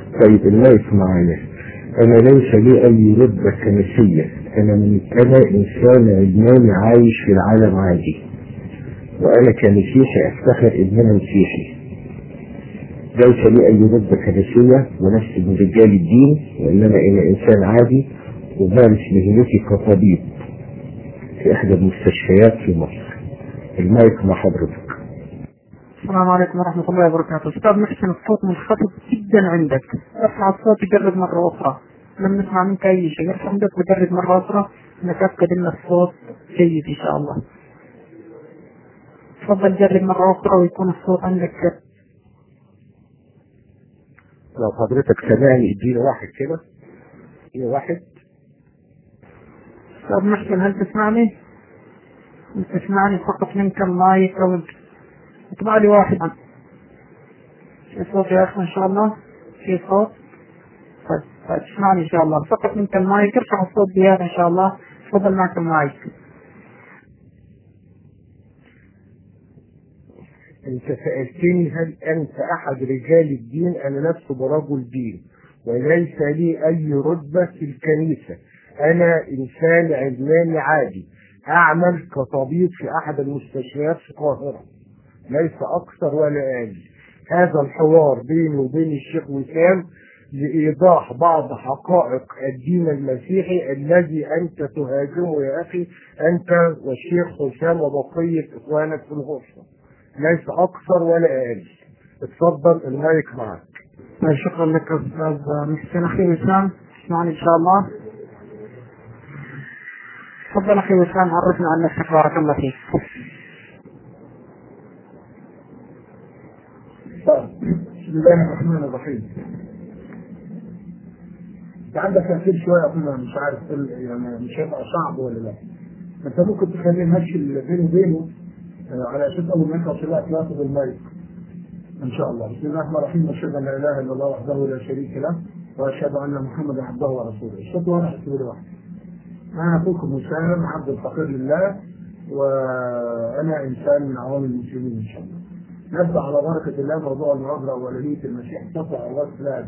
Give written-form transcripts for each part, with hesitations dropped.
طيب المايك معايا. أنا ليس لي أي رتبة كنسية، أنا إنسان علماني عايش في العالم عادي، وأنا كمسيحي أفتخر إن أنا مسيحي. ليس لي أي رتبة كنسية ولست من رجال الدين، وإنما أنا إنسان عادي ومارس مهنتي كطبيب في إحدى المستشفيات في مصر. المايك مع حضرتك. السلام عليكم ورحمة الله وبركاته. أستاذ محسن، الصوت منخفض جدا عندك، ارفع الصوت جرب مرة أخرى. لم نسمع منك أي شيء، ارفع عندك وجرب مرة أخرى نتأكد أن الصوت جيد إن شاء الله. تفضل جرب مرة أخرى ويكون الصوت عندك. لو حضرتك سامعني اديني واحد كده، اديني واحد. أستاذ محسن، هل تسمعني؟ تسمعني فقط منك المايك أو اطبع لي واحد. في صوت يا أخي إن شاء الله؟ في صوت؟ طيب اسمعني إن شاء الله، فقط منك المايك، ارفع الصوت زيادة إن شاء الله. تفضل معك المايك. انت سألتني هل انت احد رجال الدين؟ انا نفسه برجل دين وليس لي اي رتبة في الكنيسة. انا انسان علماني عادي اعمل كطبيب في احد المستشفيات في القاهرة، ليس اكثر ولا اقل. هذا الحوار بيني وبين الشيخ وسام لإيضاح بعض حقائق الدين المسيحي الذي أنت تهاجمه يا أخي، أنت والشيخ حسام وبقية إخوانك في الغرفة، ليس أكثر ولا أقل. اتفضل المايك معك. شكرا لك أستاذ محسن. أخي وسام اسمعني إن شاء الله. تفضل أخي وسام، عرفنا عن نفسك بارك الله فيك. بسم الله الرحمن الرحيم. انت عندك تأثير شوية أقول مش عارف يعني مش هيبقى صعب ولا لا. انت ممكن تخليه ماشي بينه وبينه على اساس اول ما يقرا صلاه ياخذ المايك ان شاء الله. بسم الله الرحمن الرحيم. اشهد ان لا اله الا الله وحده لا شريك له واشهد ان محمدا عبده ورسوله. الصوت واضح الكبير واحد. انا اخوكم وسام عبد الفقير لله، وانا انسان من عوام المسلمين ان شاء الله. نبدا على بركه الله موضوع المناظره اولويه المسيح تطلع الله لا.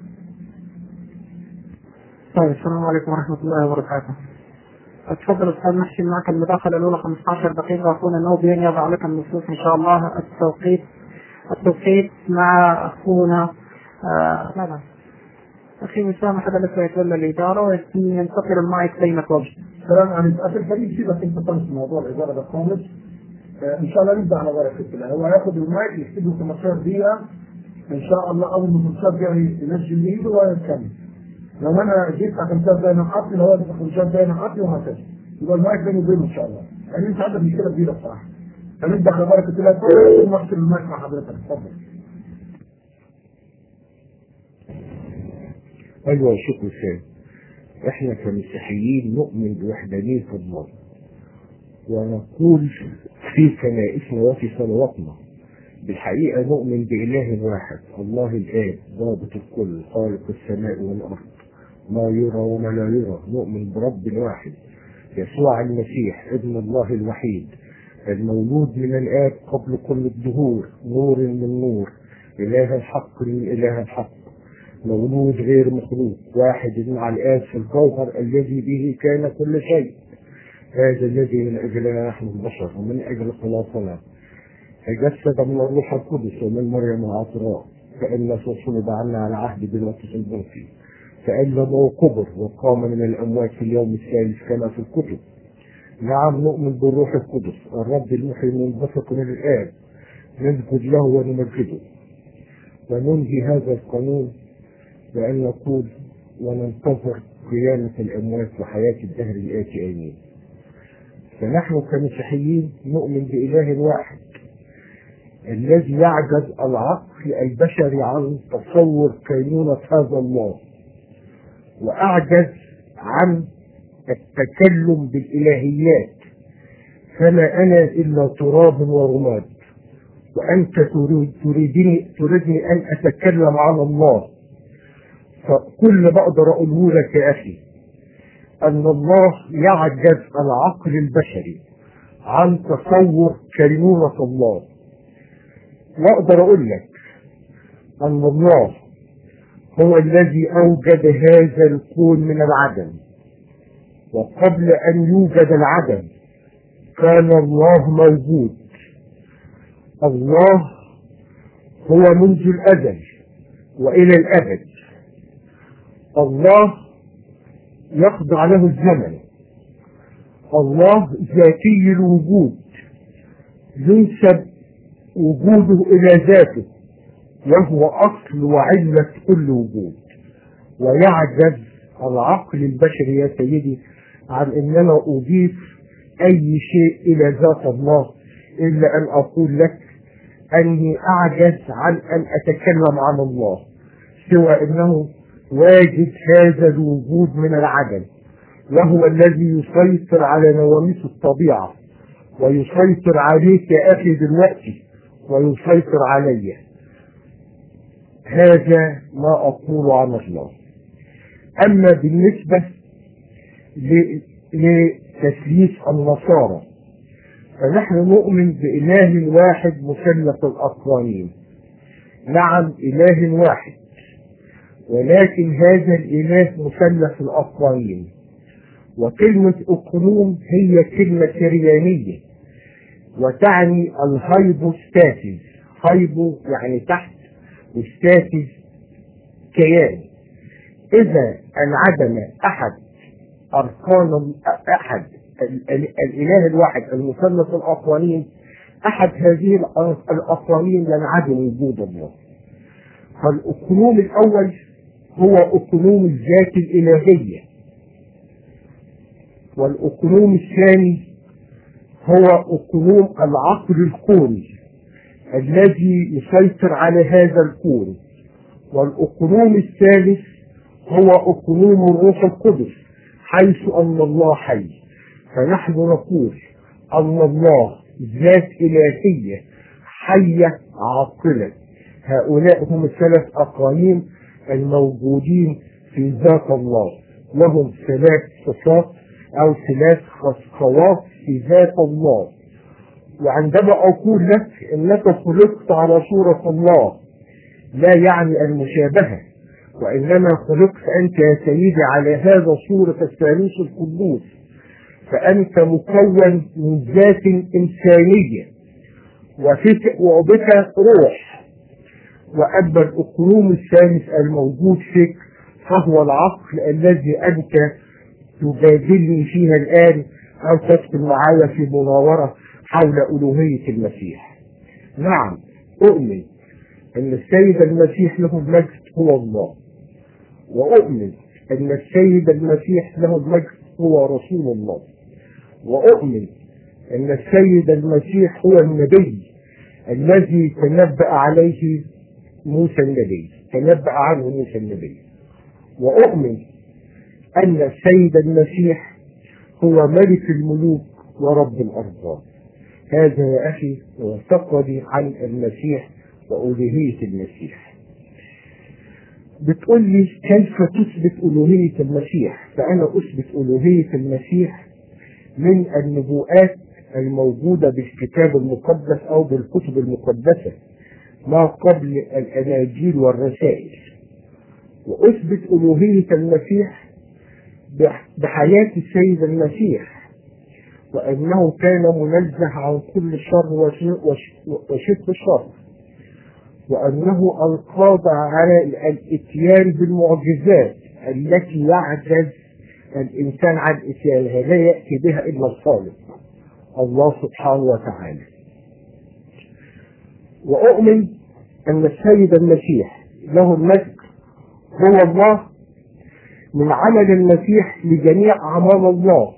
طيب السلام عليكم ورحمة الله وبركاته. اتفضل أستاذ محسن، معك المداخلة الأولى 15 دقيقة. أخونا نوبيان يضع لك النصوص إن شاء الله. التوقيت مع أخونا لا أخي وسام حدا لسه يتولى الإدارة وينتقل المايك بينك وبين. السلام عليكم. أخي الكريم سيبك أنت خالص موضوع الإدارة ده خالص. إن شاء الله نبدأ على بركة الله. هو هياخد المايك يكتبه 15 دقيقة إن شاء الله. أول ما 15 دقيقة ينزل إيده ويتكلم. لو انا جيت على 15 دقيقه نقطني، لو انا 15 دقيقه نقطني وهكذا، يبقى المايك بيني وبينه ان شاء الله. يعني انت عندك مشكله كبيره بصراحه. فنبدا على بركه الله. ثم احسن المايك مع حضرتك. اتفضل. ايوه يا شيخ وسام، احنا كمسيحيين نؤمن بوحدانية الله، ونقول في كنائسنا وفي صلواتنا بالحقيقة نؤمن بإله واحد، الله الآب ضابط الكل خالق السماء والأرض، ما يرى وما لا يرى. نؤمن برب واحد يسوع المسيح ابن الله الوحيد المولود من الآب قبل كل الدهور، نور من نور، إله الحق من إله الحق، مولود غير مخلوق، واحد مع الآب في الجوهر الذي به كان كل شيء. هذا الذي من أجلنا نحن البشر ومن أجل خلاصنا تجسد من الروح القدس ومن مريم العذراء، فإن صلب عنا على عهد بنفس الموتي، فألم وقبر وقام من الأموات في اليوم الثالث كما في الكتب. نعم نؤمن بالروح القدس الرب المحيي المنبثق من الآب، نسجد له ونمجده وننهي هذا القانون بأن نقول وننتظر قيامة الأموات وحياة الدهر الآتي آمين. فنحن كمسيحيين نؤمن بإله واحد الذي يعجز العقل البشري عن تصور كينونة هذا الله، وأعجز عن التكلم بالإلهيات، فما أنا إلا تراب ورماد، وأنت تريدني أن أتكلم عن الله. فكل ما أقدر أقوله لك يا أخي أن الله يعجز العقل البشري عن تصور كينونة الله. وأقدر أقول لك أن الله هو الذي أوجد هذا الكون من العدم، وقبل أن يوجد العدم كان الله موجود. الله هو منذ الأزل وإلى الأبد. الله يخضع له الزمن. الله ذاتي الوجود، ينسب وجوده إلى ذاته، وهو أصل وعلة كل وجود. ويعجز العقل البشري يا سيدي عن أننا أضيف أي شيء إلى ذات الله، إلا أن أقول لك أني أعجز عن أن أتكلم عن الله، سوى أنه واجد هذا الوجود من العدم، وهو الذي يسيطر على نواميس الطبيعة، ويسيطر عليك يا أخي دلوقتي، ويسيطر علي. هذا ما أقول عن الله. أما بالنسبة لتثليث النصارى، فنحن نؤمن بإله واحد مثلث الأقوانين. نعم، إله واحد، ولكن هذا الإله مثلث الأقوانين. وكلمة أقنوم هي كلمة سريانية، وتعني الهايبوستاسيس. هايبو يعني تحت، والستاسيس كيان. إذا انعدم أحد أركان الإله الواحد المثلث الأقوانين، أحد هذه الأقوانين ينعدم وجود الله. فالأقنوم الأول هو أقنوم الذات الإلهية، والأقنوم الثاني هو أقنوم العقل الكوني الذي يسيطر على هذا الكون، والأقنوم الثالث هو أقنوم الروح القدس، حيث أن الله حي. فنحن نقول أن الله ذات إلهية حية عاقلة. هؤلاء هم الثلاث أقانيم الموجودين في ذات الله، لهم ثلاث صفات أو ثلاث خواص في ذات الله. وعندما أقول لك إنك خلقت على صورة الله، لا يعني المشابهة، وإنما خلقت أنت يا سيدي على هذا صورة الثالوث القدوس، فأنت مكون من ذات إنسانية وبك روح. وأما الأقنوم الثالث الموجود فيك فهو العقل الذي أنت تجادلني فيها الآن، أو تدخل معايا في مناورة حول ألوهية المسيح. نعم، أؤمن أن السيد المسيح له المجد هو الله، وأؤمن أن السيد المسيح له المجد هو رسول الله، وأؤمن أن السيد المسيح هو النبي الذي تنبأ عليه موسى النبي، تنبأ عنه موسى النبي. وأؤمن أن السيد المسيح هو ملك الملوك ورب الأرباب. هذا يا أخي معتقدي عن المسيح وألوهية المسيح. بتقول لي كيف تثبت ألوهية المسيح؟ فأنا أثبت ألوهية المسيح من النبوءات الموجودة بالكتاب المقدس أو بالكتب المقدسة ما قبل الأناجيل والرسائل. وأثبت ألوهية المسيح بحياة السيد المسيح، وأنه كان منزه عن كل شر وشرك الشر، وأنه القادر على الإتيان بالمعجزات التي يعجز الإنسان عن إتيانها، لا يأتي بها إلا الخالق الله سبحانه وتعالى. وأؤمن أن السيد المسيح له المجد هو الله من عمل المسيح لجميع أعمال الله.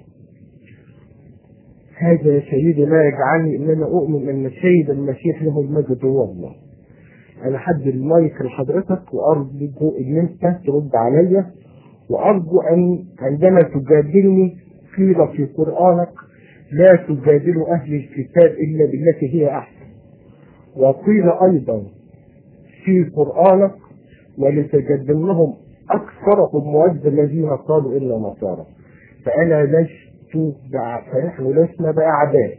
هذا يا سيدي لا يجعلني أن أنا أؤمن أن السيد المسيح له المجد هو الله. أنا حد المايك لحضرتك، وأرجو أن أنت ترد عليا، وأرجو أن عندما تجادلني قيل في قرآنك لا تجادلوا أهل الكتاب إلا بالتي هي أحسن، وقيل أيضا في قرآنك ولتجادلهم أكثرهم مود الذين قالوا إلا نصارى. فأنا فنحن لسنا بأعداء.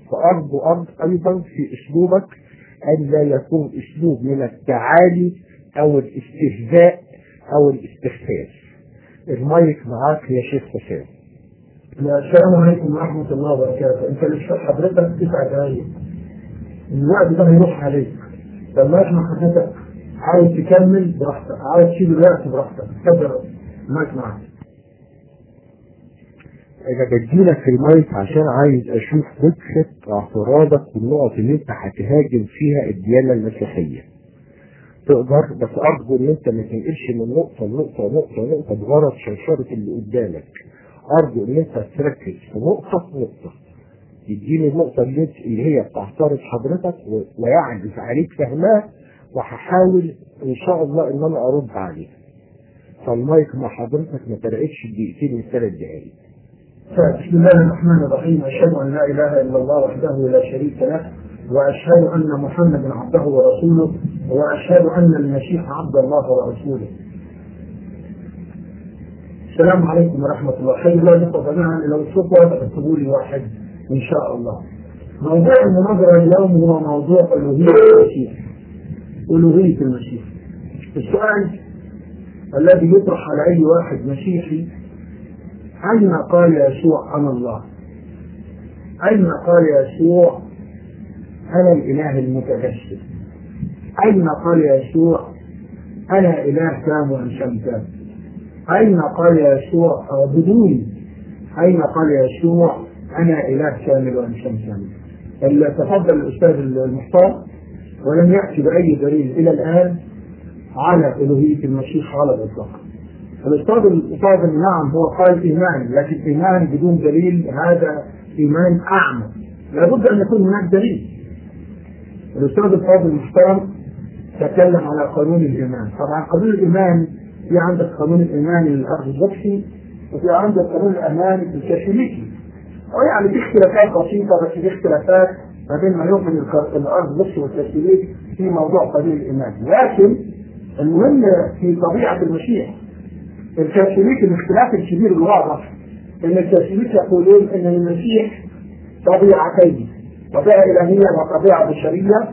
فأرجو أيضا في أسلوبك أن لا يكون أسلوب من التعالي او الاستهزاء او الاستخفاف. المايك معاك يا شيخ حسام. السلام عليكم ورحمة الله وبركاته. انت اللي شايف حضرتك 9 دقايق، الوقت ده هيروح عليك. لما اسمع حضرتك عاوز تكمل براحتك، عاوز تشيل الوقت براحتك. اتفضل المايك معاك. انا بديلك المايك عشان عايز اشوف وجهة اعتراضك والنقط اللي انت هتهاجم فيها الديانة المسيحية. تقدر، بس ارجو ان انت ما تنقلش من نقطة لنقطة نقطة نقطة بغرض شرشرة اللي قدامك. ارجو ان انت تركز في نقطة تديني النقطة اللي هي بتعترض حضرتك ويعجز عليك فهمها، وهحاول ان شاء الله ان انا ارد عليها. فالمايك مع حضرتك ما ترقتش دقيقتين من 3 دقايق. بسم الله الرحمن الرحيم. أشهد أن لا إله إلا الله وحده لا شريك له، وأشهد أن محمدا عبده ورسوله، وأشهد أن المسيح عبد الله ورسوله. السلام عليكم ورحمة الله. خير الله لكم جميعا. لو الصوت واضح اكتبوا لي 1 إن شاء الله. موضوع المناظرة اليوم هو موضوع ألوهية المسيح. ألوهية المسيح. السؤال الذي يطرح على أي واحد مسيحي: أين قال يسوع أنا الله؟ أين قال يسوع أنا الإله المتجسد؟ أين قال يسوع أنا إله تام وشمتان؟ أين قال يسوع بدوني؟ أين قال يسوع أنا إله كامل وشمتان؟ تفضل الأستاذ المحترم ولم يأتي بأي دليل إلى الآن على ألوهية المسيح على الإطلاق. الأستاذ الفاضل نعم هو قال إيمان، لكن إيمان بدون دليل هذا إيمان أعمى، لابد أن يكون هناك دليل. الأستاذ الفاضل المحترم تكلم على قانون الإيمان. طبعا قانون الإيمان في عندك قانون الإيمان الأرثوذكسي وفي عندك قانون الإيمان الكاثوليكي، ويعني في اختلافات بسيطة، بس في اختلافات ما بين ما يؤمن الأرثوذكسي والكاثوليك في موضوع قانون الإيمان. لكن المهم في طبيعة المسيح الكاثوليك الاختلاف الكبير الواضح ان الكاثوليك يقولون ان المسيح طبيعتين، طبيعه الهيه وطبيعه بشريه،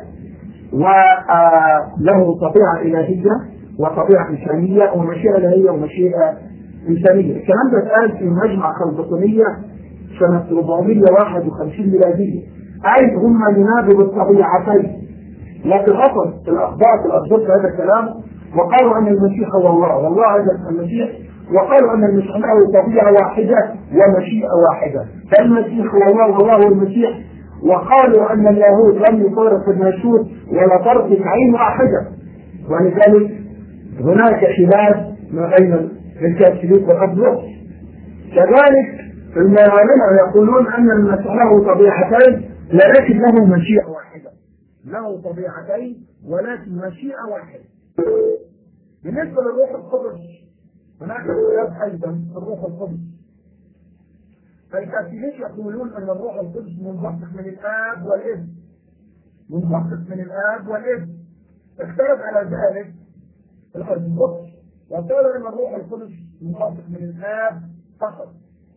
وله طبيعه الهيه وطبيعه انسانيه ومشيئه الهيه ومشيئه انسانيه. الكلام ده اتقال في مجمع خلدقونيه سنه 451 ميلاديه، اي هم ينادوا بالطبيعتين. لكن رفض الاخبار هذا الكلام وقالوا ان المسيح هو الله والله هذا المسيح، وقالوا ان المسيح له طبيعه واحده ومشيئه واحده، فالمسيح هو الله والله هو المسيح. وقالوا ان اليهود لم يفارق الناسوت ولا طرف عين واحده، ولذلك هناك خلاف ما بين الكاثوليك والارثوذكس. كذلك المعلمه يقولون ان المسيح له طبيعتين ولكن له مشيئه واحده، له طبيعتين ولكن مشيئه واحده. بالنسبة للروح القدس هناك اختلاف أيضا في الروح القدس. فالكاثوليك يقولون أن الروح القدس منبثق من الآب والابن، منبثق من الآب والابن. اختلف على ذلك الأرثوذكس وقال أن الروح القدس منبثق من الآب فقط.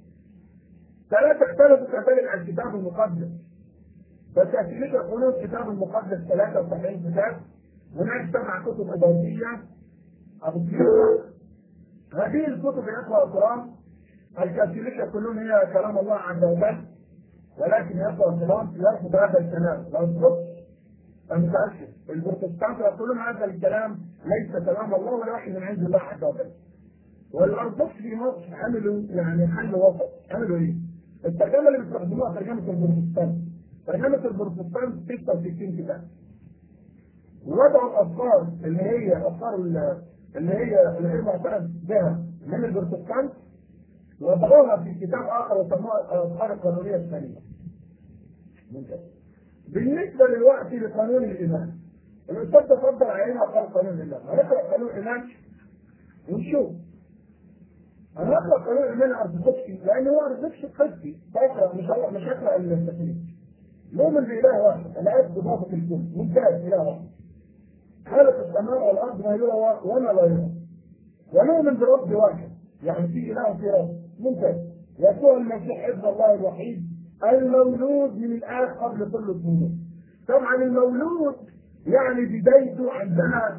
3 اختلفوا كذلك عن الكتاب المقدس. فالكاثوليك يقولون الكتاب المقدس 73 كتاب، هناك 7 كتب إضافية أبو كيلو. هذه الكتب يقرأ القرآن. الكاثوليك يقولون هي كلام الله عز وجل، ولكن يقرأ القرآن يرفض هذا الكلام. الأرثوذكس المتأسف البروتستانت يقولون هذا الكلام ليس كلام الله ولكن من عند الله عز وجل. والأرثوذكس في مصر عملوا يعني حل وسط. عملوا إيه؟ الترجمة اللي بيستخدموها ترجمة البروتستانت. ترجمة البروتستانت 66 كتاب. ووضعوا الأفكار اللي هي الأفكار اللي هي معترف بها من البروتستانت وضعوها في كتاب آخر وسموها الأفكار القانونية الثانية. بالنسبة للوقت لقانون الإيمان، الأستاذ تفضل علينا قال قانون الإيمان. هنقرأ قانون الإيمان ونشوف. هنقرأ قانون الإيمان الأرثوذكسي لأن هو أرثوذكسي قدسي، فاقرأ مش هقرأ التفسير. نؤمن بإله واحد، الآب بضابط الكون، ممتاز إله واحد. خلق السماء والأرض ما يرى وما لا يرى. ونؤمن برب واحد، يعني في إله في رب، ممتاز. يسوع المسيح ابن الله الوحيد المولود من الآب قبل كل الظهور. طبعا المولود يعني بدايته عندنا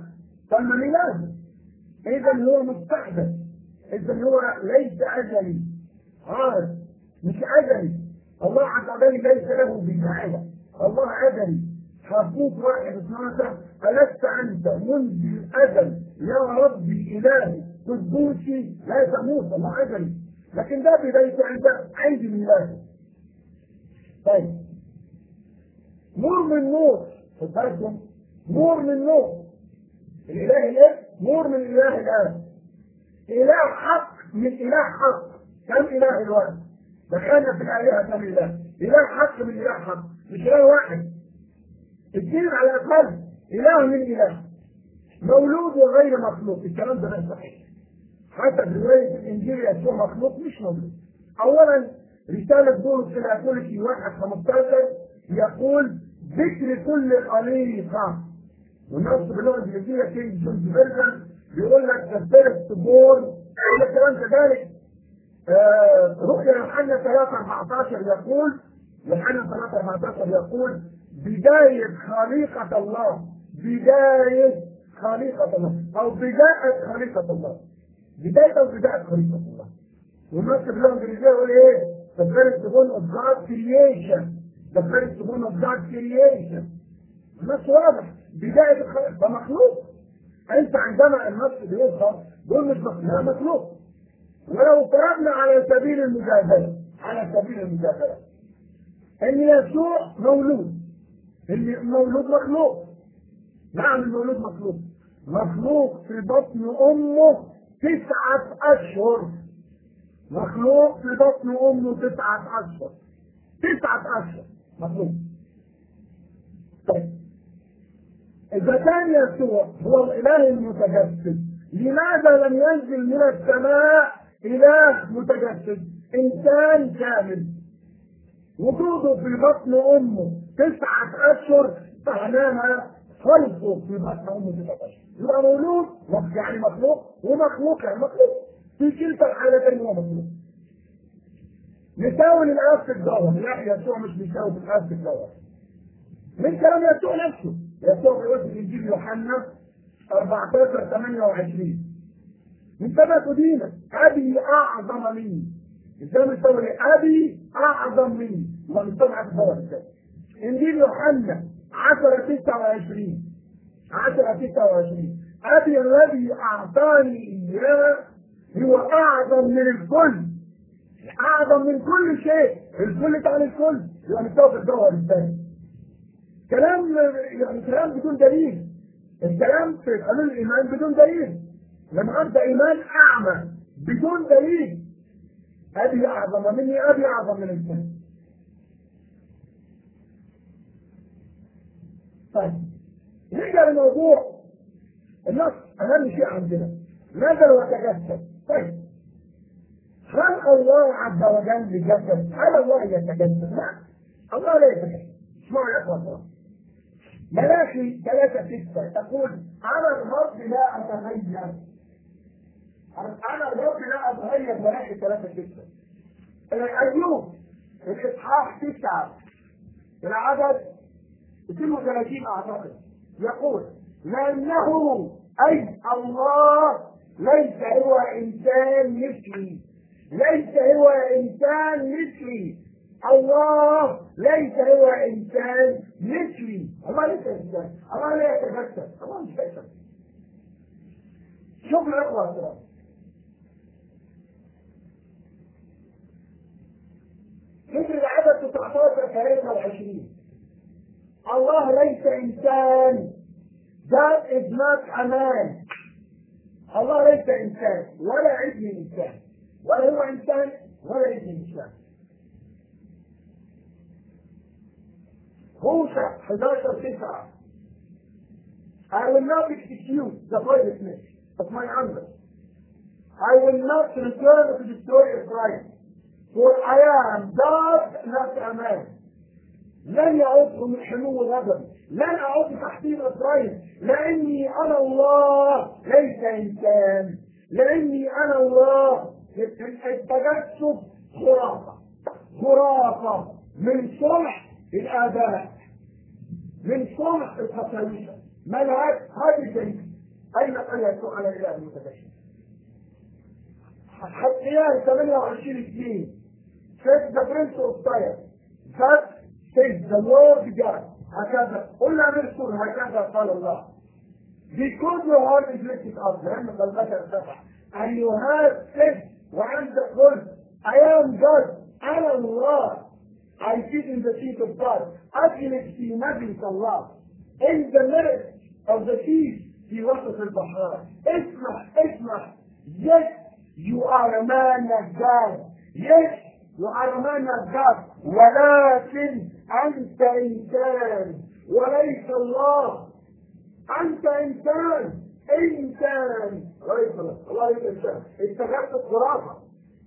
فما ميلاد، إذا هو مستحدث، إذا هو ليس أزلي، عارف مش أزلي. الله عز وجل ليس له بداية، الله أزلي. حقوق 1:12 ألست أنت منذ الأزل يا ربي إلهي قدوسي لا تموت، الله أزلي. لكن ده بدايته عند ميلاده. طيب نور من نور، خد بالكم، نور من نور. الإله إيه؟ نور من الإله الآن. إله حق من إله حق. كم إله الواحد؟ دخلنا في الآلهة كم إله؟ إله حق من إله حق، مش إله واحد. الدين على الأقل إله من إله. مولود وغير مخلوق، الكلام ده غير صحيح. حتى في رواية الإنجيل يسوع مخلوق مش مولود. أولا رسالة بولس إلى كولوسي 1:15 يقول ذكر كل خليقة. والنص باللغة الإنجليزية كينج جيمس فيرجن بيقول لك the first born. الكلام كذلك رؤيا يوحنا 3:14 يقول، يوحنا 3:14 يقول بداية خليقة الله، بداية خليقة الله أو بداية خليقة الله، بداية أو بداية خليقة الله. والنص باللغة الإنجليزية يقول إيه؟ the first born of God's creation، the first born of God's creation. النص واضح، بداية الخلق ده مخلوق. أنت عندما النص بيظهر دول مش مخلوق. ولو فرضنا على سبيل المجادلة، إن يسوع مولود، إن المولود مخلوق. نعم المولود مخلوق في بطن أمه 9 أشهر. مخلوق في بطن أمه 9 أشهر. 9 أشهر مخلوق. طيب إذا كان يسوع هو الإله المتجسد، لماذا لم ينزل من السماء إله متجسد، إنسان كامل؟ وجوده في بطن أمه 9 أشهر معناها خلقه في بطن أمه 9 أشهر. يبقى مولود يعني مخلوق، ومخلوق يعني مخلوق. في كلتا الحالتين هو مخلوق. نساوي للآب في الجوهر، لا يسوع مش بيساوي في الآب في الجوهر. من كلام يسوع نفسه، يسوع بيقول في إنجيل يوحنا 14:28 من ثبت دينك أبي أعظم مني. إزاي مستوى أبي أعظم مني؟ ما مستوى الجوهر ده. إنجيل يوحنا 10:29 أبي الذي أعطاني إياه هو أعظم من الكل، أعظم من كل شيء. الكل تعني الكل، يبقى مستوى الجوهر الثاني. كلام يعني كلام بدون دليل. الكلام في قانون الإيمان بدون دليل. لما أنت إيمان أعمى بدون دليل. أبي أعظم مني، أبي أعظم من الكل. طيب نرجع لموضوع النص. أهم شيء عندنا نزل وتجسد. طيب هل الله عز وجل جسد؟ هل الله يتجسد؟ لا، الله لا يتجسد. اسمعوا يا اخوان، ملاخي 3:6 تقول انا الرب لا اتغير. انا الرب لا اتغير. ملاخي 3:6. ايوب الاصحاح 9 العدد 32 اعتقد يقول لانه اي الله ليس هو انسان مثلي، ليس هو انسان مثلي. الله ليس هو انسان مثلي. الله ليس انسان، الله لا يتجسد، الله مش بشر. شوف يا اخوه، مثل العدد 19:23 الله ليس انسان. God is not a man. الله ليس انسان ولا ابن انسان، ولا هو انسان ولا ابن انسان. هوشع 11:9 I will not execute the righteousness of my anger. I will not return to destroy Israel. For I am God not a man. لن يعودهم الحلو غضب، لن أعود تحطيم إسرائيل، لأني أنا الله ليس إنسان، لأني أنا الله. التجسد خرافة من صلح الآباء، من صلح الخطايا، ملهاش هذه شيء. أين قال يسوع على الإله المتكشف؟ حتى 28 says the Prince of Tyre that says the Lord God هكذا قلنا نذكر هكذا قال الله because your heart is lifted up لأن قلبك ارتفع and you have said وأنت قلت I am God أنا الله I sit in the seat of God أجلس في مجلس الله in the midst of the seas في وسط البحار اسمع yes you are a man of God yes you are a man of God ولكن أنت إنسان وليس الله أنت إنسان وليس الله إنسان اتخذت خرافة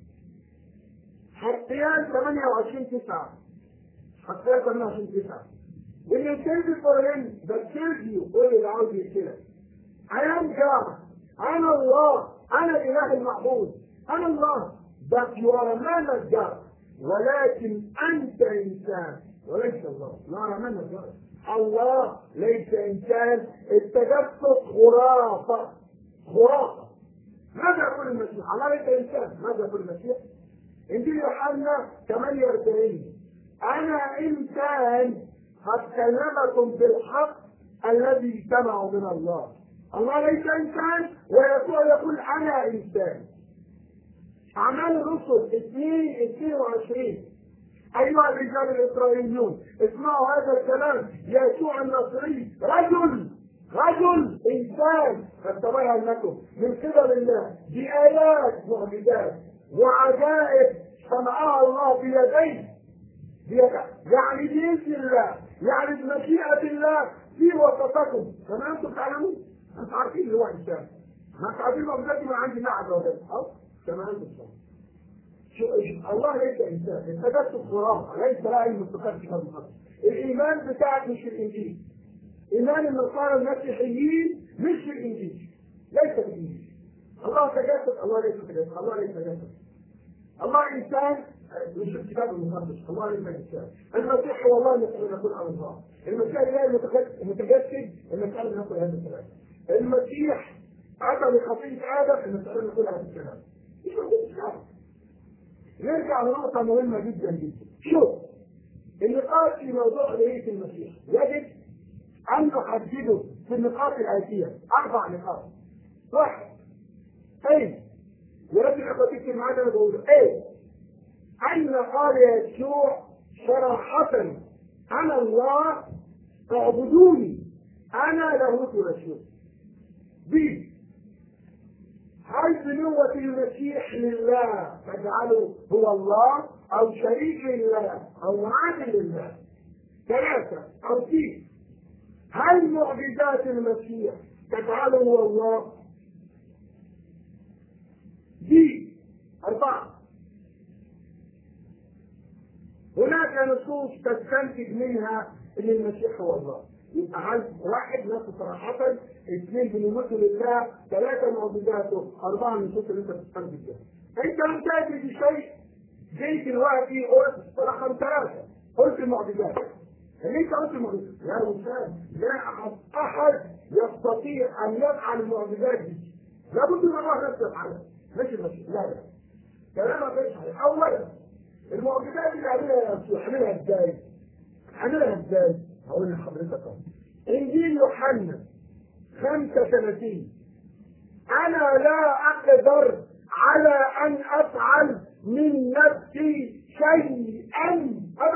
حقيان 28/9 حقيان 28/9 when you say before him that kills you قول اللي عاوز يقتلك I am God أنا الله أنا الإله المعبود أنا الله but you are a man of God ولكن أنت إنسان وليس الله you are a man of God الله ليس إنسان التجسد خرافة ماذا يقول المسيح؟ الله ليس إنسان ماذا يقول المسيح؟ إنجيل يوحنا 48 أنا إنسان قد كلمكم بالحق الذي سمعوا من الله الله ليس إنسان ويسوع يقول أنا إنسان أعمال الرسل 22 أيها الرجال الإسرائيليون اسمعوا هذا الكلام يسوع الناصري رجل إنسان قد تبين لكم من قبل الله بآيات معجزات وعجائب صنعها الله بيديه يعني بإذن الله يعني بمشيئة الله في وسطكم كما أنتم تعلمون أنتم عارفين اللي هو إنسان ما تعرفين معجزاتي ما عندي نعم ولا كما أنتم تعلمون الله ليس إنسان التجسد خرافة ليس لا علم مستقر في هذا الأمر الإيمان بتاعك مش في الإنجيل إيمان النصارى المسيحيين مش في الإنجيل ليس في الإنجيل الله تجسد الله ليس تجسد الله إنسان مش الكتاب المقدس الله ليس إنسان المسيح هو الله المسيح يقول عن الله المسيح لا المتجسد المسيح يقول هذا الكلام المسيح عدم خطيئة آدم المسيح يقول هذا الكلام مش موجود نرجع لنقطة مهمة جدا شوف النقاط في موضوع رؤية المسيح يجب أن نحدده في النقاط الآتية 4 نقاط 1 ورد الأخوة تكتب معانا أنا بقول أن قال يسوع صراحة أنا الله اعبدوني أنا لاهوت ورسول هل بنوة المسيح لله تجعله هو الله أو شريك لله أو عادل لله 3 أو 6 هل معجزات المسيح تجعله هو الله 4 هناك نصوص تستنتج منها ان المسيح هو الله يبقى هل 1 نفسه صراحة 2 بنمته لله 3 معجزاته 4 النصوص اللي انت بتستنتج بها انت لم تأتي بشيء زي دلوقتي قلت رقم 3 قلت المعجزات اللي انت قلت المعجزات يا انسان لا احد يستطيع ان يفعل المعجزات دي لابد من الله نفسه يفعلها مش المسيح لا كلامك مش صحيح اولا المعجزات اللي عملها ازاي؟ هقول لحضرتك انجيل يوحنا 35 انا لا اقدر على ان افعل من نفسي شيئا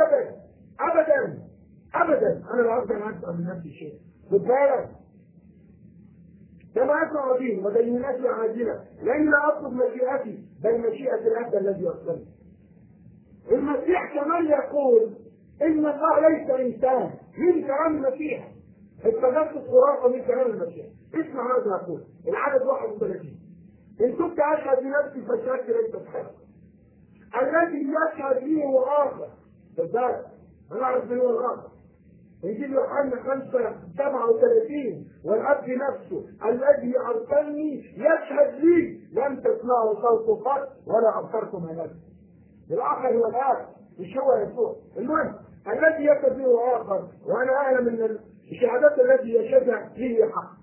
ابدا انا لا اقدر ان افعل من نفسي شيئا خد بالك كما اسمع دين وبيناتي عاجله لان لا اطلب مشيئتي بل مشيئه الاب الذي ارسلني المسيح كمان يقول ان الله ليس انسان من كلام المسيح التجسد خرافه من كلام المسيح اسمع ماذا يقول العدد 31 ان كنت اشهد بنفسي فشهدت ليس بحق الذي يشهد لي هو اخر بالذات انا اعرف من هو الاخر انجيل يوحنا 5:37 والاب نفسه الذي ارسلني يشهد لي لم تسمعوا صوته قط ولا ابصرتم هلكه الاخر هو الاب مش هو يسوع المهم الذي يشهد لي هو اخر وانا اعلم ان الشهادات التي يشهدها لي حق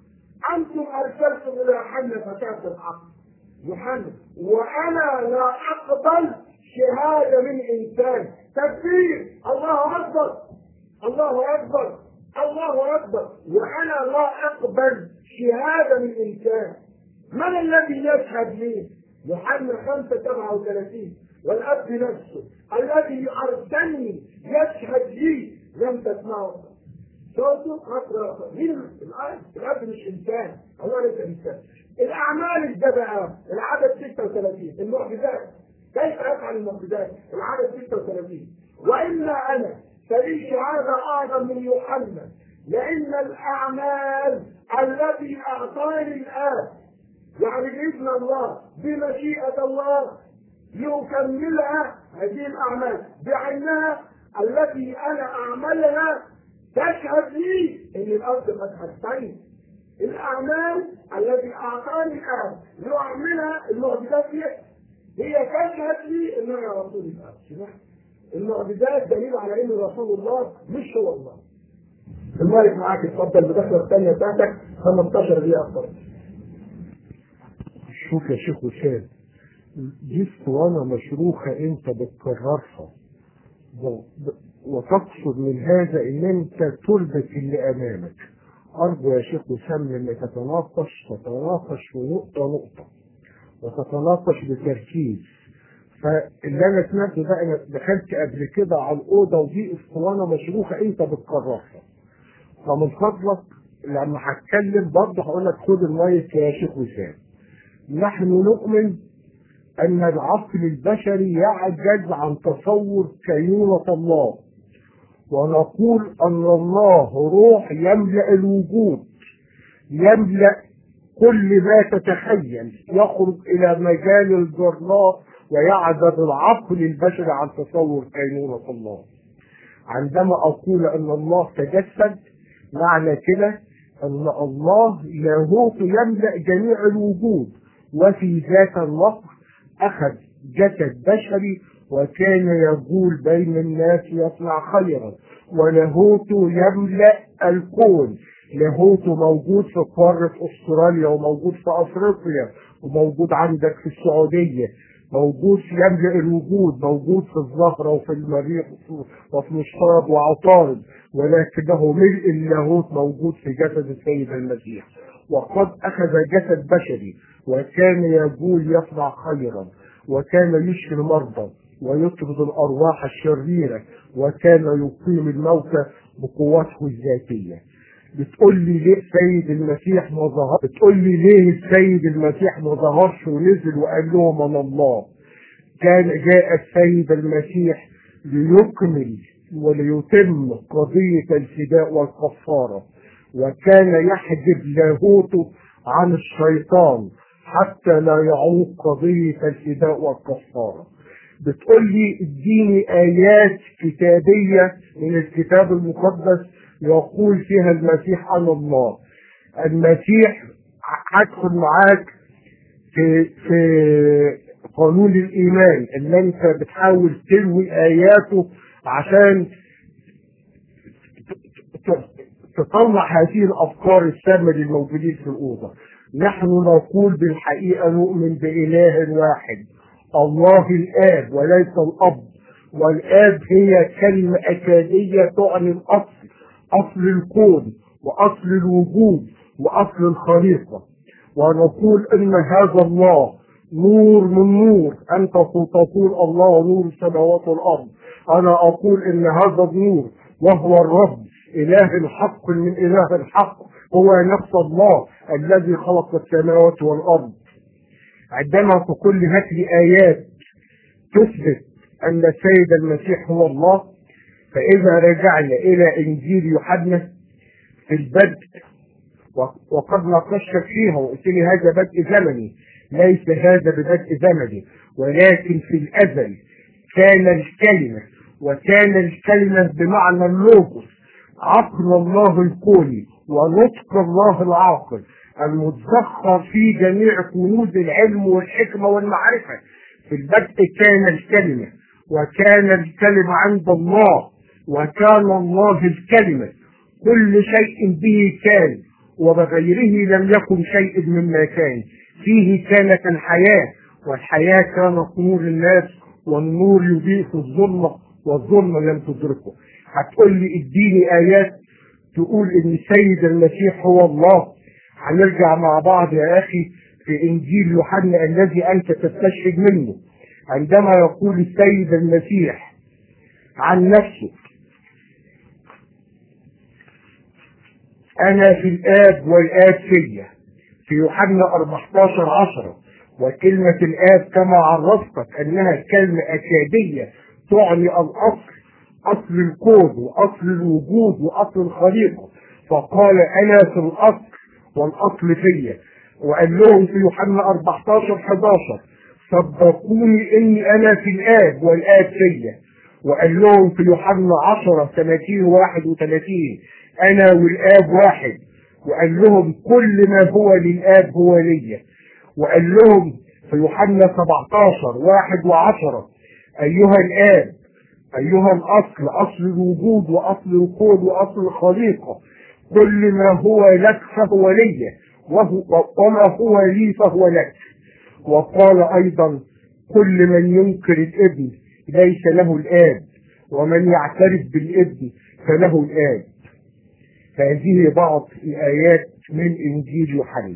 أنتم أرسلتم إلى يوحنا فتاة الحق يوحنا، وأنا لا أقبل شهادة من إنسان. تكبير، الله أكبر، الله أكبر، الله أكبر. وأنا لا أقبل شهادة من إنسان. من الذي يشهد لي؟ يوحنا 5:37. والأب نفسه الذي أرسلني يشهد لي. لم تسمعوا صوته خطرة. مين الآن؟ الأب مش إنسان، الله ليس إنسان. الأعمال ده بقى العدد 36. المعجزات، كيف أفعل المعجزات؟ العدد 36. وإلا أنا فلي شهادة أعظم من يوحنا، لأن الأعمال التي أعطاني الآب، يعني بإذن الله بمشيئة الله يكملها هذه الأعمال بعينها التي أنا أعملها، تشهد لي إن الأرض قد حدثني. الأعمال التي أعطاني الآب لأعملها، المعجزات هي تشهد لي إن أنا رسول الآب. المعجزات دليل على إن رسول الله مش هو الله. المايك معاك، اتفضل بدخلة الثانية بتاعتك 15 دقيقة أكتر. شوف يا شيخ وسام، دي اسطوانة مشروخة انت بتكررها وتقصد من هذا ان انت تلبس اللي امامك. ارجو يا شيخ وسام انك تتناقش في نقطة وتتناقش بتركيز. فاللي انا سمعته ده، انا دخلت قبل كده على الاوضه ودي اسطوانه مشروخه انت بتكررها. فمن فضلك لما هتكلم برضه هقول لك خد المايك يا شيخ وسام. نحن نؤمن ان العقل البشري يعجز عن تصور كينونة الله، ونقول ان الله روح يملأ الوجود، يملأ كل ما تتخيل، يخرج الى مجال الجرناء، ويعجز العقل البشري عن تصور كينونة الله. عندما اقول ان الله تجسد، معنى كده ان الله لاهوت يملأ جميع الوجود، وفي ذات الوقت اخذ جسد بشري وكان يقول بين الناس يصنع خيرا، ولاهوته يملأ الكون. لاهوته موجود في قارة استراليا، وموجود في افريقيا، وموجود عندك في السعودية، موجود في يملأ الوجود، موجود في الزهرة وفي المريخ وفي مشترب وعطارد، ولكنه ملء اللاهوت موجود في جسد السيد المسيح. وقد أخذ جسد بشري وكان يقول يصنع خيرا، وكان يشفي المرضى ويطرد الأرواح الشريرة، وكان يقيم الموتى بقوته الذاتية. بتقول لي ليه السيد المسيح ما ظهر؟ بتقول لي ليه السيد المسيح ما ظهرش ونزل وقال لهم انا الله؟ كان جاء السيد المسيح ليكمل وليتم قضية الفداء والكفارة، وكان يحجب لاهوته عن الشيطان حتى لا يعوق قضية الفداء والكفارة. بتقول لي اديني آيات كتابية من الكتاب المقدس يقول فيها المسيح أنا الله. المسيح هدخل معاك في قانون الإيمان اللي أنت بتحاول تلوي آياته عشان تطلع هذه الأفكار السامة للموجودين في الأوضة. نحن نقول بالحقيقة نؤمن بإله واحد، الله الآب وليس الأب، والآب هي كلمة أكادية تعني الأصل، أصل الكون وأصل الوجود وأصل الخليقة. ونقول إن هذا الله نور من نور. أنت تقول الله نور السماوات والأرض، أنا أقول إن هذا النور وهو الرب إله الحق من إله الحق، هو نفس الله الذي خلق السماوات والأرض. عندما تقول لي هات لي آيات تثبت أن السيد المسيح هو الله، فإذا رجعنا إلى إنجيل يوحنا في البدء، وقد ناقشت فيها وقلت لي هذا بدء زمني، ليس هذا ببدء زمني، ولكن في الأزل كان الكلمة، وكان الكلمة بمعنى اللوغوس، عقل الله الكوني ونطق الله العاقل المتزخر في جميع كنوز العلم والحكمة والمعرفة. في البدء كان الكلمة، وكان الكلمة عند الله، وكان الله الكلمة، كل شيء به كان، وبغيره لم يكن شيء مما كان، فيه كانت الحياة، والحياة كانت نور الناس، والنور يضيء في الظلمة، والظلمة لم تدركه. هتقول لي اديني آيات تقول إن السيد المسيح هو الله. هنرجع مع بعض يا أخي في إنجيل يوحنا الذي أنت تستشهد منه، عندما يقول السيد المسيح عن نفسه: أنا في الآب والآب فيا، في يوحنا 14:10. وكلمة الآب كما عرفتك أنها كلمة أكادية تعني الأصل، أصل الكون وأصل الوجود وأصل الخليقة، فقال أنا في الأصل والأصل فيا. وقال لهم في يوحنا 14:11: صدقوني إني أنا في الآب والآب فيا. وقال لهم في يوحنا 10:30-31: أنا والآب واحد. وقال لهم كل ما هو للآب هو ليا. وقال لهم في يوحنا 17:1-10: أيها الآب، أيها الأصل، أصل الوجود وأصل الكون وأصل الخليقة، كل ما هو لك فهو لي، وما هو لي فهو لك. وقال أيضا: كل من ينكر الابن ليس له الآب، ومن يعترف بالابن فله الآب. هذه بعض الآيات من إنجيل يوحنا.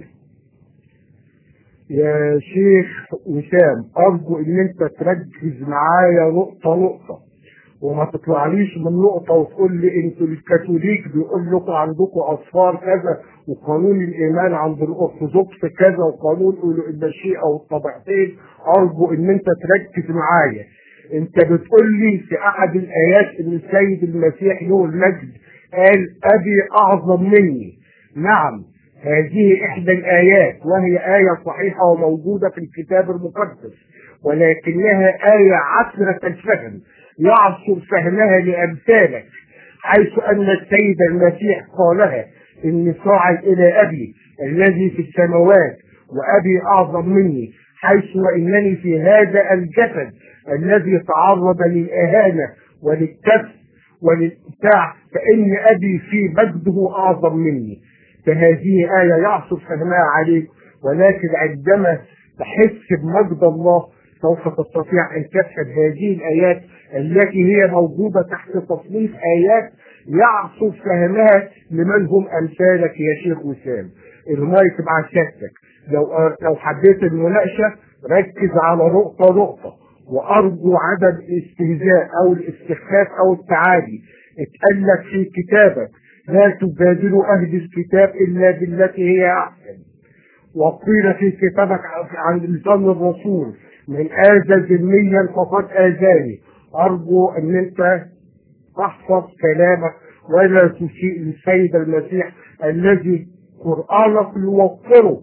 يا شيخ وسام، أرجو إن أنت تركز معايا نقطة نقطة، وما تطلعليش من نقطة وتقول لي انتوا الكاثوليك بيقول لكم عندكم اصفار كذا، وقانون الايمان عند الارثوذكس كذا، وقانون المشيئة والطبيعتين. ارجو ان انت تركز معايا. انت بتقول لي في احد الايات ان السيد المسيح له المجد قال ابي اعظم مني. نعم، هذه احدى الايات، وهي آية صحيحة وموجودة في الكتاب المقدس، ولكنها آية عسرة الفهم، يعصر فهمها لأمثالك، حيث أن السيد المسيح قالها: إني صاعد إلى أبي الذي في السماوات وأبي أعظم مني، حيث وإنني في هذا الجسد الذي تعرض للإهانة وللكف وللبتاع، فإن أبي في مجده أعظم مني. فهذه آية يعصر فهمها عليك، ولكن عندما تحس بمجد الله سوف تستطيع أن تفهم هذه الآيات التي هي موجودة تحت تصنيف آيات يعصر فهمها لمن هم أمثالك يا شيخ وسام. المايك مع سيادتك. لو حبيت المناقشة ركز على نقطة نقطة، وأرجو عدم الاستهزاء أو الاستخفاف أو التعالي. اتقال لك في كتابك: لا تجادلوا أهل الكتاب إلا بالتي هي أحسن. وقيل في كتابك عن لسان الرسول: من آذى ذميا فقد آذاني. أرجو أن أنت تحفظ كلامك ولا تسيء للسيد المسيح الذي قرآنك يوقره.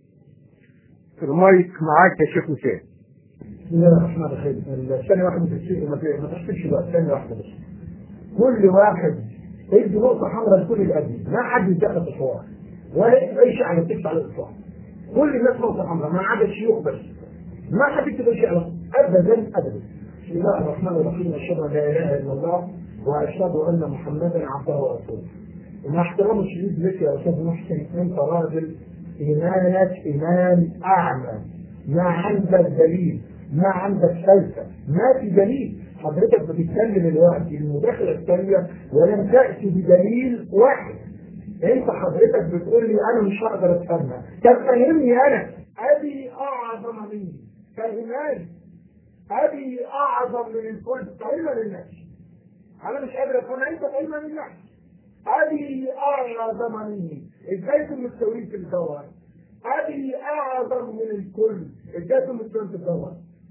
المايك معاك يا شيخ وسام. بسم الله الرحمن الرحيم. ثانية واحدة ما تحسبش بقى، ثانية واحدة بس. كل واحد يدي نقطة حمراء لكل الأدب، ما حد يدخل في الحوار ولا يكتب أي شيء على التكست على الإطلاق. كل الناس نقطة حمراء ما عدا الشيوخ بس، ما حد يكتب أي شيء على أبدا أبدا. بسم الله الرحمن الرحيم. أشهد أن لا إله إلا الله وأشهد أن محمدا عبده ورسوله. ومع احترام الشديد لك يا أستاذ محسن، أنت راجل إيمانك إيمان أعمى، ما عندك دليل، ما عندك فلسفة، ما في دليل. حضرتك بتتكلم الوقت المداخلة الثانية ولم تأتي بدليل واحد. انت حضرتك بتقول لي انا مش هقدر افهمها. طب فهمني انا. ابي اعظم مني، فهماني. ابي اعظم من الكل، فهمها للناس. انا مش قادر افهمها، انت فهمها للناس. ابي اعظم مني، ازاي انتم مستويين في الجوهر؟ ابي اعظم من الكل، ازاي انتم مستويين في الجوهر؟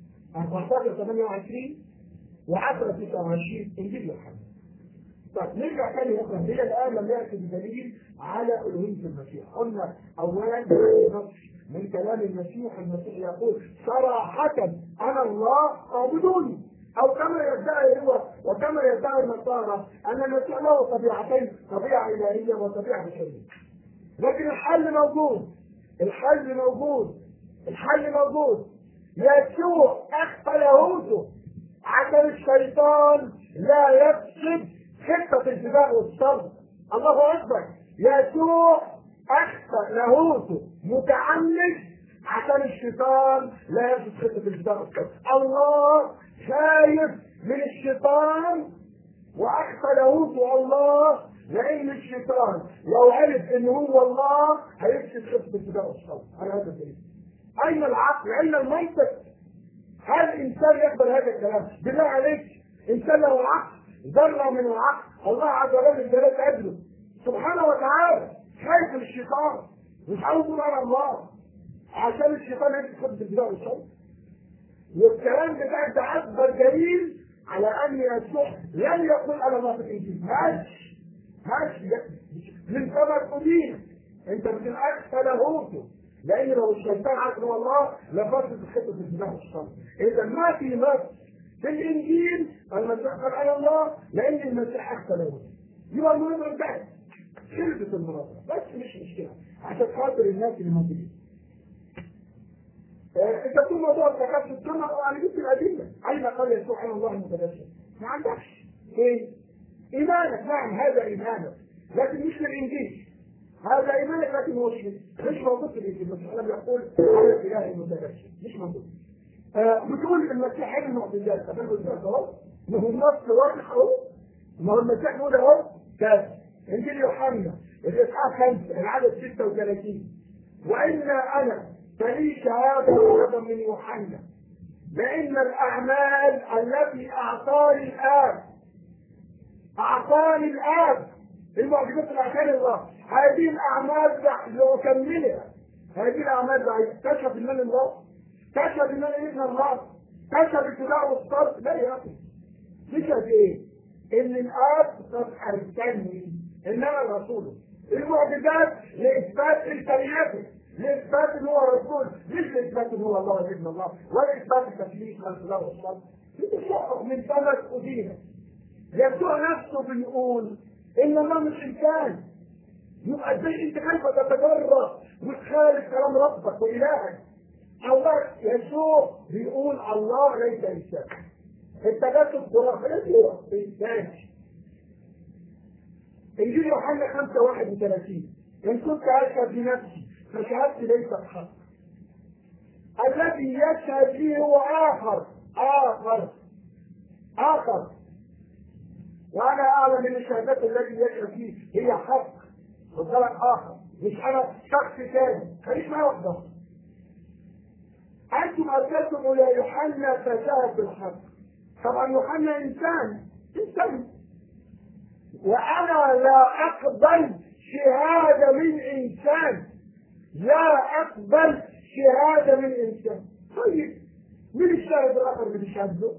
14:28 و10:29 انجيل يوحنا. طيب نرجع تاني اخرى، هي الان لم ياتي بدليل على الوهيه المسيح. قلنا اولا نص من كلام المسيح يقول صراحه: انا الله اعبدوني. او كما يدعي هو وكما يدعي النصارى ان المسيح له طبيعتين، طبيعه الهيه وطبيعه بشريه. لكن الحل موجود، الحل موجود، الحل موجود. يسوع اخفى لاهوته عشان الشيطان لا يفسد خطة الفداء والصبر. الله أكبر. يسوع اخفى لاهوته متعمد عشان الشيطان لا يجد خطه الشيطان. الله خايف من الشيطان واخفى لاهوته الله، لان الشيطان لو عرف ان هو الله هيكشف خطه الشيطان على هذا الدليل. اين العقل؟ اين المنطق؟ هل الانسان يقبل هذا الكلام؟ بالله عليك، انسان له عقل ذره من العقل، الله عز وجل جلاله قدره سبحانه وتعالى خايف من الشيطان، مش عاوز يقول على الله عشان الشيطان يكشف خطه الشيطان. والكلام بتاعك ده اكبر دليل على ان يسوع لم يقل انا الله في الانجيل. ماشي من ثمر قديم انت بتقول اخفى لاهوته، لان لو الشيطان عارف هو الله لفصل خطه الشيطان. اذا ما في نص في الانجيل المسيح قال انا الله، لان المسيح اخفى لاهوته. يبقى المناظره انتهت، خلصت المناظره، بس مش مشكله عشان خاطر الناس اللي موجودين. انت بتقول موضوع التكافل الجمع وانا جبت الادله، اين قال يسوع انا الله المتجسد؟ ما عندكش ايه؟ ايمانك، نعم هذا ايمانك لكن مش في الانجيل. هذا ايمانك لكن هو مش موجود في الانجيل. المسيح لم يقول على الاله المتجسد، مش موجود. بتقول المسيح حل المعجزات، طب المعجزات اهو، ما هو النص واضح اهو، ما هو المسيح بيقول اهو كذا. انجيل يوحنا الاصحاح 5 العدد 36 وانا فلي شهادة من يوحنا لأن الأعمال التي أعطاني الآب المعجزات اللي أعطاني الله، هذه الأعمال لأكملها. هذه الأعمال تشهد إن أنا الله، تشهد إن أنا ابن الله، تشهد اتباع والصبر. لا يا أخي، تشهد إيه؟ إن الآب قد أرسلني إن أنا رسوله. المعجزات لإثبات إمكانياته، لإثبات إن هو رسول، مش لإثبات إن هو الله وابن الله، ولا إثبات التكليف والصلاة والصلاة. بتشقق من ثلاث أدينة. يسوع نفسه بيقول إن الله مش إنسان. يبقى إزاي أنت كيف تتجرأ وتخالف كلام ربك وإلهك؟ الله يسوع بيقول الله ليس إنسان. التجسد خرافي هو إنسان. إنجيل يوحنا 5:31 إن كنت أشهد بنفسي فشهادتي ليست حق. الذي يشهد لي هو آخر وأنا أعلم أن الشهادات التي يشهد فيه هي حق. وطلع آخر، مش أنا شخص ثاني، خليك معايا واحدة. أنتم أرسلتم إلى يوحنا فشهد بالحق. طبعا يوحنا إنسان وأنا لا أقبل شهادة من إنسان، طيب من الشاهد الآخر اللي بيشهد له؟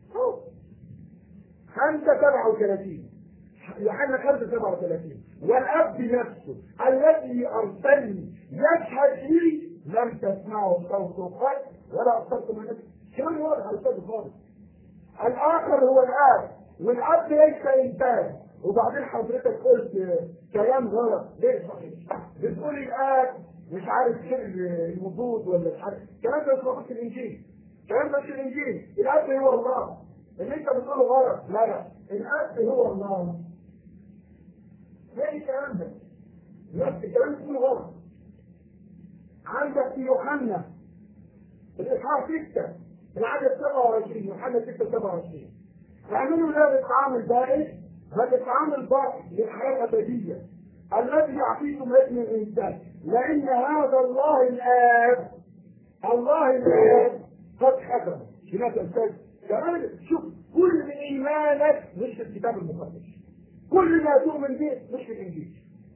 5:37 يوحنا 5:37 والأب نفسه الذي أرسلني يشهد لي لم تسمعوا صوته قط ولا أبصرتم منه. كمان واضح على الأستاذ خالص. الآخر هو الآب والأب ليس إنسان. وبعدين حضرتك قلت كلام غلط. ليه صحيح؟ بتقول الآب مش عارف سر الوجود ولا مش عارف، الكلام ده مش موجود في الإنجيل. الكلام ده في الإنجيل. الآب هو الله. اللي أنت بتقوله غلط. لا الآب هو الله. ايه الكلام ده؟ نفس الكلام ده غلط. عندك في يوحنا الإصحاح 6 العدد 27 يوحنا 6:27 اعملوا لا للطعام البائس بل للطعام الباقي للحياة الأبدية الذي يعطيكم ابن الإنسان لأن هذا الله الآب قد حكم. هناك أستاذ كمان شوف كل إيمانك مش في الكتاب المقدس، كل ما تؤمن به مش في الإنجيل.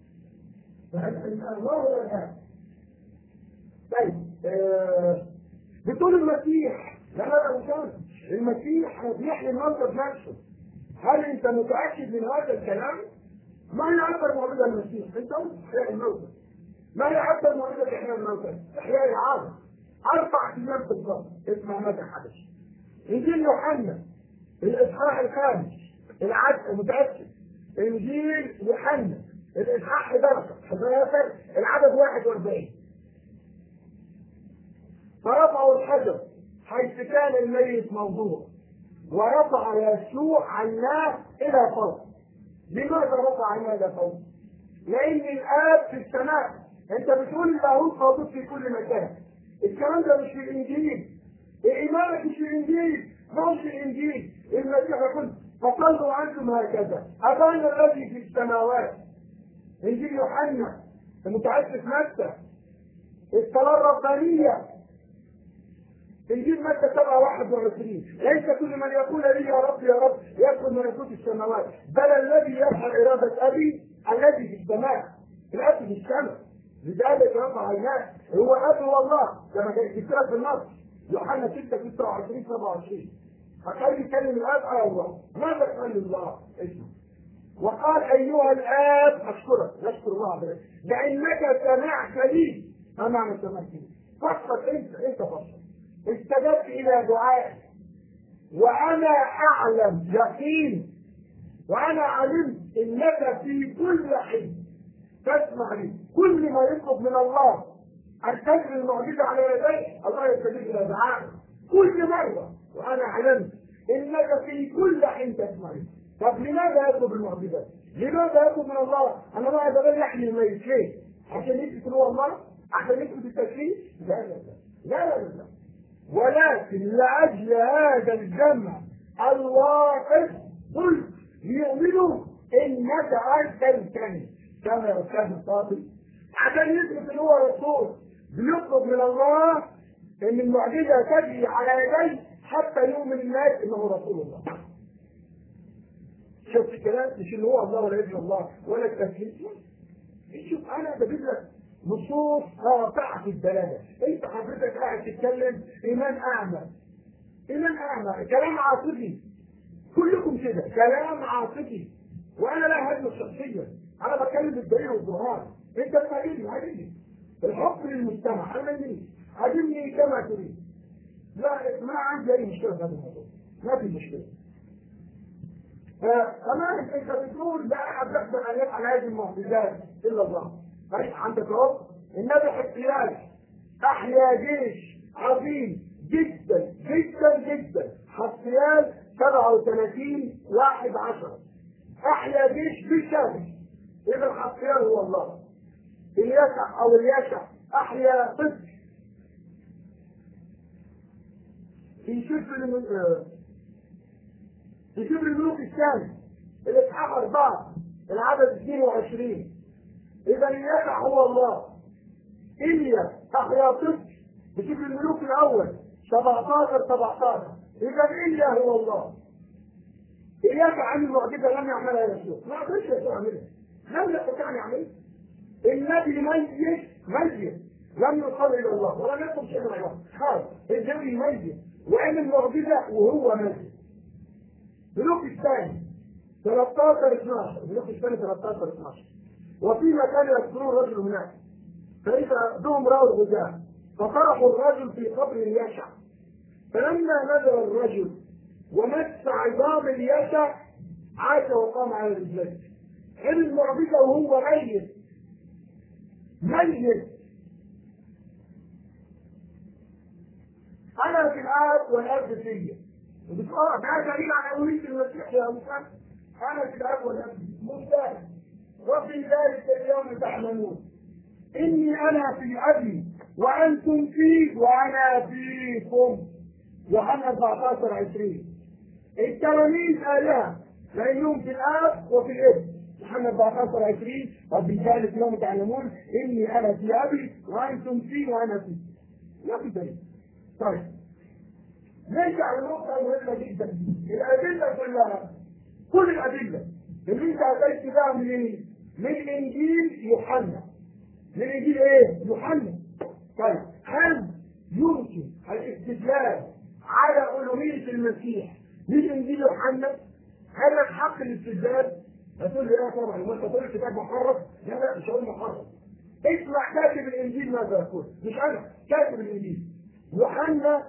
الله الآب. طيب بتقول المسيح لا مكان المسيح بيحيي الموتى بنفسه. هل انت متاكد من هذا الكلام؟ ما هي اكبر معجزه المسيح؟ انت قلت احياء الموتى. ما هي اكبر معجزه احياء الموتى؟ احياء العالم 4 ايام بالضبط. اسمع ماذا حدث. انجيل يوحنا الاصحاح 5 العدد متاكد. انجيل يوحنا الاصحاح 11 العدد 41 فرفعوا الحجر حيث كان الميت موضوع ورفع يسوع عيناه الى فوق. لماذا رفع عيناه الى فوق؟ لان الاب في السماء. انت بتقول اللاهوت موجود في كل مكان. الكلام ده مش في الانجيل. ايمانك مش في الانجيل، مش في الانجيل. المسيح يقول فصلوا عنكم هكذا ابانا الذي في السماوات. انجيل يوحنا المتعسف متى. الصلاه الربانيه انجيل متى 7:21 ليس كل من يقول لي يا رب يا رب يدخل ملكوت السماوات بل الذي يفعل اراده ابي الذي في السماء. الاب في السماء لذلك رفع عيناه هو اب والله كما كتبت في النص يوحنا 6:26-27. فكان يكلم الاب على الله. ماذا قال الله؟ اسمه وقال ايها الاب اشكرك نشكر الله عليك لانك سمعت لي. ما معنى سمعت لي؟ فقط انت فقط استجبت الى دعائي وانا اعلم يقين وانا علمت انك في كل حين تسمع لي. كل ما يطلب من الله ان تجري المعجزه على يديه الله يستجيب الى دعائه كل مره. وانا علمت انك في كل حين تسمع لي. طب لماذا يطلب المعجزات؟ لماذا يطلب من الله؟ انا ما اقدر يحمي الميت ليه؟ عشان يثبت هو الله؟ عشان يثبت التكليف؟ لا لا لا لا لا لا. ولكن لاجل هذا الجمع الواقف قلت ليؤمنوا انك ارسلتني كما يرسل الطاطي عشان يثبت ان هو رسول. بيطلب من الله ان المعجزه تجري على يديه حتى يؤمن الناس انه رسول الله. شوف الكلام مش اللي هو الله ولا ابن الله ولا التكليف. شوف انا بجيب لك نصوص قاطعه الدلاله. انت حضرتك قاعد تتكلم ايمان اعمى. ايمان اعمى كلام عاطفي. كلكم كده كلام عاطفي. وانا لا هدم شخصيا. انا بتكلم بالدليل والبرهان. انت عاجبني الحب للمجتمع. انا مين؟ عاجبني كما تريد. لا ما عندي اي مشكله في هذا الموضوع. ما في مشكله. كمان انت بتقول لا احد يقدر ان يفعل هذه المعجزات الا الله. طيب عندك اهو النبي حسيان احيا جيش عظيم جدا جدا جدا. حسيان 37:11 احيا جيش بشامل. اذا حسيان هو الله. اليسع او اليشع احيا طفل في سفر الملوك الثاني الاصحاح 4 العدد 22. اذا اليسع هو الله. ايليا احيا طفل في سفر الملوك الاول 17. اذا ايليا هو الله. اليسع عن المعجزه لم يعملها يسوع. ما قدرش يسوع يعملها. لم يستطيع ان يعملها. النبي ميت لم يصل الى الله ولم يطلب شيء من الله. خالص النبي ميت وعمل معجزه وهو ميت. ملوك الثاني 13-12. ملوك الثاني 13-12. وفيما كان يذكرون رجل هناك فإذا بهم رأوا الغزاة فطرحوا الرجل في قبر اليشع. فلما نزل الرجل ومس عظام اليشع عاش وقام على رجليه. عمل المعجزه وهو ميت. انا في الاب والاب فيا. وبتقرا ده دليل على الوهيه المسيح يا مسلم. انا في الاب والاب ممتاز. وفي ذلك اليوم تعلمون اني انا في ابي وانتم فيه وانا فيكم. يوحنا 14:20. التلاميذ آلهة لأنهم في الآب وفي الابن. يوحنا 14:20. وفي ذلك اليوم تعلمون إني أنا في أبي وأنتم فيه وأنا فيه. ما في دليل. طيب نرجع لنقطة مهمة جدا. الأدلة كلها كل الأدلة اللي أنت أتيت بها من إنجيل يوحنا. من إنجيل إيه؟ يوحنا. طيب هل يمكن الاستدلال على ألوهية المسيح من إنجيل يوحنا؟ هل الحق الاستدلال؟ هتقول لي لا طبعا. وانت تقول الكتاب محرف؟ لا مش هقول محرف. اسمع كاتب الانجيل ماذا يقول. مش انا كاتب الانجيل. يوحنا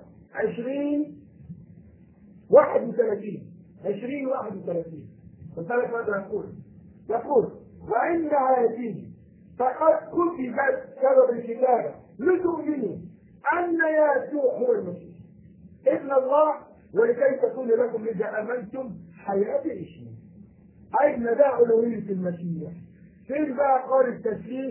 20:31. فذلك ماذا يقول؟ يقول وانها تيجي فقد كتبت سبب الكتابه لتؤمنوا ان يسوع هو المسيح ابن الله ولكي تكون لكم اذا امنتم حياه اسمه. اين ده الوهيه المسيح؟ فين بقى قول التسليم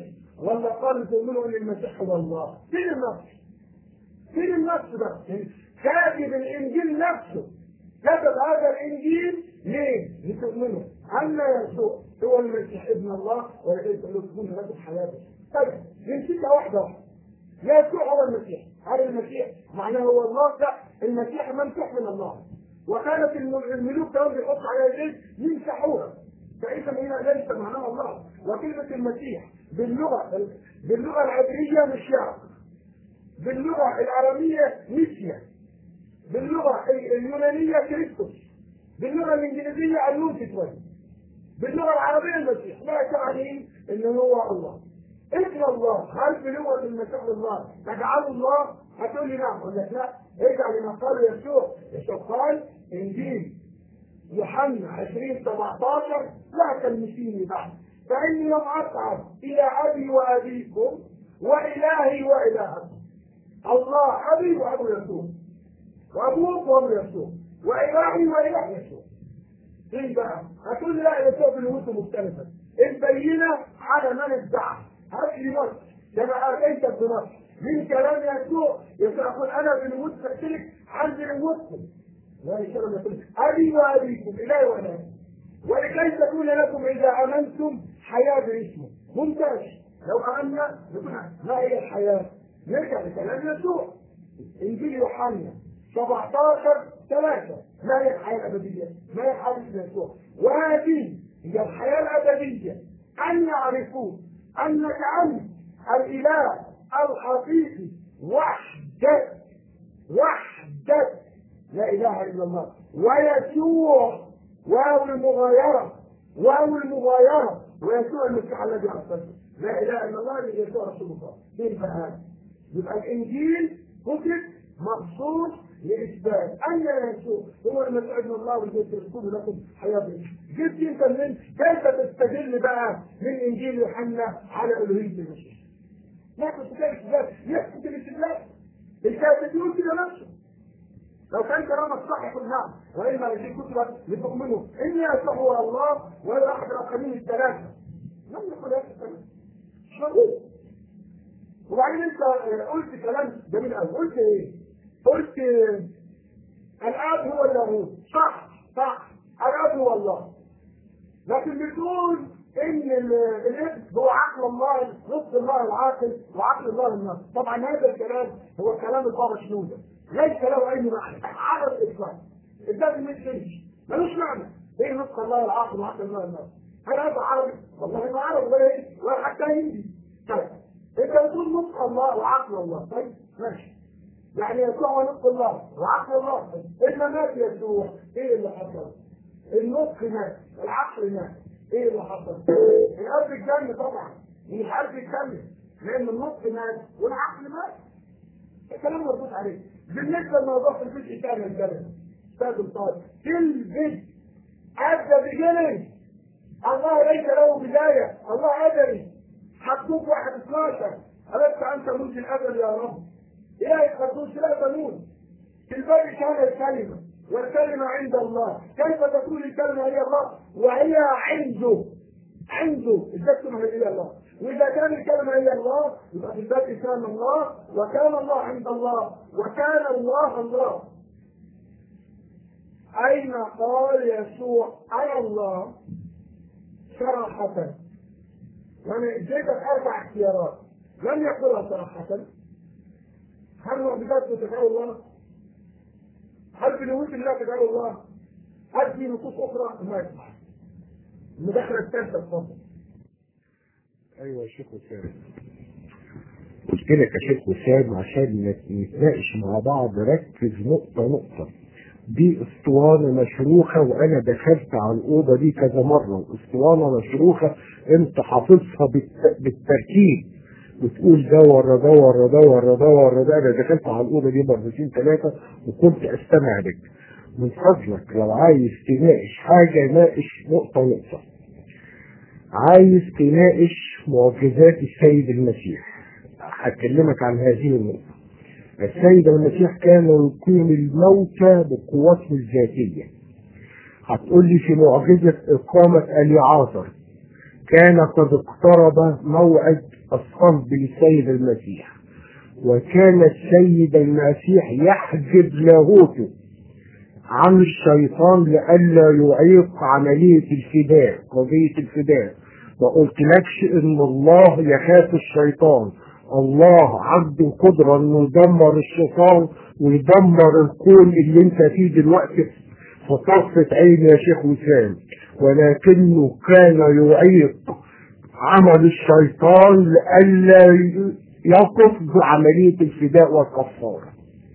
ولا قالوا تؤمنوا ان المسيح هو الله؟ فين النص؟ فين النص ده؟ كاتب الانجيل نفسه كتب هذا الانجيل ليه؟ لتؤمنوا ان يسوع هو المسيح ابن الله ولكي تكون لكم حياته. طيب نمسكها واحده واحده. يسوع هو المسيح، هل المسيح معناه هو الله؟ لا، المسيح ممسوح من الله، وكانت الملوك كانوا بيحطوا عليها زيت يمسحوها، فإذا هي ليس معناها الله. وكلمة المسيح باللغة العبرية مش يعقوب، باللغة العربية ميسيا، باللغة اليونانية كريستوس، باللغة الإنجليزية أنوثيتوس، باللغة العربية المسيح. لا تعني إنه هو الله. اسم الله هل بلغة المسيح الله تجعله الله؟ هتقول لي نعم، أقول لك لا، ارجع لما قال يسوع قال إنجيل يوحنا 20:17 لا تلمسيني بعد فإني لم أصعد إلى أبي وأبيكم وإلهي وإلهكم. الله أبي وأبو يسوع، وأبوك وأبو يسوع، وإلهي وإله يسوع. إيه بقى؟ هتقول لي لا يسوع بنوته مختلفة. البينة على من ادعى. هات لي نص كما آتيتك بنص من كلام يسوع يقول أنا بنوت فأتلك عن بنوتكم. لا يشرب يقول أبي وأبيكم إلهي وإلهي ولكي تكون لكم إذا آمنتم حياة باسمه. ممتاز. لو آمنا ما هي الحياة؟ نرجع لكلام يسوع إنجيل يوحنا 17:3 ما هي الحياة الأبدية؟ ما هي الحياة يسوع؟ وهذه هي الحياة الأبدية أن يعرفون أنك أنت الإله الحقيقي وحدك لا إله إلا الله، ويسوع واو المغايرة ويسوع المسيح الذي أرسله. لا إله إلا الله يسوع رسول الله. كيف هذا؟ يبقى الإنجيل كتب مخصوص لإثبات أن يسوع هو المسيح ابن الله والذي تكون لكم حياة باسمه. جبت أنت منين؟ كيف تستدل بقى من إنجيل يوحنا على ألوهية المسيح؟ لا تستدل يثبت الاستدلال. الكاتب يقول كده نفسه. لو كان كلامك صح يقول نعم، وإما يجي كتبك لتؤمنوا إن يسوع هو الله ولا أحد الأقانيم الثلاثة. لم يقل هذا الكلام. شو؟ وبعدين انت قلت كلام جميل قوي. قلت ايه؟ قلت الاب هو اللاهوت. صح الاب هو الله، لكن بتقول ان الابن هو عقل الله، نصف الله العاقل وعقل الله النص. طبعا هذا الكلام هو كلام البابا شنودة، ليس له اي معنى على الاطلاق. ده مش ملوش معنى. ايه نصف الله العاقل وعقل الله النص؟ هل هذا عربي؟ والله ما عربي ولا حتى هندي. طيب انت بتقول نطق الله وعقل الله. طيب ماشي، يعني يسوع هو نطق الله وعقل الله. اما مات يسوع ايه اللي حصل؟ النطق مات، العقل مات، ايه اللي حصل؟ القلب اتجنن طبعا، مش عارف يتكلم لان النطق مات والعقل مات. الكلام مربوط عليه. بالنسبه لموضوع الفيزياء كان الجبل استاذ الطالب في الفيزياء at the beginning الله ليس له بدايه، الله ادري. حطوك 1:12 ألست أنت منذ الأزل يا رب إلهي قدوس لا تموت. في البدء كان الكلمة والكلمة عند الله. كيف تكون الكلمة هي الله وهي عنده الجسم هي الله؟ وإذا كان الكلمة هي الله يبقى في البدء كان الله وكان الله عند الله وكان الله. أين قال يسوع أنا الله صراحة؟ يعني اديتك 4 اختيارات لم يقولها صراحة. هل معجزات تدعو الله؟ هل بنوت الله تدعو الله؟ هل في نصوص أخرى؟ ما يسمع. المداخلة الثالثة اتفضل. أيوة يا شيخ وسام، قلت لك يا شيخ وسام عشان نتناقش مع بعض ركز نقطة. دي اسطوانة مشروخة وأنا دخلت على الأوضة دي كذا مرة. اسطوانة مشروخة أنت حافظها بالترتيب، بتقول ده ورا ده ورا ده ورا ده ورا ده. أنا دخلت على الأوضة دي 2-3 وكنت أستمع لك. من فضلك لو عايز تناقش حاجة ناقش نقطة. عايز تناقش معجزات السيد المسيح، هكلمك عن هذه النقطة. السيد المسيح كان يقيم الموتى بقوته الذاتية. هتقول لي في معجزة إقامة اليعازر كان قد اقترب موعد الصلب للسيد المسيح، وكان السيد المسيح يحجب لاهوته عن الشيطان لئلا يعيق عملية الفداء، قضية الفداء. ما قلتلكش ان الله يخاف الشيطان، الله عنده قدرة انه يدمر الشيطان ويدمر الكون اللي انت فيه دلوقتي في طرفة عين يا شيخ وسام، ولكنه كان يعيق عمل الشيطان لئلا يقف بعملية الفداء والكفارة.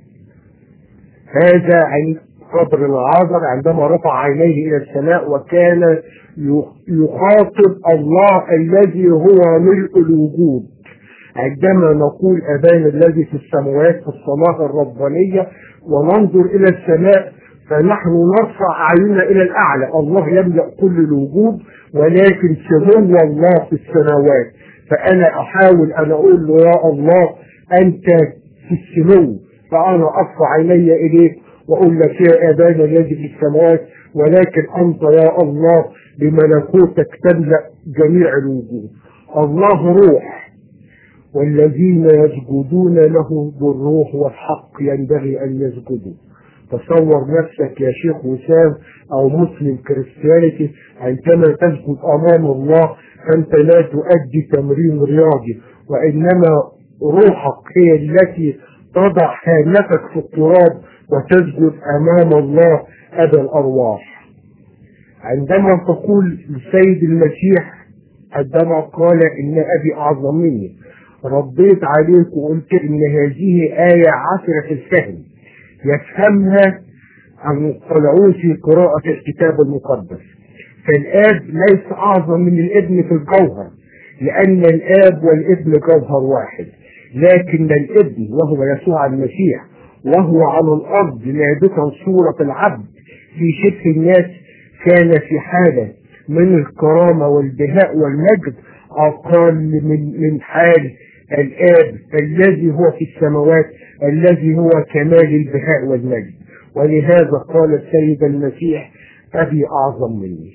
هذا عند قبر العازر عندما رفع عينيه إلى السماء وكان يخاطب الله الذي هو ملء الوجود. عندما نقول أبانا الذي في السماوات في الصلاة الربانية وننظر إلى السماء فنحن نرفع أعيننا إلى الأعلى، الله يملأ كل الوجود ولكن سمو الله في السماوات. فأنا أحاول أن أقول له يا الله أنت في السمو، فأنا أرفع عيني إليك وأقول لك يا أبانا الذي في السماوات، ولكن أنت يا الله بملكوتك تملأ جميع الوجود. الله روح والذين يسجدون له بالروح والحق ينبغي أن يسجدوا. تصور نفسك يا شيخ وسام أو مسلم كريستيانيتي عندما تسجد أمام الله فأنت لا تؤدي تمرين رياضي، وإنما روحك هي التي تضع هامتك في التراب وتسجد أمام الله أبا الأرواح. عندما تقول للسيد المسيح عندما قال إن أبي أعظم مني، رديت عليك وقلت إن هذه آية عسرة الفهم يفهمها المطلعون في قراءة الكتاب المقدس. فالآب ليس أعظم من الابن في الجوهر، لأن الآب والابن جوهر واحد، لكن الابن وهو يسوع المسيح وهو على الأرض لابسا صورة العبد في شبه الناس كان في حالة من الكرامة والبهاء والمجد أقل من حال الآب الذي هو في السماوات الذي هو كمال البهاء والمجد. ولهذا قال السيد المسيح أبي أعظم مني.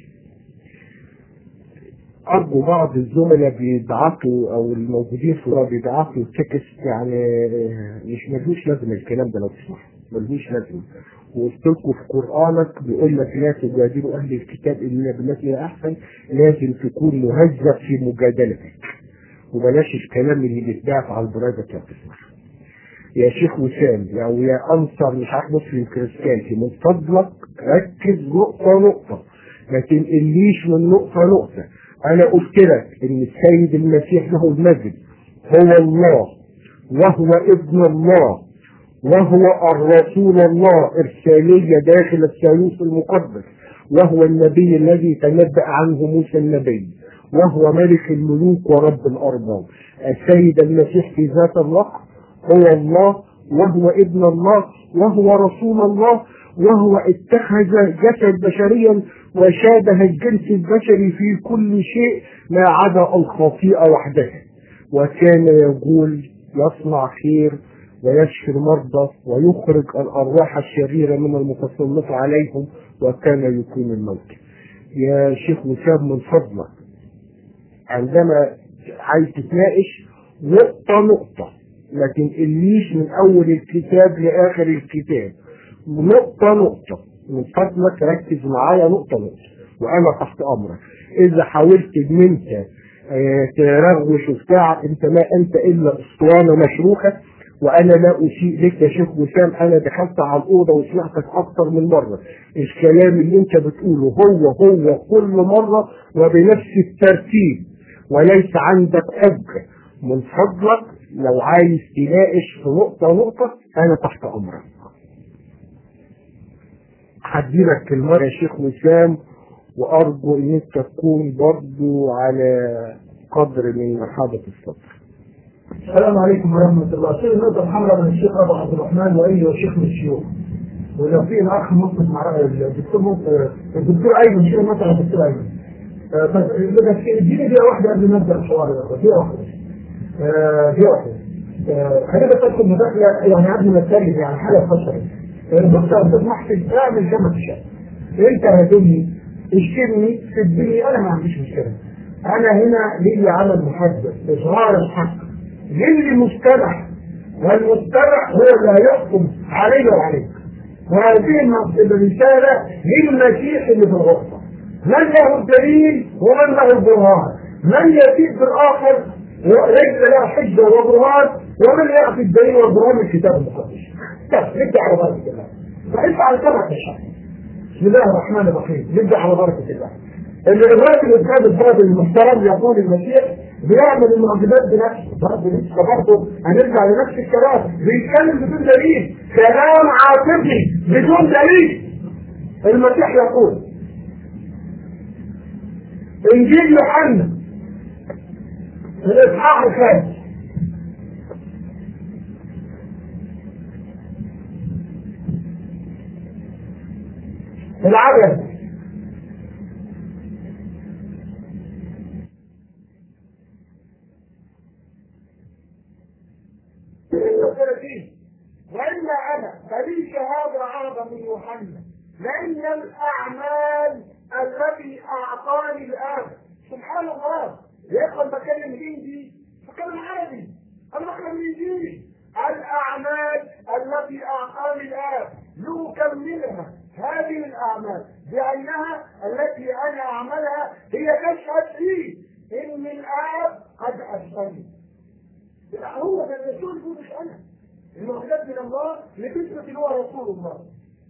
أرجو بعض الزملاء بيدعكوا أو الموجودين في بيدعكوا تكست، يعني مش ملهوش لازمة الكلام ده لو تسمح، ملهوش لازمة. وقلت لكم في قرآنك بيقول لك لا تجادلوا أهل الكتاب إلا بالتي هي أحسن، لازم تكون مهذب في مجادلتك وبلاش الكلام اللي بيتباع على البرايفت لو تسمح. يا شيخ وسام أو يا أنصر مش عارف مسلم كريستيانتي، من فضلك ركز نقطة نقطة، ما تنقليش من نقطة نقطة. أنا قلت لك إن السيد المسيح له المجد هو الله وهو ابن الله وهو الرسول الله إرسالية داخل الثالوث المقدس، وهو النبي الذي تنبأ عنه موسى النبي، وهو ملك الملوك ورب الأرباب. السيد المسيح في ذات الوقت هو الله وهو ابن الله وهو رسول الله، وهو اتخذ جسد بشريا وشابه الجنس البشري في كل شيء ما عدا الخطيئة وحدها، وكان يقول يصنع خير ويشفي المرضى ويخرج الأرواح الشريرة من المتسلط عليهم وكان يقيم الموت. يا شيخ وسام من فضلك عندما عايز تتناقش نقطة نقطة، لكن تنقليش من أول الكتاب لآخر الكتاب، نقطة نقطة. من فضلك ركز معايا نقطة نقطة وأنا تحت أمرك. إذا حاولت إن أنت ترغوش وبتاع، أنت ما أنت إلا أسطوانة مشروخة، وأنا لا أسيء لك يا شيخ وسام. أنا دخلت على الأوضة وسمعتك أكتر من مرة، الكلام اللي أنت بتقوله هو كل مرة وبنفس الترتيب وليس عندك أجر. من فضلك لو عايز تناقش في نقطة نقطة أنا تحت أمرك. هديلك المرة يا شيخ وسام، وأرجو إن أنت تكون برضو على قدر من مرحبة الصدر. السلام عليكم ورحمة الله. سيد النقطة الحمراء من الشيخ أبو عبد الرحمن وإيه وشيخ من الشيوخ، ولو في الأخ مطلق مع الدكتور أيمن شيخ مثلا الدكتور أيمن. بس اديني دقيقة واحدة قبل ما نبدأ الحوار يا أخوة، دقيقة واحدة. خلينا تدخل مداخلة يعني قبل ما تتكلم، يعني حاجة خاصة. بص يا أستاذ محسن اعمل زي ما تشاء، أنت هتقولي اشترني في الدنيا أنا ما عنديش مشكلة، انا هنا لي عمل محدد اظهار الحق للمجتمع، والمجتمع هو اللي هيحكم علي وعليك. وهذه الرساله للمسيح اللي في الغرفه، من له الدليل ومن له البرهان، من يفيد بالاخر وليس له حجه وبرهان، ومن يعطي الدليل والبرهان من الكتاب المقدس. طيب نبدا على بركه الله. فافعل كما تشاء. بسم الله الرحمن الرحيم. نبدا على بركه الله. الرواية الإسلام الفاضل المحترم يقول المسيح بيعمل المعجزات بنفسه، برضه هنرجع لنفس الكلام، بيتكلم بدون دليل، كلام عاطفي بدون دليل. المسيح يقول إنجيل يوحنا الإصحاح الخامس العدد وإلا أنا فلي شهادة أعظم من يوحنا، لأن الأعمال التي أعطاني الآب. سبحان الله، يقول بكلم هندي بكلم عربي، أنا بكلم إنجيلي. الأعمال التي أعطاني الآب لأكملها، هذه الأعمال بعينها التي أنا أعملها هي تشهد لي إن الآب قد أرسلني. هو ده الرسول يقول مش أنا. المعجزات من الله لتثبت ان هو رسول الله.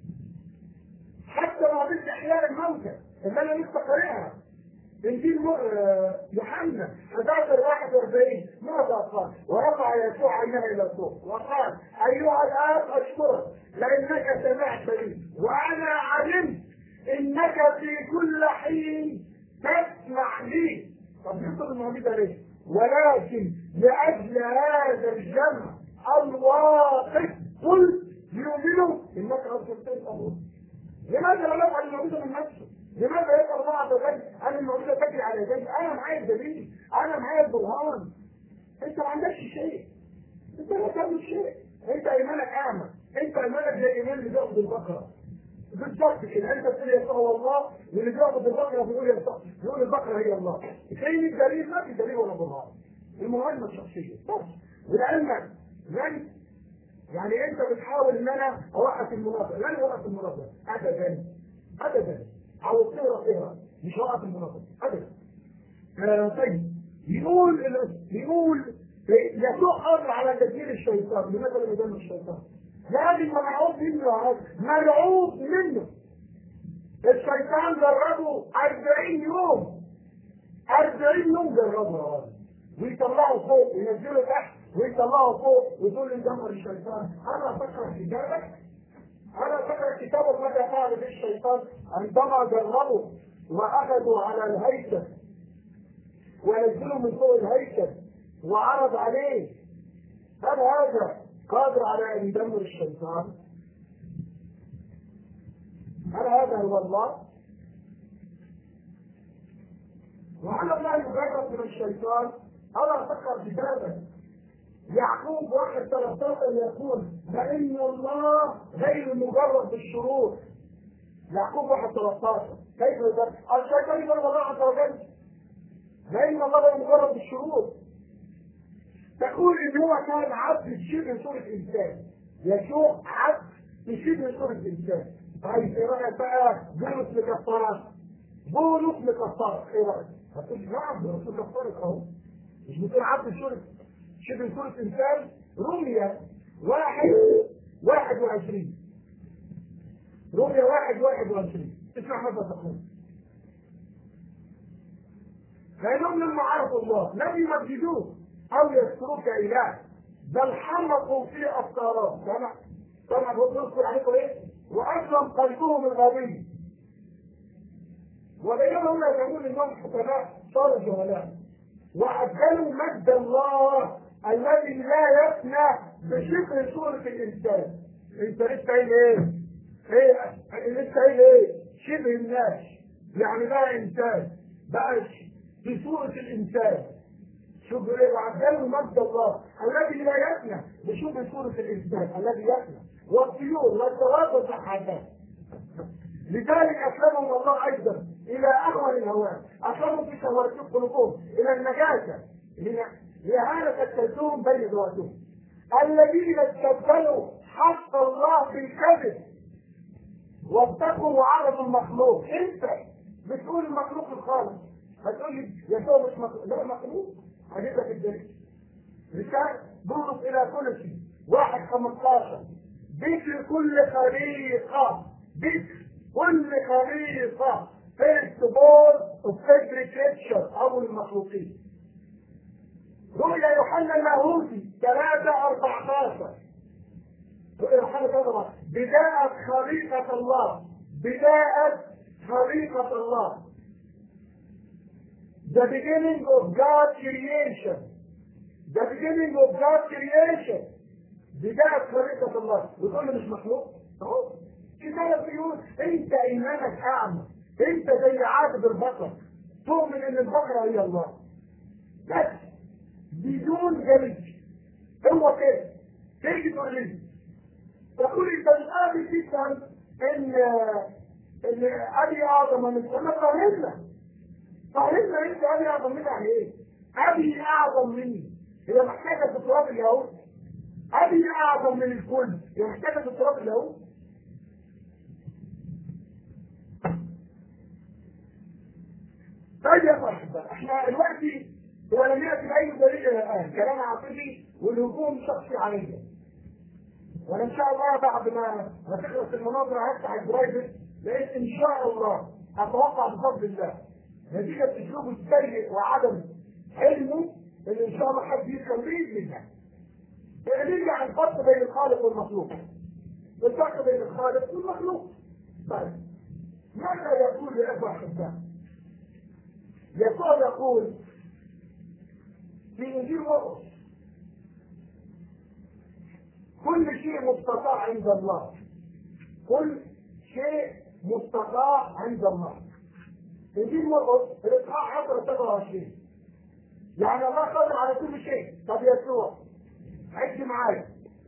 حتى معجزة احياء الموتى اللي انا لسه قارئها انجيل يوحنا 11:41 ماذا قال؟ ورفع يسوع عينه الى الفوق وقال ايها الاب اشكرك لانك سمعت لي وانا علمت انك في كل حين تسمع لي. طب نحصل المعجزة ليه؟ ولكن لاجل هذا الجمع الواقف قلت ليؤمنوا انك ارسلتني ابوه. لماذا لا نفعل المعجزه من نفسه؟ لماذا يسال الله عز وجل ان المعجزه تجري على يديه؟ انا معايا الدليل، انا معايا البرهان. انت ما عندكش شيء، انت لا تعمل شيء، انت ايمانك اعمى، انت ايمانك زي ايمان اللي بيعبد البقره. بالضبط كده، انت بتقول يسوع هو الله، واللي بيعبد البقره بيقول يسوع، بيقول البقره هي الله. فين الدليل؟ ما في دليل ولا برهان. المهمه الشخصيه بس. ولعلمك من يعني انت بتحاول ان انا اوقف المناظره، لن اوقف المناظره ابدا ابدا، او صيغه مش اوقف المناظره ابدا. طيب يقول يسوع امر على تدبير الشيطان. لماذا لم يدمر الشيطان؟ لازم مرعوب منه، مرعوب منه. الشيطان جربه 40 يوم 40 يوم جربه ويطلعوا فوق وينزلوا تحت ويطلعوا فوق ويقول لي دمر الشيطان. انا فكر كتابك، انا فكر كتابك ماذا فعل بالشيطان عندما جربوا واخذوا على الهيكل ونزلوا من فوق الهيكل وعرض عليه. هل هذا قادر على ان يدمر الشيطان؟ هل هذا هو الله؟ وعلى الله يجرب من الشيطان. انا فكر كتابك يعقوب 1:13 يقول فإن الله غير مجرد بالشرور. يعقوب 1:13 كيف يجرب؟ الشيطان يجرب الله عز وجل. فإن الله غير مجرد بالشرور. تقول إن هو كان عبد بشبه صورة إنسان. يسوع عبد بشبه صورة إنسان. طيب إيه رأيك بقى بولس مكفرة؟ بولس مكفرة، إيه رأيك؟ هتقول نعم بولس مكفرة أهو. مش بتقول عبد بشبه صورة إنسان. رمية 1:21 رمية 1:21 اسمع ماذا تقول. فإنهم لما عرفوا الله لم يمجدوه أو يذكروه كإله بل حمقوا في أفكارهم. طبعا هو بيذكر عليكم إيه؟ وأسلم قلبهم الغبي وبينما هم يقولون إنهم حكماء صاروا جهلاء وأجلوا مجد الله الذي لا يفنى بشكل صورة الإنسان. أنت لسه قايل إيه؟ لسه قايل إيه؟ شبه الناس، يعني بقى إنسان، بقى في صورة الإنسان. شوف إيه؟ وأجلوا مجد الله الذي لا يفنى بشكل صورة الإنسان الذي يفنى والطيور والدواب والحيوانات. لذلك أسلمهم الله أيضا إلى أهون الهوان، أسلمهم في شهوات قلوبهم إلى النجاسة لإهانة التلزوم بين ذواتهم. الذين استبدلوا حق الله بالكذب واتقوا وعرضوا المخلوق. أنت بتقول المخلوق الخالق، هتقول لي يسوع مش مخلوق، ده مخلوق. هجيب لك الدليل. رسالة بولس إلى كل شيء 1:15 ذكر كل خليقة، ذكر كل خليقة first born of every creature أو المخلوقين. رؤيا يوحنا اللاهوتي 3:14 بداية خليقة الله، بداية خليقة الله. The beginning of God's creation. The beginning of God's creation. بداية خليقة الله. وتقول لي مش مخلوق؟ اهو. كتاب بيقول انت ايمانك اعمى، انت زي عابد البقر، تؤمن ان البقرة هي الله. بس بدون دليل. هو كده. تيجي تقول لي تقول انت مش قادر تفهم ان ابي اعظم من السماء. فهمنا انت ابي اعظم مني يعني ايه؟ ابي اعظم مني هي محتاجه في تراب اليهود. ابي اعظم من الكل هي محتاجه في تراب اليهود. طيب يا اخوان احنا دلوقتي ولم ياتي باي دليل الان، كلام عاطفي والهجوم شخصي عليا. وانا ان شاء الله بعد ما تخلص المناظره هفتح البرايفت، لان ان شاء الله اتوقع بفضل الله نتيجه اسلوبه السيء وعدم علمه ان ان شاء الله حد يفهم باذن الله. نرجع الفرق بين الخالق والمخلوق. الفرق بين الخالق والمخلوق. طيب ماذا يقول لأخوة أحباء؟ يسوع يقول في إنجيل مرقس كل شيء مستطاع عند الله. كل شيء مستطاع عند الله. إنجيل مرقس الإصحاح 10:27 يعني الله قادر على كل شيء. طب يسوع عد معايا.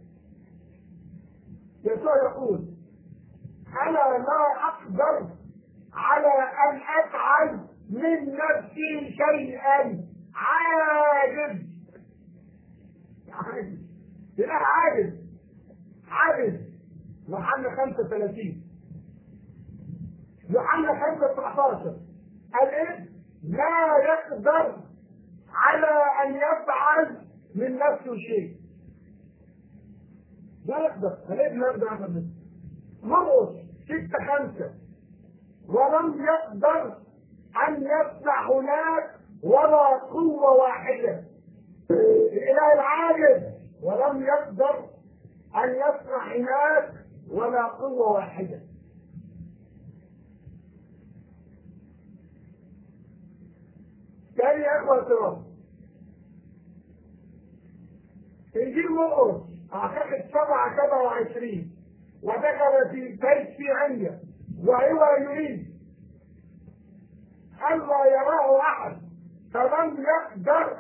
يسوع يقول أنا لا أقدر على أن أفعل من نفسي شيئا. عاجز. إله عاجز. يوحنا 5:30 يوحنا 5:19 الابن لا يقدر على أن يفعل من نفسه شيء. لا يقدر. الابن لا يقدر على نفسه. مرقس 6:5 ولم يقدر أن يفتح هناك ولا قوة واحدة. الإله العاجز ولم يقدر أن يفتح هناك ولا قوة واحدة. تاني يا إخوة الكرام إنجيل مرقس أعتقد 7:27 ودخل في بيت في عنيا وهو يريد ألا يراه أحد فلم يقدر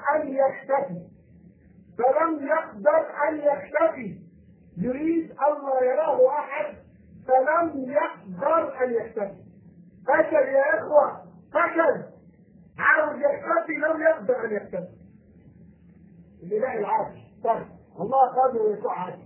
أن يختفي. يريد ألا يراه أحد فلم يقدر أن يختفي. فشل يا إخوة، فشل. عاوز يختفي لم يقدر أن يختفي. الإله العاجز. طيب الله قادر ويسوع عاجز.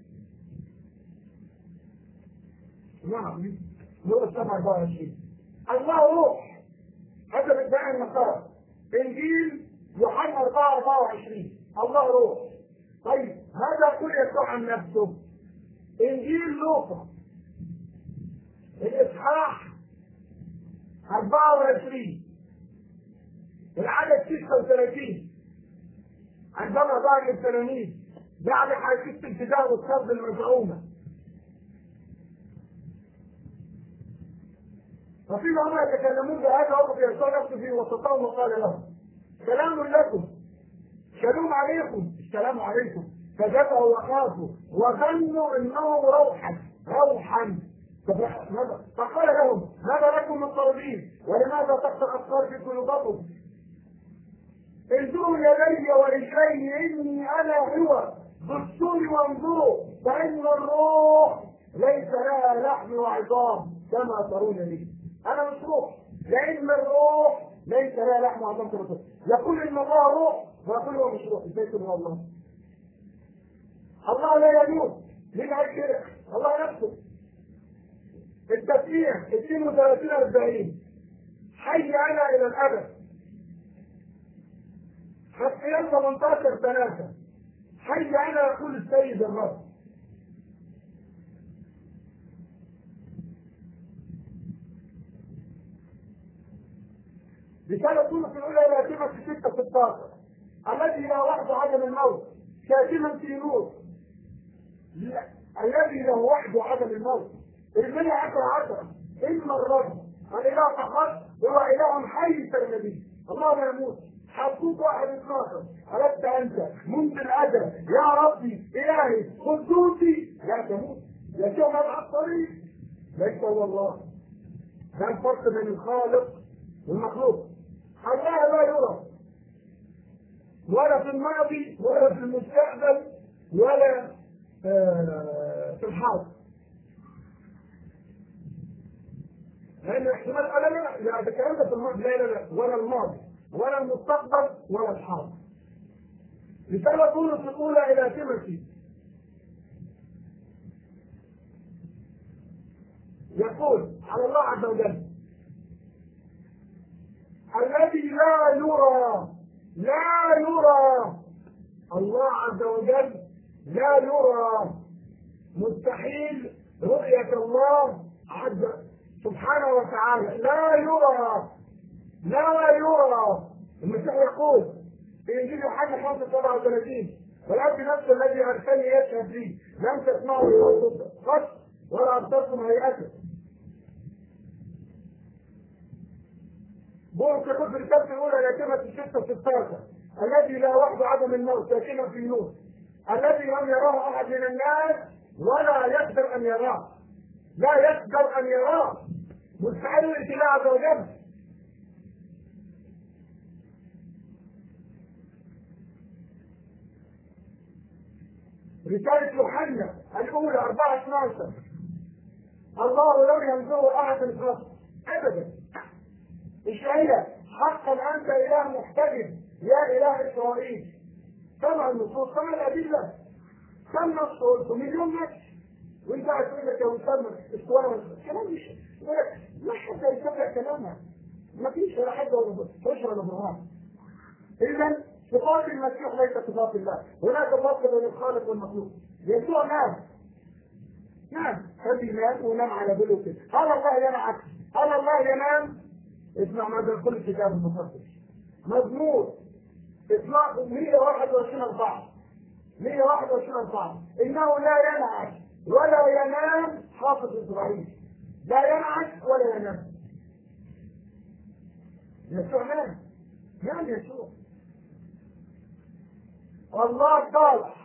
نعم. نور 7:24 الله روح. هذا بداية النصارى. إنجيل يوحنا 4:24 الله روح. طيب هذا كل يسوع عن نفسه. إنجيل لوقا الإصحاح 24 العدد 36 عندما ظهر التلاميذ بعد حادثة الفداء والصد المزعومة. ففيما هم يتكلمون بهذا وقف يسوع نفسه في وسطهم وقال لهم سلام لكم. سلام عليكم. السلام عليكم. فجفوا وخافوا وظنوا انه روحا. فقال لهم ماذا لكم مضطربين ولماذا تخطر افكار في قلوبكم؟ انظروا يدي ورجلي اني انا هو. بصوا وانظروا فان الروح ليس لها لحم وعظام كما ترون لي. انا مش روح، لان الروح ليس لها لحم وعظام كما يقول ان الله روح ويقول هو مش روح. ازاي تقول الله؟ الله لا يموت. مين قال كده؟ الله نفسه. التسبيح 32 40 حي انا الى الابد. حسيان 18 3 حي انا يقول السيد الرب. رسالة سورة الأولى إلى تيموثي 6:16 الذي لا وحده عدم الموت كاتما في نور. الذي له وحده عدم الموت. المية 10 إما الرب الإله فقط هو إله حي كالنبي. الله لا يموت. حقوق 1:12 أردت أنت منذ الأزل يا ربي إلهي قدوسي لا تموت. يسوع مبعث الطريق ليس هو الله. ده الفرق بين الخالق والمخلوق. الله لا يرى ولا في الماضي ولا في المستقبل ولا في الحاضر. لأن احتمال لا ده الكلام ده في الماضي لا ولا الماضي ولا المستقبل ولا الحاضر. رسالة بولس الأولى إلى تيموثي يقول على الله عز وجل الذي لا يرى الله عز وجل لا يرى. مستحيل رؤية الله عز سبحانه وتعالى. لا يرى. المسيح يقول في انجيل يوحنا 5:37 والاب نفسه الذي ارسلني يشهد لي لم تسمعوا صوته قط ولا ابصرتم هيئته. بولس يقول في الرسالة الأولى إلى تيموثي 6:16 الذي لا وحده عدم الموت ساكنا في النور الذي لم يراه أحد من الناس ولا يقدر أن يراه. لا يقدر أن يراه. مستحيل الابتلاء عز وجل. رسالة يوحنا الأولى 4:12 الله لم ينظر أحد الخاص أبدا. إشعياء حقا أنت إله محتجب يا إله إسرائيل. سمع النصوص سمع الأدلة سمع الصوت ومليون نفس وانت عايز تقول لك يا مسمى اسطوانه كلام مش ما حد يتابع كلامها. ما فيش ولا حد ولا بشر ولا برهان. اذا صفات المسيح ليست صفات الله. هناك فرق بين الخالق والمخلوق. يسوع نام خلي ينام ونام على بلو كده. هل الله ينام عكس؟ هل الله ينام؟ اسمع ماذا يقول الكتاب المقدس. مزمور 121:4 انه لا ينعس ولا ينام حافظ اسرائيل. لا ينعس ولا ينام. يسوع نام يسوع. الله صالح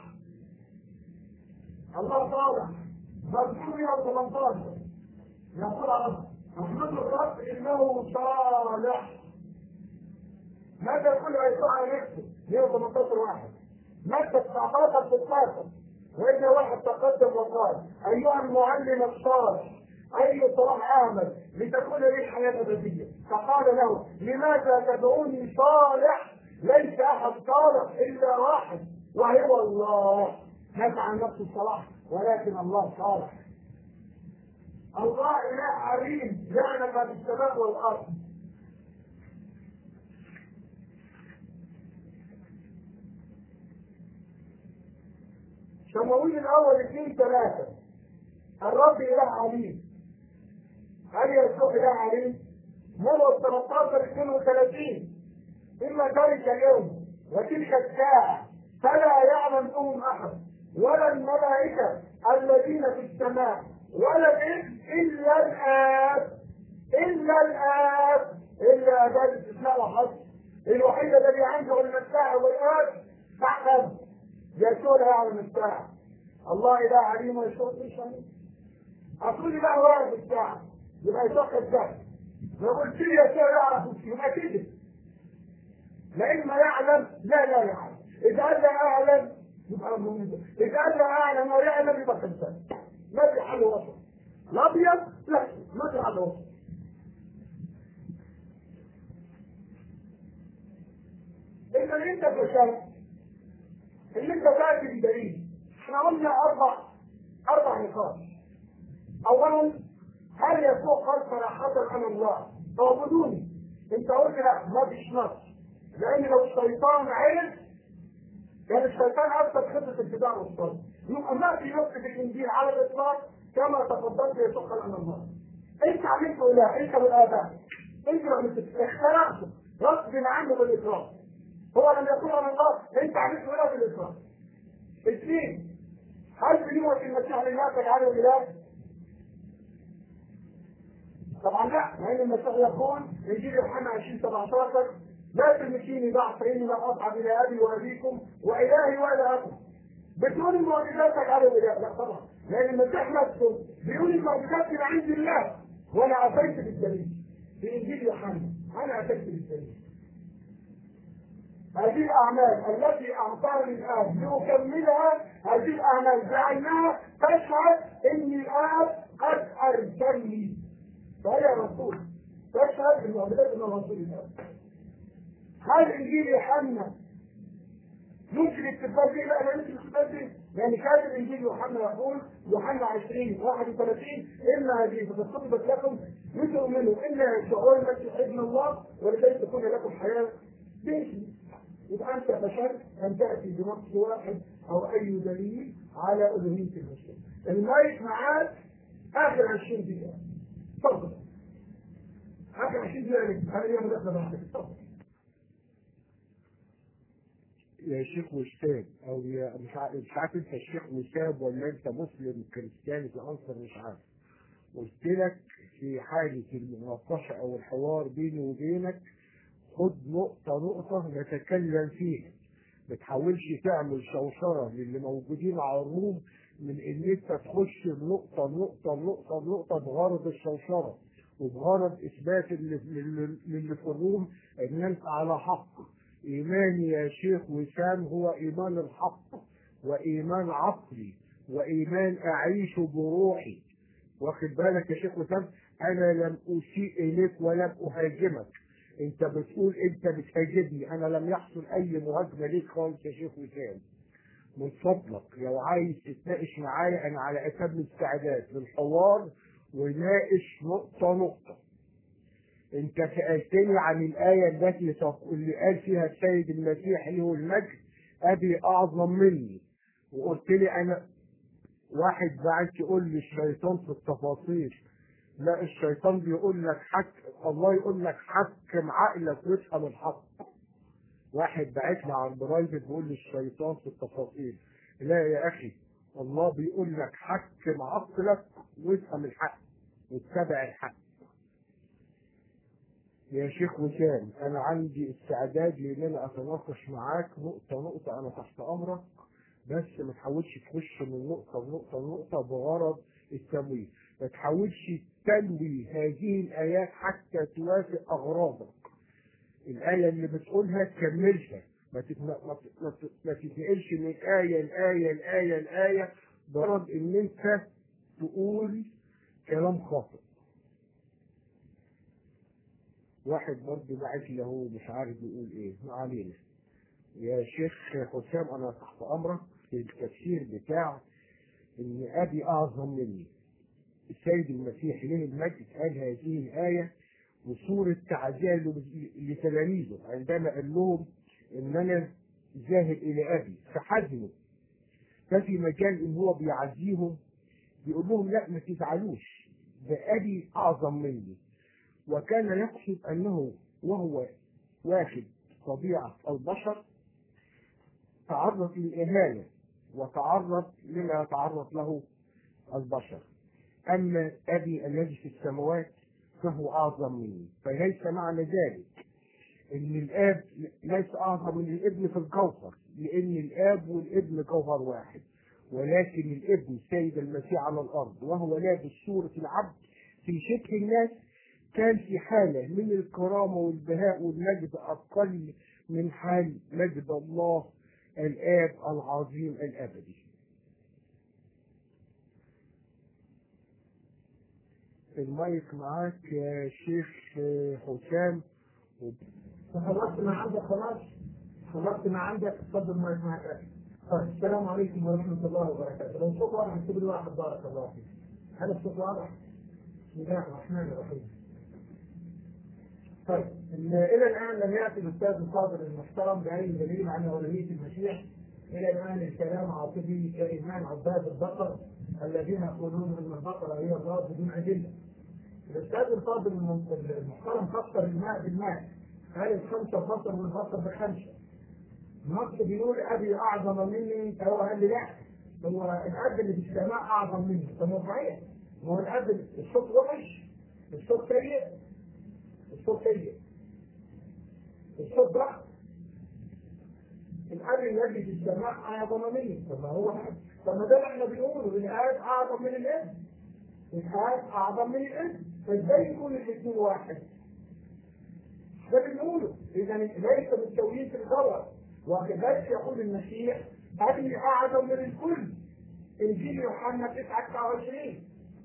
مزمور 118 يقول على احمد الرب انه صالح. ماذا يقول يسوع على نفسه 118:1 مادة 19:16 وإذا واحد تقدم وقال أيها المعلم الصالح أي صلاح أعمل لتكون لي الحياة الأبدية فقال له لماذا تدعوني صالح؟ ليس أحد صالح إلا واحد وهو الله. نفع عن نفس الصلاح ولكن الله صالح. الله إله عليم يعلم ما في السماء والأرض. شمويل الأول 2-3 الرب إله عليم. هل يسوع إله عليم؟ مرة 13:32 إما ذلك اليوم وتلك الساعة فلا يعلم فيهم أحد ولا الملائكة الذين في السماء ولا الإنس إلا الآب إلا أداة استثناء وحصر. الوحيد الذي عنده المساء والآب فقط يسوع لا يعلم الساعة. الله إله عليم ويسوع مش عليم. أقول له هو يعرف الساعة يبقى يسوع كذاب. لو قلت لي يسوع يعرف يبقى كذب. لأن ما يعلم لا يعلم. إذا قال لا أعلم يبقى مؤمن. إذا قال لا أعلم ويعلم يبقى كذاب. ما في حل وسط. الابيض لا ما على الوسط. اذا انت فشلت اللي انت فاكر الدليل. احنا قلنا اربع نقاط. اولا، هل يسوع قال صراحة عن الله اعبدوني؟ انت قلت لا ما فيش نص، لان لو الشيطان عرف يعني الشيطان اثبت خطة الاتباع والصلاه، يبقى ما في نص في الانجيل على الاطلاق كما تفضلت يسوع قال عن الله. انت عملت اله، انت والاباء، انت عملت اخترعته غصب عنه بالاكراه. هو لم يقول عن الله، انت عملت اله بالاكراه. اثنين، هل بنوة المسيح لله تجعله اله؟ طبعا لا، لان المسيح يقول في انجيل يوحنا 20:17 لا تلمسيني ضعف فاني لم اصعد الى ابي وابيكم والهي والهكم. بتقول المعجزات تجعله اله؟ لا طبعا، لان المسيح نفسه بيقول المعجزات من عند الله وانا اتيت بالدليل. في انجيل يوحنا انا اتيت بالدليل. هذه الأعمال التي أعطاني الآب لأكملها، هذه الأعمال بعينها تشهد إن الآب قد أرسلني. فهي رسول تشهد إن أولاد رسول الله. هل إنجيل يوحنا يمكن الاكتفاء به؟ لا، لا يمكن الاكتفاء به، لأن كاتب إنجيل يوحنا يقول يوحنا 20:31 إن هذه فقد كتبت لكم لتؤمنوا إن يسوع المسيح ابن الله ولكي تكون لكم حياة باسمه. يبقى أنت بشرت أن تأتي بنص واحد أو أي دليل على ألوهية المسيح. المايك معاك آخر 20 دقيقة. تفضل. آخر 20 دقيقة هذا اليوم دخل بعدك. تفضل. يا شيخ وسام او يا مش عارف انت الشيخ وسام ولا انت مسلم كريستياني في عنصر مش عارف. قلت لك في حالة المناقشة او الحوار بيني وبينك خد نقطة نقطة نتكلم فيها. ما تحاولش تعمل شوشرة للي موجودين على الروم من ان انت تخش نقطة نقطة نقطة نقطة بغرض الشوشرة وبغرض اثبات اللي في الروم ان انت على حق. ايماني يا شيخ وسام هو ايمان الحق وايمان عقلي وايمان اعيش بروحي. واخد بالك يا شيخ وسام؟ انا لم اسيء اليك ولم اهاجمك. انت بتقول انت بتهاجمني، انا لم يحصل اي مهاجمه ليك خالص يا شيخ وسام. من فضلك لو عايز تتناقش معايا انا على اتم الاستعداد للحوار وناقش نقطه نقطه. انت سالتني عن الايه اللي قال فيها السيد المسيح له المجد ابي اعظم مني، وقلت لي انا واحد بعت يقول لي الشيطان في التفاصيل. لا، الشيطان بيقول لك الله يقول لك حكم عقلك وافهم الحق. واحد بعت لي على البرايفت بيقول لي الشيطان في التفاصيل. لا يا اخي، الله بيقول لك حكم عقلك وافهم الحق واتبع الحق. يا شيخ وسام انا عندي استعداد لان انا اتناقش معاك نقطه نقطه، انا تحت امرك، بس ما تحاولش تخش من نقطه لنقطه لنقطه بغرض التمويه. ما تحاولش تلوي هذه الايات حتى توافق اغراضك. الايه اللي بتقولها تكملها، ما تتنقلش من ايه لايه لايه لايه بغرض ان انت تقول كلام خاطئ. واحد برضه بعت له مش عارف بيقول ايه، ما علينا. يا شيخ حسام انا تحت امرك في التفسير بتاع ان ابي اعظم مني. السيد المسيح له المجد قال هذه الايه وصوره تعزيه لتلاميذه عندما قال لهم ان انا ذاهب الى ابي فحزنوا. ففي مجال ان هو بيعزيهم بيقول لهم لا ما تزعلوش، ده ابي اعظم مني. وكان يقصد انه وهو واخد طبيعه البشر تعرض للاهانه وتعرض لما يتعرض له البشر. اما ابي الذي في السماوات فهو اعظم مني. فليس معنى ذلك ان الاب ليس اعظم من الابن في الجوهر، لان الاب والابن جوهر واحد، ولكن الابن سيد المسيح على الارض وهو لابس صوره العبد في شبه الناس كان في حاله من الكرامه والبهاء والمجد اقل من حال مجد الله الاب العظيم الابدي. المايك معاك يا شيخ حسام. خلصت ما عندك خلاص؟ خلصت ما عندك؟ اتفضل المايك معاك. السلام عليكم ورحمة الله وبركاته. لو الصوت واضح اكتب لي واحد بارك الله فيك. هل الصوت واضح؟ بسم الله الرحمن الرحيم. طيب إلى الآن لم يأتي الأستاذ الفاضل المحترم بأي دليل على أولوية المسيح. إلى الآن الكلام عاطفي كإيمان عباد البقر الذين يقولون أن البقرة هي الله بدون أدلة. الأستاذ الفاضل المحترم فسر الماء بالماء، قال الخمسة بقر والبقر بخمسة. النص بيقول أبي أعظم مني، فهو قال لي لا، هو الأب اللي في السماء أعظم مني. طب هو صحيح، هو الأب الصوت وحش، الصوت سيء، الصوت سيء، الصوت ضعف. الأب الذي في السماء أعظم مني، طب ما هو حاجة. طب ما ده اللي احنا بنقوله، الآب أعظم من الابن، الآب أعظم من الابن، فإزاي يكون الاثنين واحد؟ ده بنقوله. إذا ليس مستويين في الغلط. وكذلك يقول المسيح أبي أعظم من الكل، إنجيل يوحنا 9:29.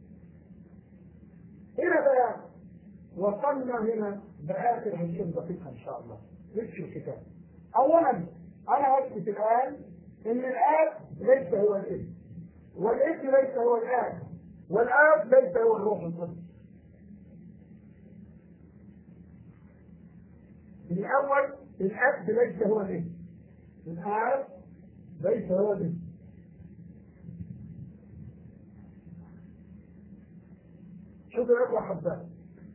هنا بقى وصلنا هنا بآخر 20 دقيقة إن شاء الله نمشي الكتاب. أولا أنا أثبت الآن إن الآب ليس هو الابن، والابن ليس هو الآب، والآب ليس هو الروح القدس. الأول الآب ليس هو الابن، الآب ليس هو الابن. شوفوا يا أخوة حباب،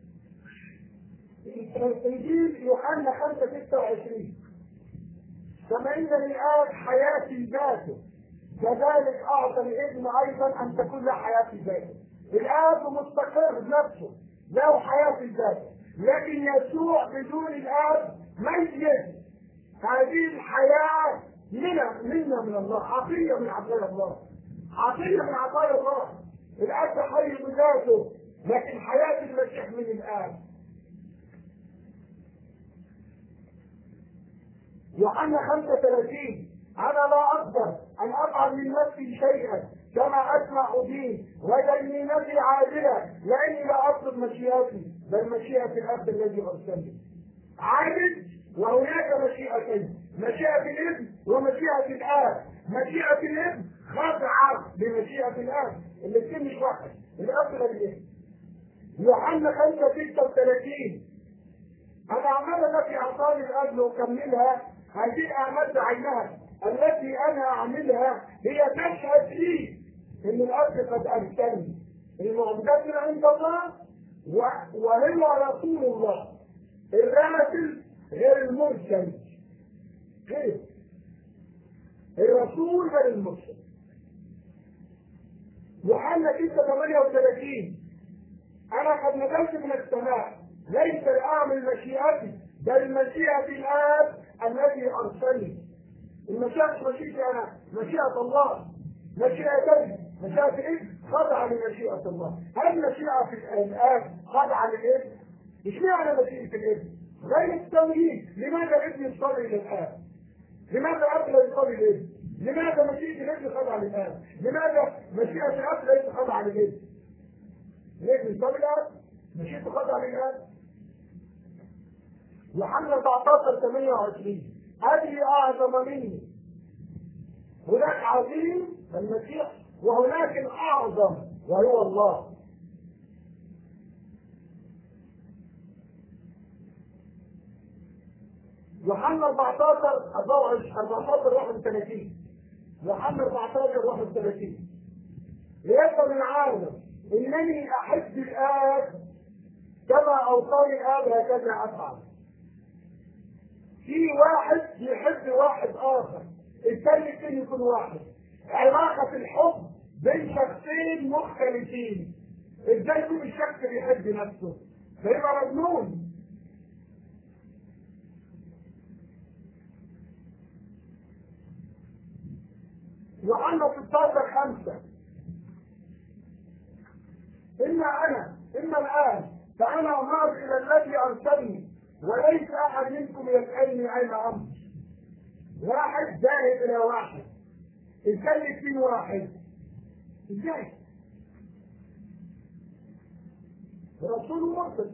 إنجيل يوحنا 5:26 كما إن للآب حياة في ذاته كذلك أعطى الابن أيضا أن تكون له حياة في ذاته. الآب مستقر بنفسه له حياة في ذاته، لكن يسوع بدون الآب ميت. هذه الحياة منا من الله، عطية من عطايا الله، عطية من عطايا الله. الآب حي بذاته، لكن حياة المسيح من الآب. يوحنا 5:30 أنا لا أقدر أن أفعل من نفسي شيئا كما أسمع أدين، ودينونتي عادلة لأني لا أطلب مشيئتي بل مشيئة الأب الذي أرسلني. عادل، وهناك مشيئتين، مشيئة الابن ومشيئة الآب. مشيئة الابن خاضعة بمشيئة الآب، الاثنين مش واحد، الأب والابن. يوحنا 5:36 أنا أعمال التي أعطاني الأب وأكملها، هذه الأعمال بعينها التي أنا أعملها هي تشهد لي إن الأب قد أرسلني. المعجزات من عند الله وهو رسول الله. الراسل غير المرسل، غير الرسول غير المرسل. يوحنا 6:38 أنا قد نزلت من السماء ليس لأعمل مشيئتي بل مشيئة الآب الذي أرسلني. المشيئة مش مشيئتي أنا، مشيئة الله. مشيئتي مشيئة الابن خاضعة لمشيئة الله. هل مشيئة في الآب خاضعة للابن؟ اشمعنى مشيئة الابن؟ غير التمييز. لماذا الابن يصلي للآب؟ لماذا الأب لا يصلي للابن؟ لماذا مشيئة الابن خاضعة للآب؟ لماذا مشيئة الأب ليس خاضعة للابن؟ الابن يصلي للآب؟ مشيئته خاضعة للآب. يوحنا 14:28 أبي أعظم مني. هناك عظيم المسيح وهناك الأعظم وهو الله. يوحنا 14:31 يوحنا 14:31 ليفهم العالم إنني أحب الآب كما أوصاني الآب هكذا أفعل. في واحد يحب واحد آخر، الثاني يكون واحد. علاقة الحب بين شخصين مختلفين، ازاي يكون الشخص بيحب نفسه؟ فيبقى مجنون. يوحنا 16:5 إما الآن فأنا أمر إلى الذي أرسلني وليس أحد منكم يسألني أين أمر. واحد ذاهب إلى واحد، ازاي الاثنين واحد؟ ازاي؟ رسول مرسل.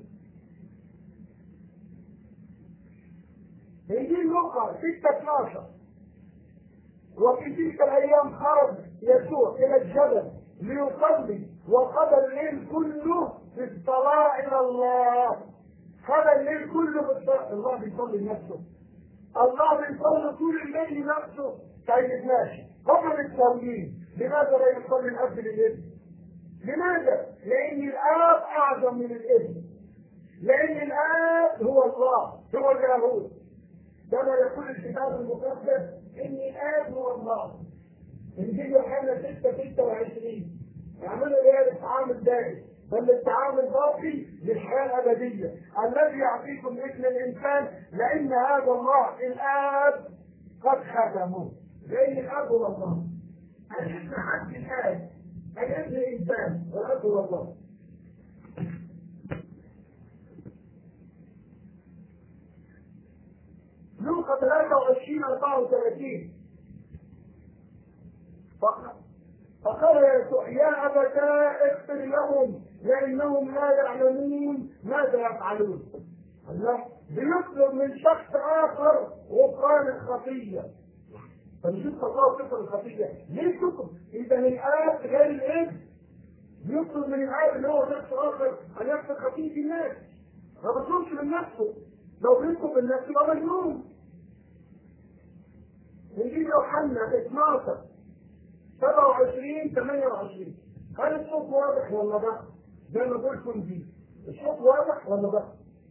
إنجيل لوقا 6:12 وفي تلك الأيام خرج يسوع إلى الجبل ليصلي وقضى الليل كله في الصلاة إلى الله. قضى الليل كله في الصلاة. الله بيصلي لنفسه. الله بيصلي طول الليل لنفسه. طيب ماشي، هم متصلين، لماذا لا يصلي الأب للابن؟ لماذا؟ لأن الآب أعظم من الابن. لأن الآب هو الله، هو اللاهوت. كما يقول الكتاب المقدس إن الآب هو الله. إنجيل يوحنا 6:26 اعملوا ذلك تعامل دائم بل التعامل باقي للحياة الأبدية الذي يعطيكم ابن الإنسان لأن هذا الله الآب قد ختمه. لأن الآب هو الله. الابن حد الآب، الابن الإنسان والآب هو الله. لوقا 23:34 فقال يسوع يا أبتاه اغفر لهم لأنهم لا يعلمون ماذا يفعلون. الله بيطلب من شخص آخر غفران الخطية. فنشوف الله غفر الخطية ليه تطلب؟ إذا الآب غير الابن يطلب من الآب اللي هو شخص آخر أن يغفر خطية الناس. ما بيطلبش من نفسه. لو بيطلب من نفسه يبقى مجنون. إنجيل يوحنا 12:27-28 هل الصوت واضح ولا لا؟ زي ما قلتم دي الصوت واضح ولا لا؟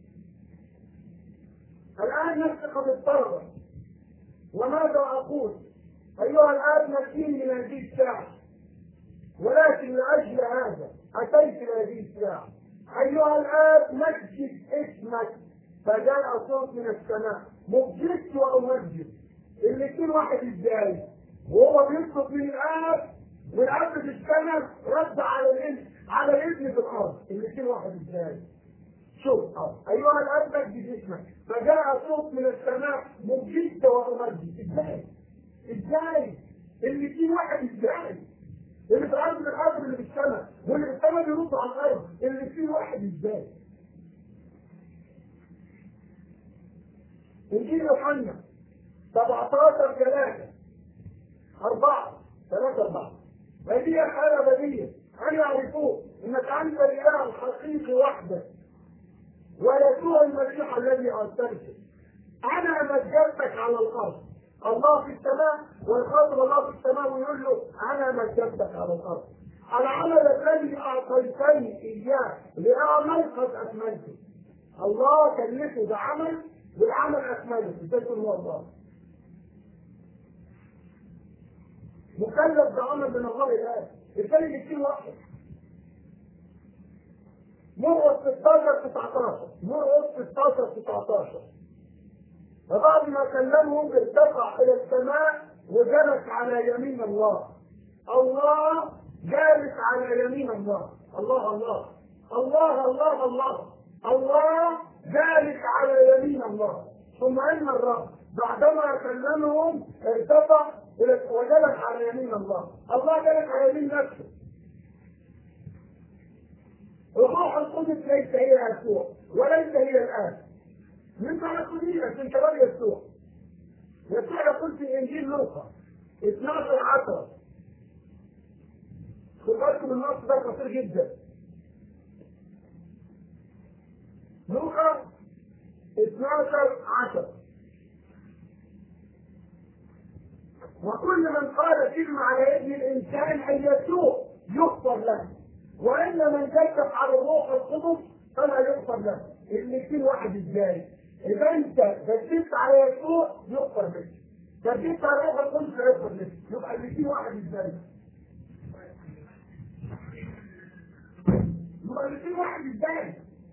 الآن نفسي قد اضطربت وماذا أقول؟ أيها الآب نسيني من هذه الساعة ولكن لأجل هذا أتيت إلى هذه الساعة. أيها الآب مجد اسمك فجاء صوت من السماء مجدت وأمجد. الاثنين واحد ازاي؟ وهو بيطلب من الآب والآب في السماء رد على الابن في الأرض. الاثنين واحد ازاي؟ شوف أيها الآب مجد اسمك فجاء صوت من السماء مجدت وأمجد. ازاي؟ ازاي؟ الاثنين واحد ازاي؟ اللي في الأرض من الأرض اللي في السماء واللي في السماء بيرد على الأرض. الاثنين واحد ازاي؟ إنجيل يوحنا 17:3-4 هذه الحالة بديهية أن يعرفوه إنك أنت الإله الحقيقي وحدك ويسوع المسيح الذي أرسلته. أنا مجدتك على الأرض. الله في السماء ويخاطب الله في السماء ويقول له أنا مجدتك على الأرض. العمل الذي أعطيتني إياه لأعمل قد أكملته. الله كلفه بعمل والعمل أكمله. بتكون هو الله مكلف بعمل من الله الآن. الثاني بيكون واحد. مرقس 16:19 فبعد ما كلمهم ارتفع إلى السماء وجلس على يمين الله. الله جالس على يمين الله. الله الله الله الله الله الله جالس على يمين الله. ثم ان الرب بعدما كلمهم ارتفع وجلس على يمين الله. الله جالس على يمين نفسه. الروح القدس ليس هي يسوع وليس هي الآن. من تعرفونيك من شباب يسوع. يسوع يقول في انجيل لوقا 12:10 خد بالكم النص ده قصير جدا. لوقا 12:10 وكل من قال كلمة على ابن الإنسان أي يسوع يغفر له وإلا من كذب على الروح القدس فلا يغفر له. الاثنين واحد ازاي؟ إذا أنت كذبت على يسوع يغفر لك، كذبت على الروح القدس لا يغفر لك. يبقى الاثنين واحد ازاي؟ يبقى الاثنين واحد ازاي؟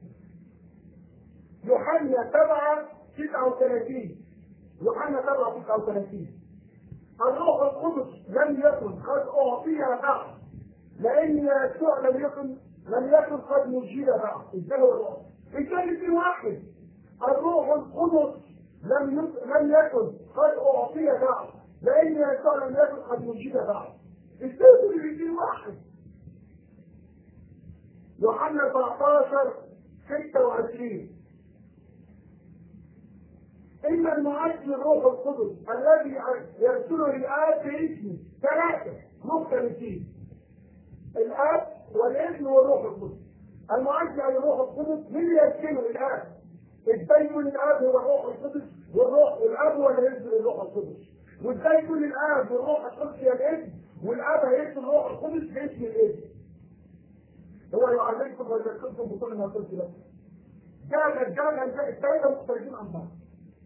يوحنا 7:39 يوحنا 7:39 الروح القدس لم يكن قد أعطيها بعد لأن يسوع لم يكن قد نجيل بعد. ازاي هو الروح؟ ازاي الاثنين واحد؟ الروح القدس لم يكن قد أعطي بعد لأن يسوع لم يكن قد نجيل بعد. ازاي الاثنين واحد؟ يوحنا 13:26 إن المعد الروح القدس الذي يرسله الآب باسمه ثلاثة مختلفين، الآب والابن والروح القدس. المعد يعني الروح القدس من يرسله الآب، ازاي يكون الآب هو الروح القدس والروح والآب هو اللي يرسل الروح القدس، وازاي يكون الآب والروح القدس هي الابن والآب هيرسل الروح القدس باسم الابن. هو يعلمكم ويذكركم بكل ما قلت لكم. جاء الثلاثة مختلفين عن بعض.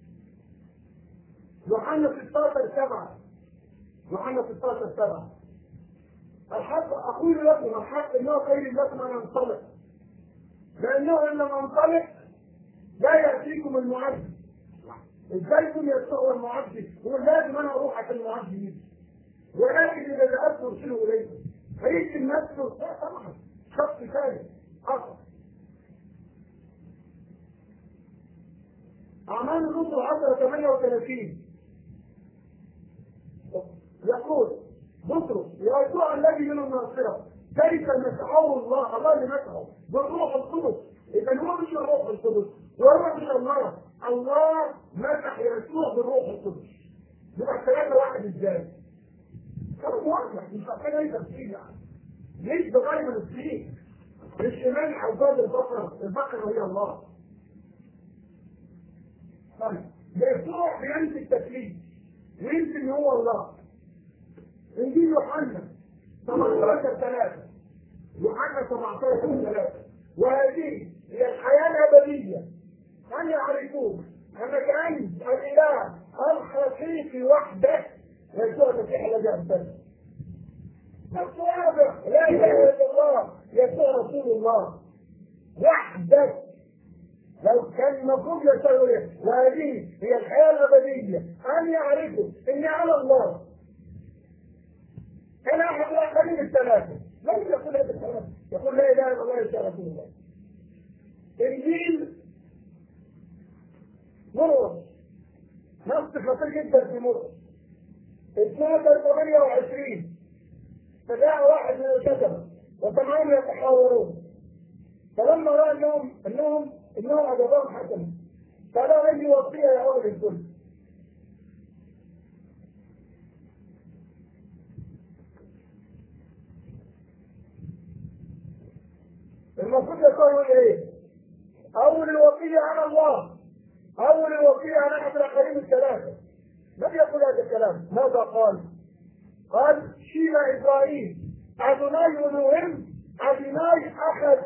يوحنا 16:7 يوحنا 16:7 الحق أقول لكم الحق إنه خير لكم أن أنطلق، لأنه إن لم أنطلق لا يأتيكم المعد. إزاي يكون يسوع المعد؟ هو لازم أنا أروح عشان المعد يجي، ولكن إذا ذهبت أرسله إليكم فيجي نفسه طبعا شخص ثاني آخر. أعمال الرسل 10:38 يقول بطرس يسوع الذي من الناصرة ذلك مسحه الله اللي مسحه بالروح القدس. إذا هو مش الروح القدس وهو مش الله مسح يسوع بالروح القدس. يبقى الثلاثة واحد ازاي؟ كانوا واحد مش عارفين أي تفسير يعني. ليش بغير من السنين؟ مش إيمان حوضات البقرة هي الله. طيب يسوع بينسي التكليف وينسي إن هو الله. انجيل يوحنا 17:3 يوحنا 17:3 وهذه هي الحياة الأبدية أن يعرفوك أنك أنت الإله الحقيقي وحدك يسوع المسيح الذي أرسلته. يسوع لا إله إلا الله، يسوع رسول الله وحدك. لو كان المفروض يسوع وهذه هي الحياة الأبدية أن يعرفوا إني على الله. كان أحد الآخرين الثلاثة لم يقول هذا الكلام، يقول لا إله إلا الله يسوع رسول الله. إنجيل مرقس نص خطير جدا في مرقس 12:28 فجاء واحد من الكتبة وسمعهم يتحاورون فلما رأى انهم أجابهم حسنا فلا عندي وصية يا أولي الكل. المفروض يقول ايه؟ أول الوصية على الله، أول الوصية على أحد الآخرين الثلاثة. لم يقل هذا الكلام، ماذا قال؟ قال شيما إبراهيم أدوناي ونوهم أدوناي أخذ.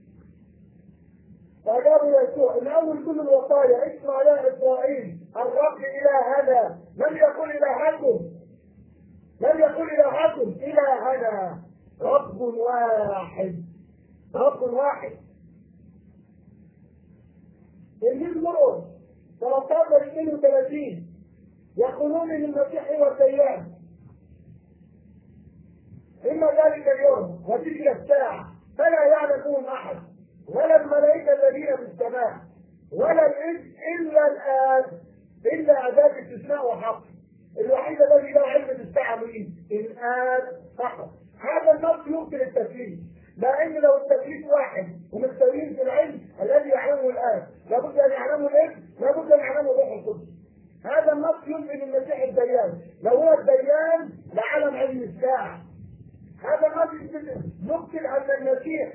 فقالوا يسوع إن أول كل الوصايا اسمع يا إسرائيل الرب إلهنا لم يقل إلهكم، لم يقل إلهكم إلهنا رب واحد، رب واحد. إنجيل مرقس 13:32 يقولون ان المسيح هو الديان. اما ذلك اليوم وتلك الساعه فلا يعلمون احد ولا الملائكه الذين في السماء ولا الابن الا الاب، الا اداه استثناء وحق. الوحيد الذي له علم بالساعه مين؟ الاب فقط. هذا النص يمكن التكليف، لان لو التكليف واحد ومستويين في العلم الذي يعلمه الاب لابد ان يعلمه الابن، لابد ان يعلمه الروح القدس. هذا النص يمكن المسيح الديان، لو هو الديان لعلم علم الساعه. هذا النص يمكن ان المسيح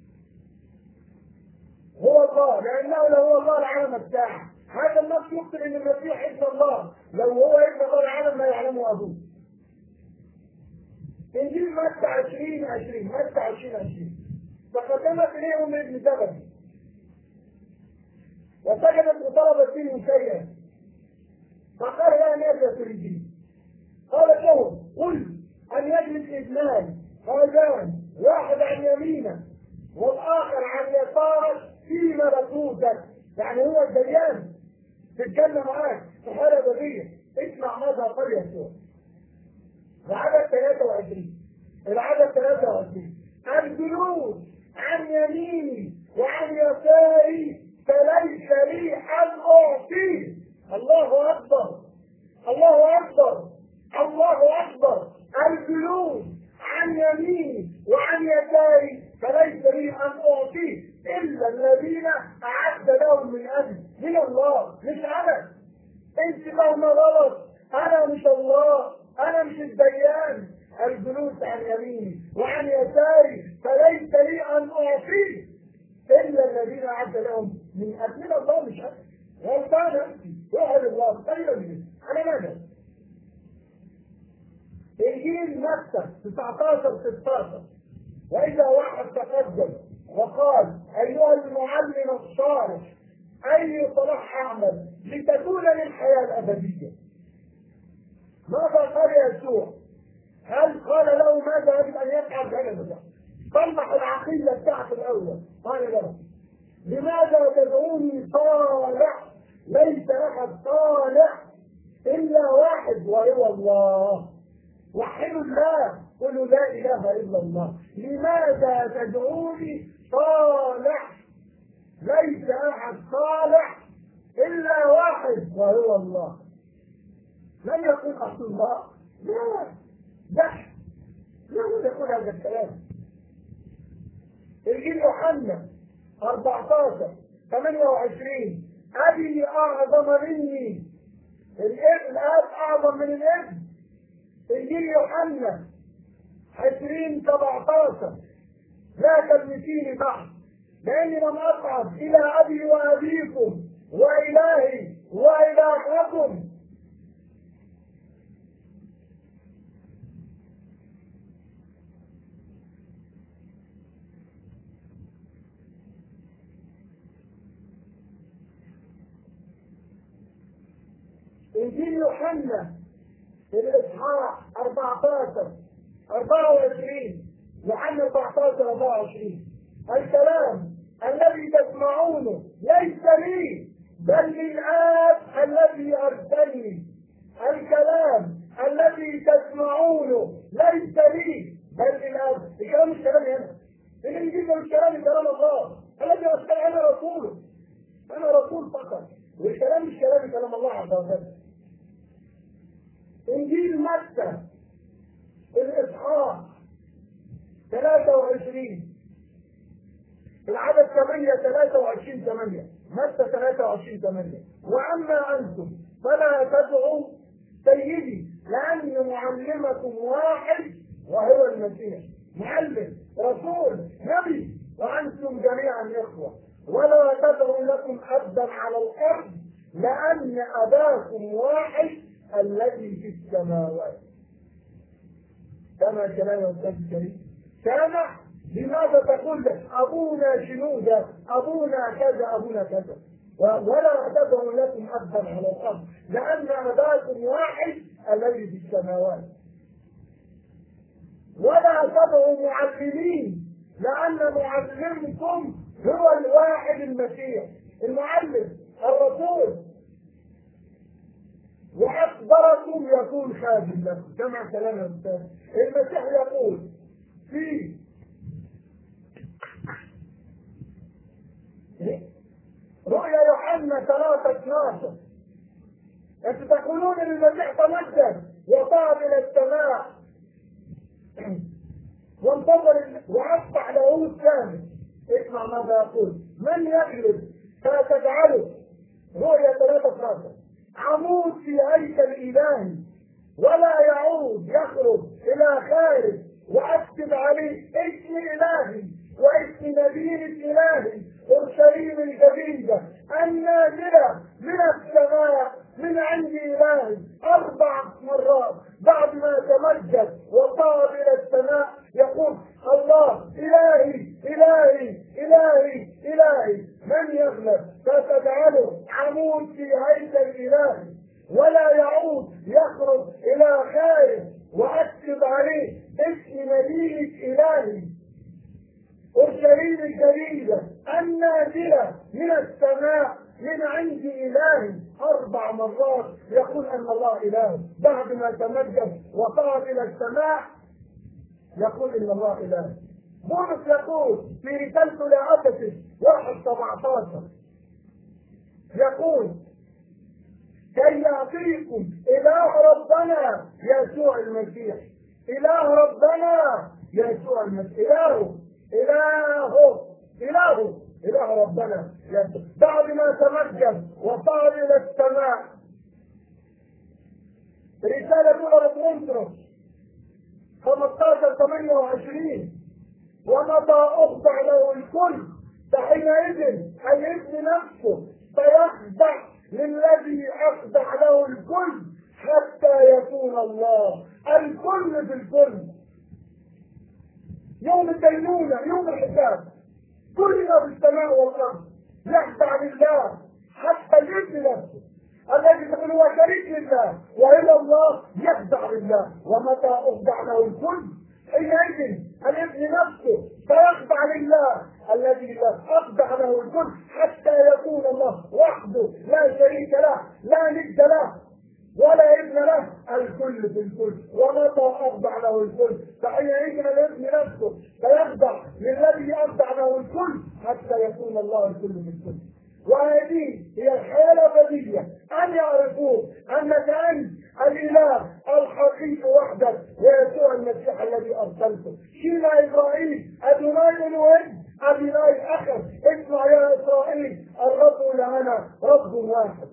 هو الله، لانه لو هو الله لعلم الساعه. هذا النص يمكن ان المسيح ابن الله، لو هو ابن الله لعلم ما يعلمه ابوه. انجيل متى 20:20 متى 20:20 فقدمت اليهم ابن زبد وسجدت وطلبت منه شيئا فقال يا ناس تريدين؟ قال لهم قل ان يجلس اثنان رجلان واحد عن يمينه والاخر عن يساره في ملكوتك. يعني هو الديان في الجنه معاك في حاله ابديه. اسمع ماذا قال يسوع. العدد 23 الجلوس عن يميني وعن يساري فليس لي ان اعطيه. الله اكبر، الله اكبر، الله اكبر. الجلوس عن يميني وعن يساري فليس لي ان أعطيه إلا الذين أعد لهم من أجل من الله، مش أنا. أنت فاهمة غلط، أنا مش الله، أنا مش الديان. الجلوس عن يميني وعن يساري فليس لي أن أعطيه إلا الذين أعد لهم من أجل من الله، مش أنا. غلطان أنت، روح لله خيرا مني، أنا ماذا؟ إنجيل متى 19:16 وإذا واحد تقدم وقال أيها المعلم الصالح أي صلاح أعمل لتكون لي الحياة الأبدية؟ ماذا قال يسوع؟ هل قال له ماذا يجب أن يفعل؟ هذا صلح العقيدة بتاعته الأول. قال له لماذا تدعوني صالح؟ ليس أحد صالح إلا واحد وهو الله. وحدوا الله، قولوا لا إله إلا الله. لماذا تدعوني صالح؟ ليس أحد صالح إلا واحد وهو الله. لم يقل أصل الله، لا دح، لا يقول هذا الكلام. إنجيل يوحنا 14:28 أبي أعظم مني، الآب أعظم من الابن. إنجيل يوحنا 20:17 لا تلمسيني بعد لأني لم أصعد إلى أبي وأبيكم وإلهي وإلهكم. إنجيل يوحنا الإصحاح 24 يوحنا 14:24 الكلام الذي تسمعونه ليس لي بل للآب الذي أرسلني. الكلام الذي تسمعونه ليس لي بل للآب. الكلام مش كلامي أنا، الإنجيل مش كلامي، كلام الله الذي أرسلني. أنا رسول، أنا رسول فقط، والكلام مش كلامي، كلام الله عز وجل. إنجيل متى الإصحاح 23 العدد 23:8 متى 23:8 وأما أنتم فلا تدعوا سيدي لأن معلمكم واحد وهو المسيح. معلم، رسول، نبي، وأنتم جميعا إخوة. ولا تدعوا لكم أبدا على الأرض لأن أباكم واحد الذي في السماوات. سمع كلام الأستاذ الكريم؟ سامع؟ لماذا تقول لك أبونا شنودة، أبونا كذا، أبونا كذا؟ ولا تدعوا لكم أبدا على الأرض لأن أباكم واحد الذي في السماوات. ولا تدعوا معلمين لأن معلمكم هو الواحد المسيح. المعلم، الرسول، وأكبركم يكون خادم لكم. سمع كلام الأستاذ. المسيح يقول في رؤيا يوحنا 3:12 أنتم تقولون أن المسيح تمجد وصعد إلى السماء وانتظر وأصبح له الثاني. اسمع ماذا يقول: من يغلب فتجعله، رؤيا 3:12، عمود في هيكل إلهي ولا يعود يخرج إلى خارج، وأكتب عليه اسم إلهي واسم مدينة إلهي أورشليم الجديدة النازلة من السماء من عند إلهي. 4 مرات بعد ما تمجد وصعد إلى السماء يقول الله: إلهي إلهي إلهي إلهي. من يغلب فتجعله عمود في هيكل إلهي ولا يعود يخرج إلى خارج، وأكتب عليه اسم مدينة إلهي أورشليم الجديدة النازلة من السماء من عند إلهي. 4 مرات يقول أن الله إله. بعد ما تمجد وصعد إلى السماء يقول إن الله إله. بولس يقول في رسالته لأفسس 1:17 يقول: كي يعطيكم إله ربنا يسوع المسيح. إله ربنا يسوع المسيح. إله ربنا بعد ما تمجد وصار إلى السماء. رسالة أولى لكورنثوس 15:28 ومتى أخضع له الكل فحينئذ الابن نفسه فيخضع للذي أخضع له الكل حتى يكون الله الكل بالكل. يوم الدينونة يوم الحساب كلنا في السماء والأرض يخضع لله حتى الابن نفسه الذي تقول هو شريك لله وإلى الله يخضع لله. ومتى أخضع له الكل حينئذ الابن نفسه فيخضع لله الذي أخضع له الكل حتى يكون الله وحده لا شريك له لا ند له ولا ابن له الكل بالكل. ومتى أخضع له الكل فحينئذ الابن نفسه فيخضع للذي أخضع له الكل حتى يكون الله الكل بالكل. وهذه هي الحياة الأبدية أن يعرفوا أنك أنت الإله الحقيقي وحدك ويسوع المسيح الذي أرسلته. شيما إسرائيل أدوناي الوهد أدوناي أخر اسمع يا إسرائيل الرب لنا رب واحد.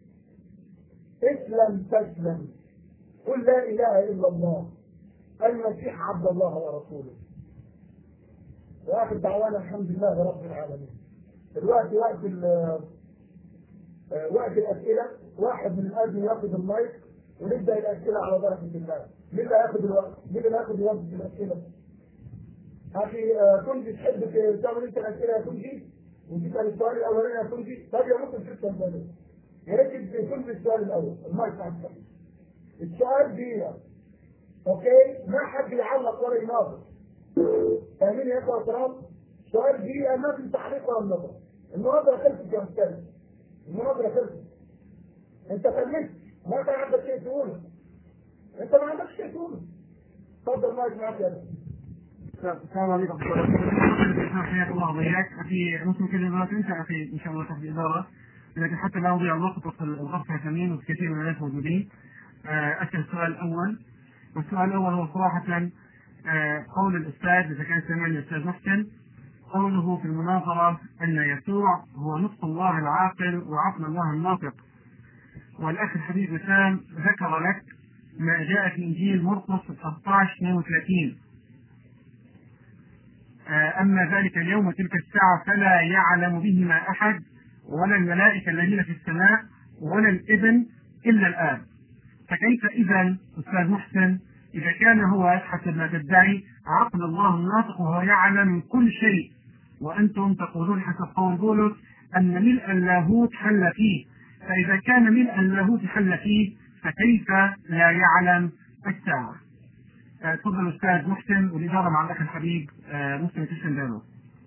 اسلم تسلم قل لا إله إلا الله المسيح عبد الله ورسوله. وآخر دعوانا الحمد لله رب العالمين. دلوقتي وقت الأسئلة واحد من الأجل ياخذ المايك ونبدأ الأسئلة على بركة الله. مين اللي هياخذ الوقت؟ مين اللي هياخذ الوقت في الأسئلة؟ أخي كنجي تحب تعمل أنت الأسئلة يا كنجي؟ وتسأل السؤال الأولاني يا كنجي؟ طب يا ممكن تسأل ثاني. يا ريت يكون في السؤال الأول، المايك عندك. السؤال دقيقة. أوكي؟ ما حد يعلق ولا يناظر. فاهمين يا إخوة الكرام؟ سؤال دقيقة ما في تعليق ولا نظر. المناظرة خلصت يا أستاذ. المناظرة خلصت. أنت فهمت؟ ما كان عندك شيء تقوله. أنت ما عندكش شيء تقوله. تفضل معك يا أخي. السلام عليكم ورحمة الله. حياك الله وبياك. أخي مسلم كلمات أنت أخي إن شاء الله تحت الإدارة، لكن حتى لا أضيع الوقت وقت الغرفة ثمين وكثير من الناس موجودين. أسأل السؤال الأول، والسؤال الأول هو صراحة قول الأستاذ إذا كان سمعني الأستاذ محسن، قوله في المناظرة أن يسوع هو نصف الله العاقل وعقل الله الناطق. والأخ الحبيب وسام ذكر لك ما جاء في إنجيل مرقس 13:32 أما ذلك اليوم وتلك الساعة فلا يعلم بهما أحد ولا الملائكة الذين في السماء ولا الابن إلا الآب. فكيف إذا أستاذ محسن إذا كان هو حسب ما تدعي عقل الله الناطق وهو يعلم كل شيء، وأنتم تقولون حسب قول بولس أن ملء اللاهوت حل فيه، فإذا كان ملء اللاهوت حل فيه فكيف لا يعلم الساعة؟ تفضل أستاذ محسن والإدارة مع الأخ الحبيب مسلم كريستيان دانو.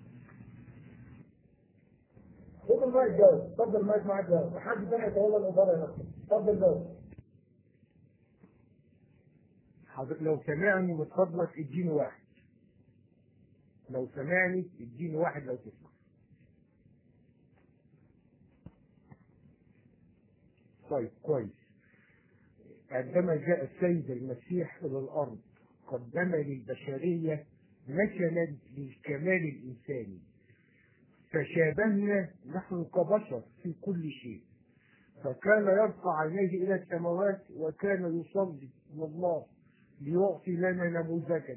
تفضل المايك جاوب. تفضل المايك معك جاوب. حد ثاني يتولى الإدارة يا نفسه. تفضل جاوب. حضرتك لو سمعني من فضلك اديني واحد. لو سمعني اديني واحد لو تسمع. طيب كويس. عندما جاء السيد المسيح إلى الأرض قدم للبشرية مثلا للكمال الإنساني، فشابهنا نحن كبشر في كل شيء، فكان يرفع عينيه إلى السماوات وكان يصلي إلى الله ليعطي لنا نموذجا.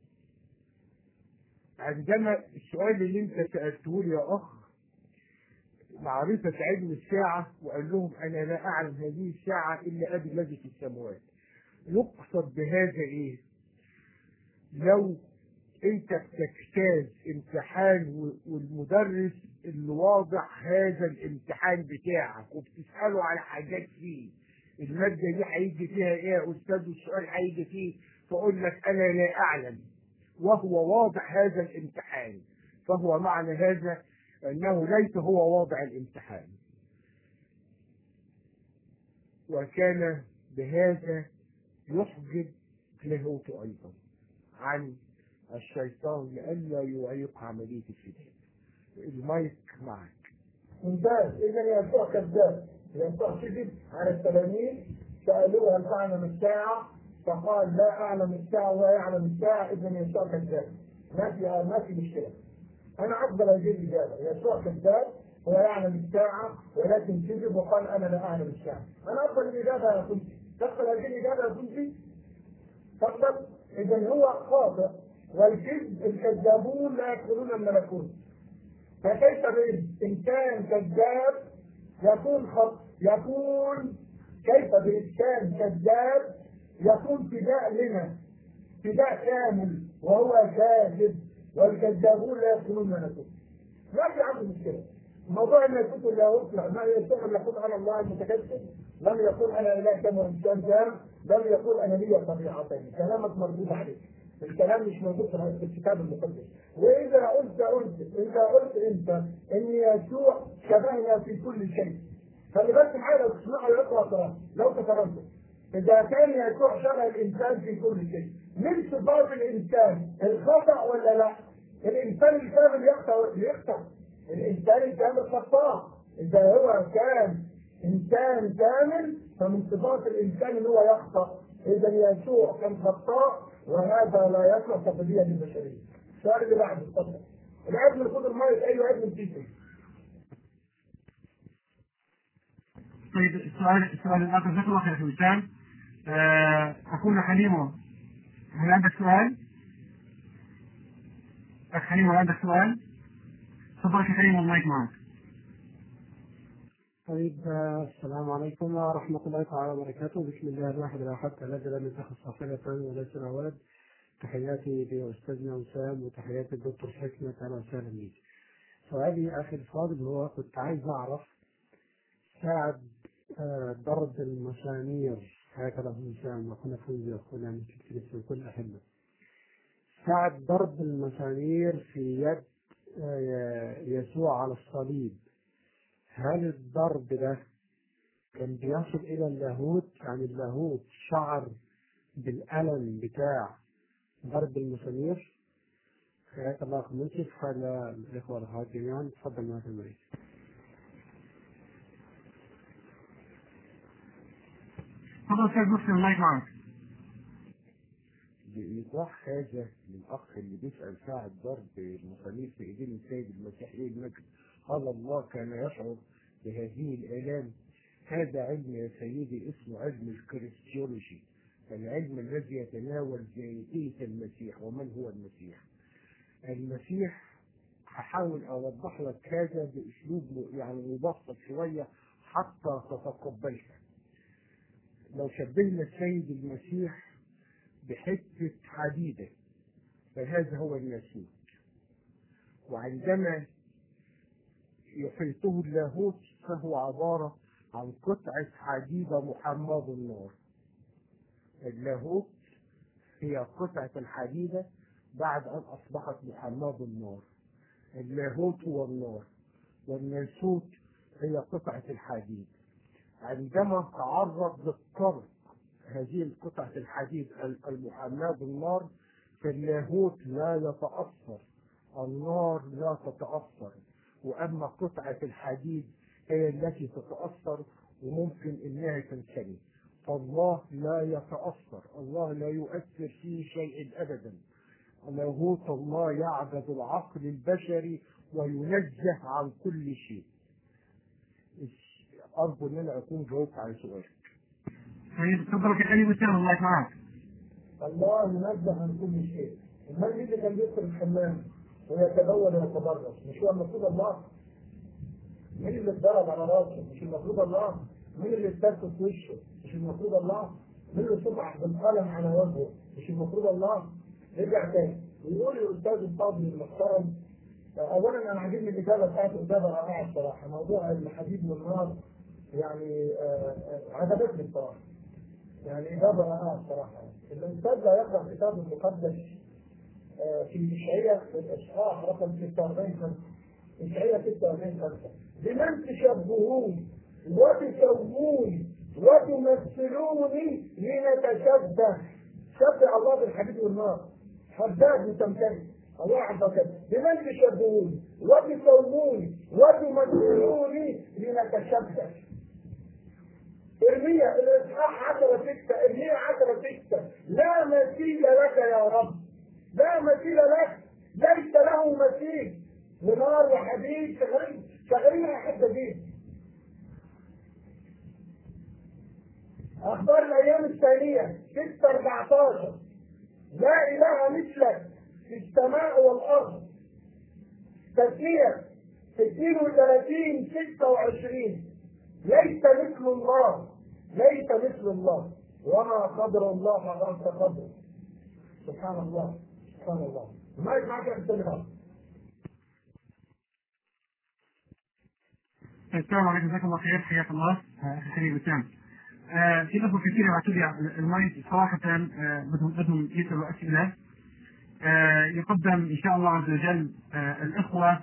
عندما السؤال اللي انت سألته لي يا أخ معرفة علم الساعة وقال لهم أنا لا أعلم هذه الساعة إلا أبي الذي في السماوات، يقصد بهذا إيه؟ لو أنت بتجتاز امتحان والمدرس اللي واضح هذا الامتحان بتاعك وبتسأله على حاجات فيه، المادة دي هيجي فيها إيه يا أستاذ والسؤال هيجي فيه، فأقول لك أنا لا أعلم وهو واضح هذا الامتحان، فهو معنى هذا أنه ليس هو واضع الامتحان. وكان بهذا يحجب لاهوته أيضا عن الشيطان لئلا يعيق عملية الفداء. المايك معك. ممتاز. إذا يسوع كذاب. يسوع كذب على التلاميذ سألوه هل تعلم الساعة؟ فقال لا أعلم الساعة ولا يعلم الساعة. إذا يسوع كذاب. ما في مشكلة. انا افضل هذه الاجابه. يسوع كذاب هو يعلم الساعه ولكن كذب وقال انا لا اعلم الساعه. انا افضل الاجابه يا كنتي. تقبل هذه الاجابه يا كنتي؟ تقبل؟ اذا هو خاطئ، والكذب الكذابون لا يدخلون الملكوت. فكيف بإنسان كذاب يكون كيف بإنسان كذاب يكون فداء لنا، فداء كامل وهو كاذب، والكذابون لا يدخلون الملكوت. ما في عنده مشكلة. الموضوع ان يكون اللاهوت ما يستمر يقول على الله المتكبر، لم يقول انا اله كم وانسان كام، لم يقول انا لي طبيعتين. كلامك مردود عليك، الكلام مش موجود في الكتاب المقدس. واذا قلت انت ان يسوع شبهنا في كل شيء، خلي بالك معايا لو تسمعوا يقرا لو تكرمتم. اذا كان يسوع شبه الانسان في كل شيء، من صفات الانسان الخطا ولا لا؟ الانسان الكامل يخطأ. الانسان الكامل خطاء. اذا هو كان انسان كامل فمن صفات الانسان ان هو يخطأ. اذا يسوع كان خطاء وهذا لا يصلح تقديرا للبشريه. السؤال اللي بعده اتفضل. الابن خد المايك. ايوه ابن فيكم. طيب السؤال الآخر جزاك الله خير يا وسام. أخونا حليمو، هل عندك سؤال؟ أخ حليمو هل عندك سؤال؟ تفضل يا حليمو المايك معك. طيب السلام عليكم ورحمة الله تعالى وبركاته. بسم الله الواحد الأحد الذي لم يتخذ صاحبة وليس له ولد. تحياتي لأستاذنا وسام وتحياتي الدكتور حكمة. أهلا وسهلا بيك. سؤالي أخي الفاضل هو كنت عايز أعرف ساعة ضرب المسامير، هكذا وسام وأخونا فوزي وأخونا من الكنيسة وكل أحبة، ساعة ضرب المسامير في يد يسوع على الصليب، هل الضرب ده كان بيصل إلى اللاهوت؟ يعني اللاهوت شعر بالألم بتاع ضرب المسامير؟ حياك الله أخ منصف. على الإخوة والأخوات جميعا تفضل معك المريض. تفضل أستاذ مسلم المايك معك. لإيضاح هذا للأخ اللي بيسأل ساعة ضرب المسامير في إيدين السيد المسيح المجد، قال الله كان يشعر بهذه الآلام. هذا علم يا سيدي اسمه علم الكريستيولوجي، العلم الذي يتناول ذاتية المسيح ومن هو المسيح. المسيح هحاول أوضح لك هذا بأسلوب يعني مبسط شوية حتى تتقبلها. لو شبهنا السيد المسيح بحتة حديدة فهذا هو الناسوت، وعندما يحيطه اللاهوت فهو عبارة عن قطعة حديدة محمى بالنار. اللاهوت هي قطعة الحديدة بعد أن أصبحت محمى بالنار. اللاهوت هو النار والناسوت هي قطعة الحديد. عندما تعرض للطرد هذه القطعة الحديد المحمى بالنار فاللاهوت لا يتأثر، النار لا تتأثر، وأما قطعة الحديد هي التي تتأثر وممكن إنها تنسني. فالله لا يتأثر، الله لا يؤثر فيه شيء أبدا. لاهوت الله يعبد العقل البشري وينزه عن كل شيء. أرجو أن أنا أكون جاوبت على سؤالك. طيب تفضل يا حليمو وسام المايك معك. الله ينزه عن كل شيء. المال اللي كان بيدخل الحمام ويتبول ويتبرج مش هو المفروض الله؟ مين اللي اتضرب على راسه؟ مش المفروض الله؟ مين اللي اتكسر في وشه؟ مش المفروض الله؟ مين اللي صبح بالقلم على وجهه؟ مش المفروض الله؟ رجع تاني ويقول الاستاذ الفاضل المحترم. اولا انا عاجبني الاجابه بتاعته، اجابه رائعه الصراحه. موضوع الحديد والنار يعني عجبتني الصراحه. يعني اجابه رائعه الصراحه. الانسان لا يقرا الكتاب المقدس في إشعياء الإصحاح رقم 46 إشعياء 46 بمن تشبهون وتسوون وتمثلوني لنتشبه. شبه الله بالحديد والنار، حداد وتمثيل الله عز وجل. بمن تشبهون وتسوون وتمثلوني لنتشبه. ارميا الإصحاح 10:6 ارميا 10:6 لا مثيل لك يا رب، لا مثيل لك، ليس له مثيل. جديد شغالين على حته جديد. اخبار الايام الثانيه 6/14 لا اله مثلك في السماء والارض. تسميه 32/26 ليس مثل الله، ليس مثل الله، وما قدر الله حق قدره. سبحان الله سبحان الله. ما يسمعك يا استاذ. السلام عليكم، جزاكم الله خير، حياك الله اخي وسام. في اخوه كثير يبعثوا لي المايك صراحه، بدهم يسالوا اسئله. يقدم ان شاء الله عز وجل الاخوه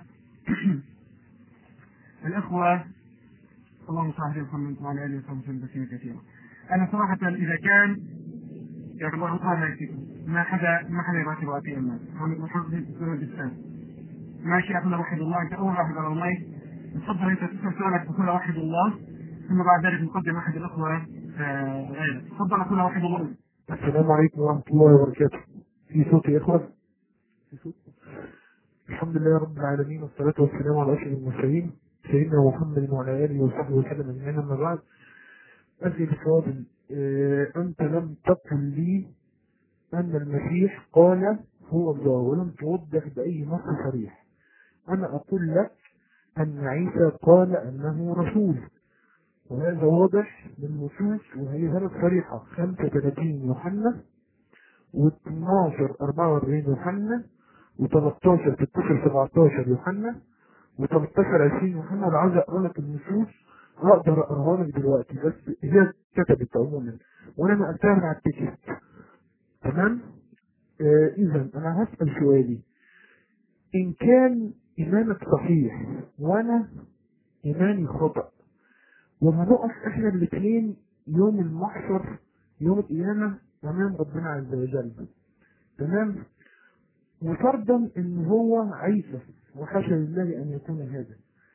اللهم صل على محمد وعلى اله وصحبه وسلم تسليما كثيرا. انا صراحه اذا كان يعني الله تعالى ما حدا يبعث لي واتي الناس محمد الاسلام ماشي. اخونا وحد الله، انت اول واحد على المايك، تفضل انت تسال سؤالك تقول وحد الله، ثم بعد ذلك نقدم احد الاخوه غيرك. تفضل اخونا وحد الله. السلام عليكم ورحمة الله وبركاته. في صوت يا إخوة؟ في صوت؟ الحمد لله رب العالمين، والصلاة والسلام على أشرف المرسلين سيدنا محمد وعلى آله وصحبه وسلم أجمعين. أما بعد، أخي الفاضل، أنت لم تقل لي أن المسيح قال هو الله، ولم توضح بأي نص صريح. أنا أقول لك أن عيسى قال أنه رسول، وهذا واضح من النصوص، وهي هذا صريحة 35 يوحنا و12 44 يوحنا و13 16 17 يوحنا و13 20 يوحنا. لو عايز اقرا لك النصوص اقدر اقراها لك دلوقتي، بس هي كتبت عموما وانا نقلتها على التكست. تمام؟ اذا انا هسال سؤالي: ان كان ايمانك صحيح وانا ايماني خطأ، وهنقف احنا الاثنين يوم المحشر يوم القيامة امام ربنا عز وجل، تمام؟ وفرضا ان هو عيسى، وحاشا لله ان يكون هذا،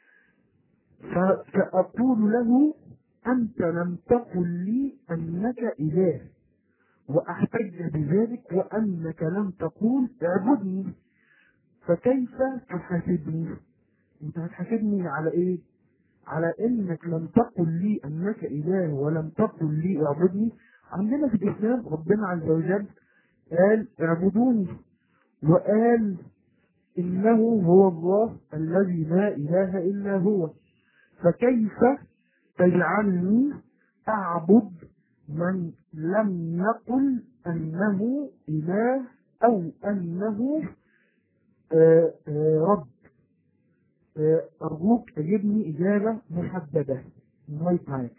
فسأقول له: انت لم تقل لي انك اله، واحتج بذلك وانك لم تقول اعبدني، فكيف تحاسبني؟ انت هتحاسبني على ايه؟ على انك لم تقل لي انك اله ولم تقل لي اعبدني. عندنا في الاسلام ربنا عز وجل قال اعبدوني، وقال انه هو الله الذي لا اله الا هو، فكيف تجعلني اعبد من لم يقل انه اله او انه رب؟ أرجوك أجبني إجابة محددة. المايك معاك.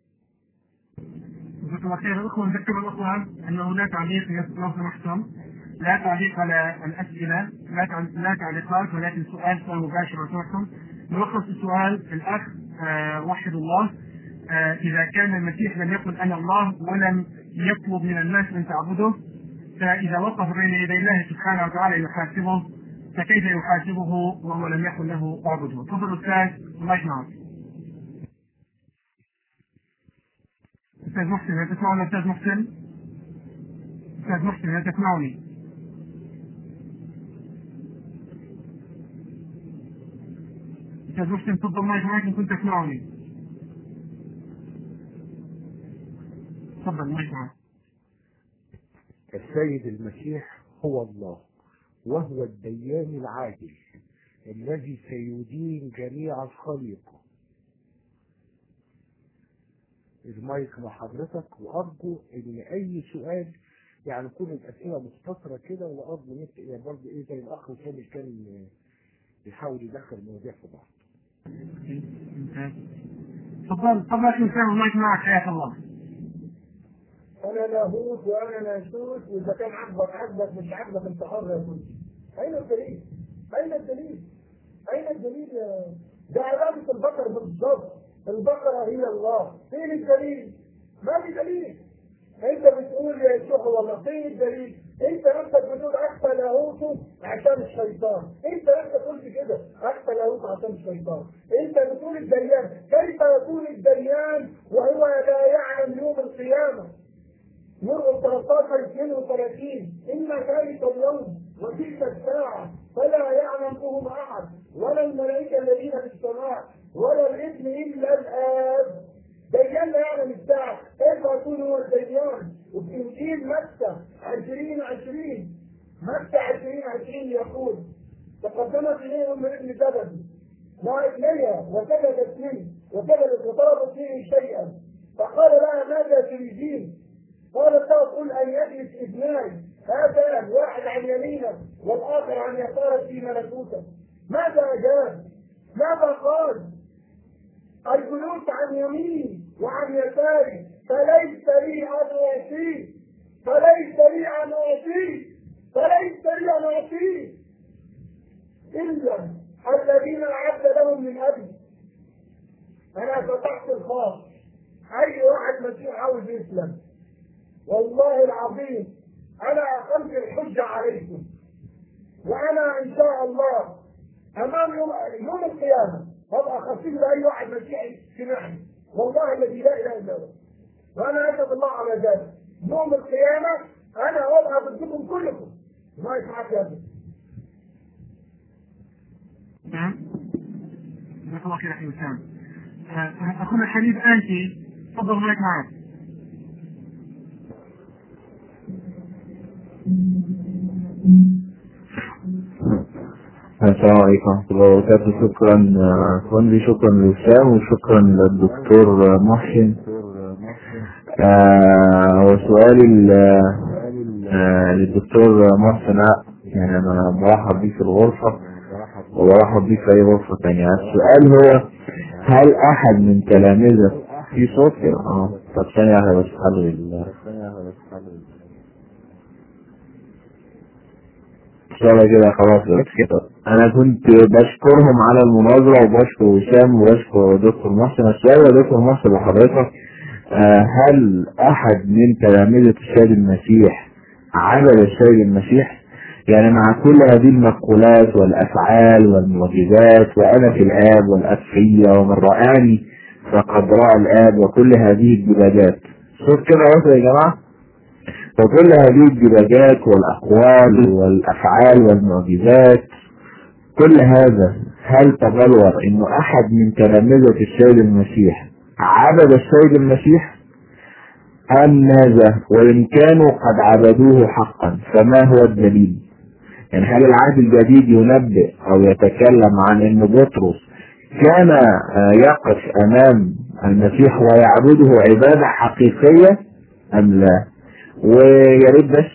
جزاك الله خير. الأخوة نذكر الأخوة أنه لا تعليق لو سمحتم، لا تعليق على الأسئلة، لا تعليقات، ولكن سؤال مباشر لو سمحتم. ملخص السؤال: الأخ وحد الله، إذا كان المسيح لم يقل أنا الله ولم يطلب من الناس أن تعبده، فإذا وقف بين يدي الله سبحانه وتعالى يحاسبه، فكيف يحاسبه وهو لم يقل له اعبده؟ تفضل أستاذ، الله يسمعك. أستاذ محسن، هل تسمعني؟ أستاذ محسن، أستاذ محسن، هل تسمعني؟ أستاذ محسن تفضل، الله يسمعك إن كنت تسمعني. تفضل، الله يسمعك. السيد المسيح هو الله، وهو الديان العادل الذي سيدين جميع الخليق. المايك مع حضرتك، وارجو ان اي سؤال يعني تكون الاسئله مختصره كده، وارجو ان يعني برضه ايه زي الاخ كامل كان بيحاول يدخل المواضيع في بعض. تفضل تفضل اخي وسام، المايك معك، حياك الله. انا لاهوت وانا ناسوت، واذا كان عجبك عجبك، مش عجبك انت حر يا كنت. اين الدليل؟ اين الدليل؟ اين الدليل؟ ده عباده البقر بالضبط، البقره هي الله. فين الدليل؟ ما في دليل. انت بتقول يا يسوع والله، فين الدليل؟ انت نفسك بتقول اخفى لاهوته عشان الشيطان، انت نفسك قلت كده، اخفى لاهوته عشان الشيطان. انت بتقول الديان، كيف يكون الديان وهو لا يعلم يوم القيامه؟ مرقس 13:32 إن ذلك اليوم وتلك الساعة فلا يعلمهم أحد ولا الملائكة الذين في السماء ولا الابن إلا الآب. ديان لا يعلم الساعة، كيف يكون هو الديان؟ وفي إنجيل متى 20:20 متى 20:20 يقول: تقدمت إليه أم ابن زبد مع ابنها وسجدت منه وسجدت وطلبت منه شيئا فقال لها: ماذا تريدين؟ قالت له: قل أن يجلس ابناي هذا واحد عن يمينك والآخر عن يسارك في ملكوتك. ماذا أجاب؟ ماذا قال؟ الجلوس عن يميني وعن يساري فليس لي أن أعطيه، فليس لي أن أعطيه، فليس لي أن أعطيه إلا الذين أعد لهم من أبي. أنا فتحت الخاص، أي واحد مسيح عاوز يسلم والله العظيم أنا أقمت الحجة عليكم، وأنا إن شاء الله أمام يوم القيامة هبقى خصيم لأي واحد مسيحي سمعني، والله الذي لا إله إلا هو، وأنا أشهد الله على ذلك. يوم القيامة أنا هبقى ضدكم كلكم. ما يسمعك يا ابني. نعم. جزاك الله خير أخي وسام. أخونا الحبيب أنتي تفضل معك معك. السلام عليكم ورحمة الله وبركاته. شكرا فندي، شكرا لوسام وشكرا للدكتور محسن. وسؤالي للدكتور محسن، يعني أنا مرحب بيه في الغرفة وبرحب بيه في أي غرفة تانية. السؤال هو: هل أحد من تلامذة في صوت كده؟ طب ثانية واحدة بس شغلة كده خلاص كده. أنا كنت بشكرهم على المناظرة وبشكر وسام وبشكر دكتور محسن. السؤال يا دكتور محسن لحضرتك: هل أحد من تلامذة السيد المسيح عبد السيد المسيح؟ يعني مع كل هذه المقولات والأفعال والمعجزات وأنا في الآب والآب فيا ومن رآني فقد رأى الآب وكل هذه الدباجات، صوت كده وصل يا جماعة؟ وكل هذه الدباجات والأقوال والأفعال والمعجزات، كل هذا هل تبلور إنه أحد من تلامذة السيد المسيح عبد السيد المسيح أم ماذا؟ وإن كانوا قد عبدوه حقا فما هو الدليل؟ يعني هل العهد الجديد ينبئ أو يتكلم عن إن بطرس كان يقف أمام المسيح ويعبده عبادة حقيقية أم لا؟ ويا ريت بس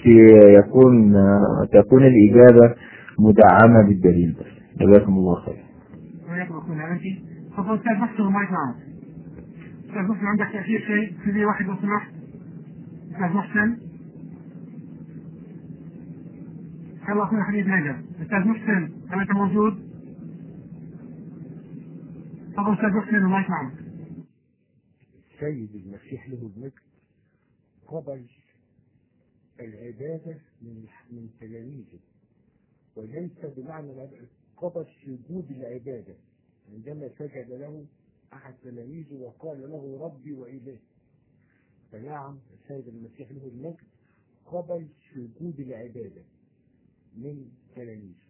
تكون الإجابة مدعمة بالدليل بس. جزاكم الله خير. وياكم أخونا أنتي. تفضل أستاذ محسن ومعك معك. أستاذ محسن عندك تأثير شيء؟ في واحد لو سمحت. أستاذ محسن. يلا أخونا حبيب نجا. أستاذ محسن هل أنت موجود؟ تفضل أستاذ محسن ومعك معك. سيد المسيح له المجد قبل العبادة من تلاميذه، وليس بمعنى قبل سجود العبادة. عندما سجد له أحد تلاميذه وقال له: ربي وإلهي. فنعم السيد المسيح له المجد قبل سجود العبادة من تلاميذه.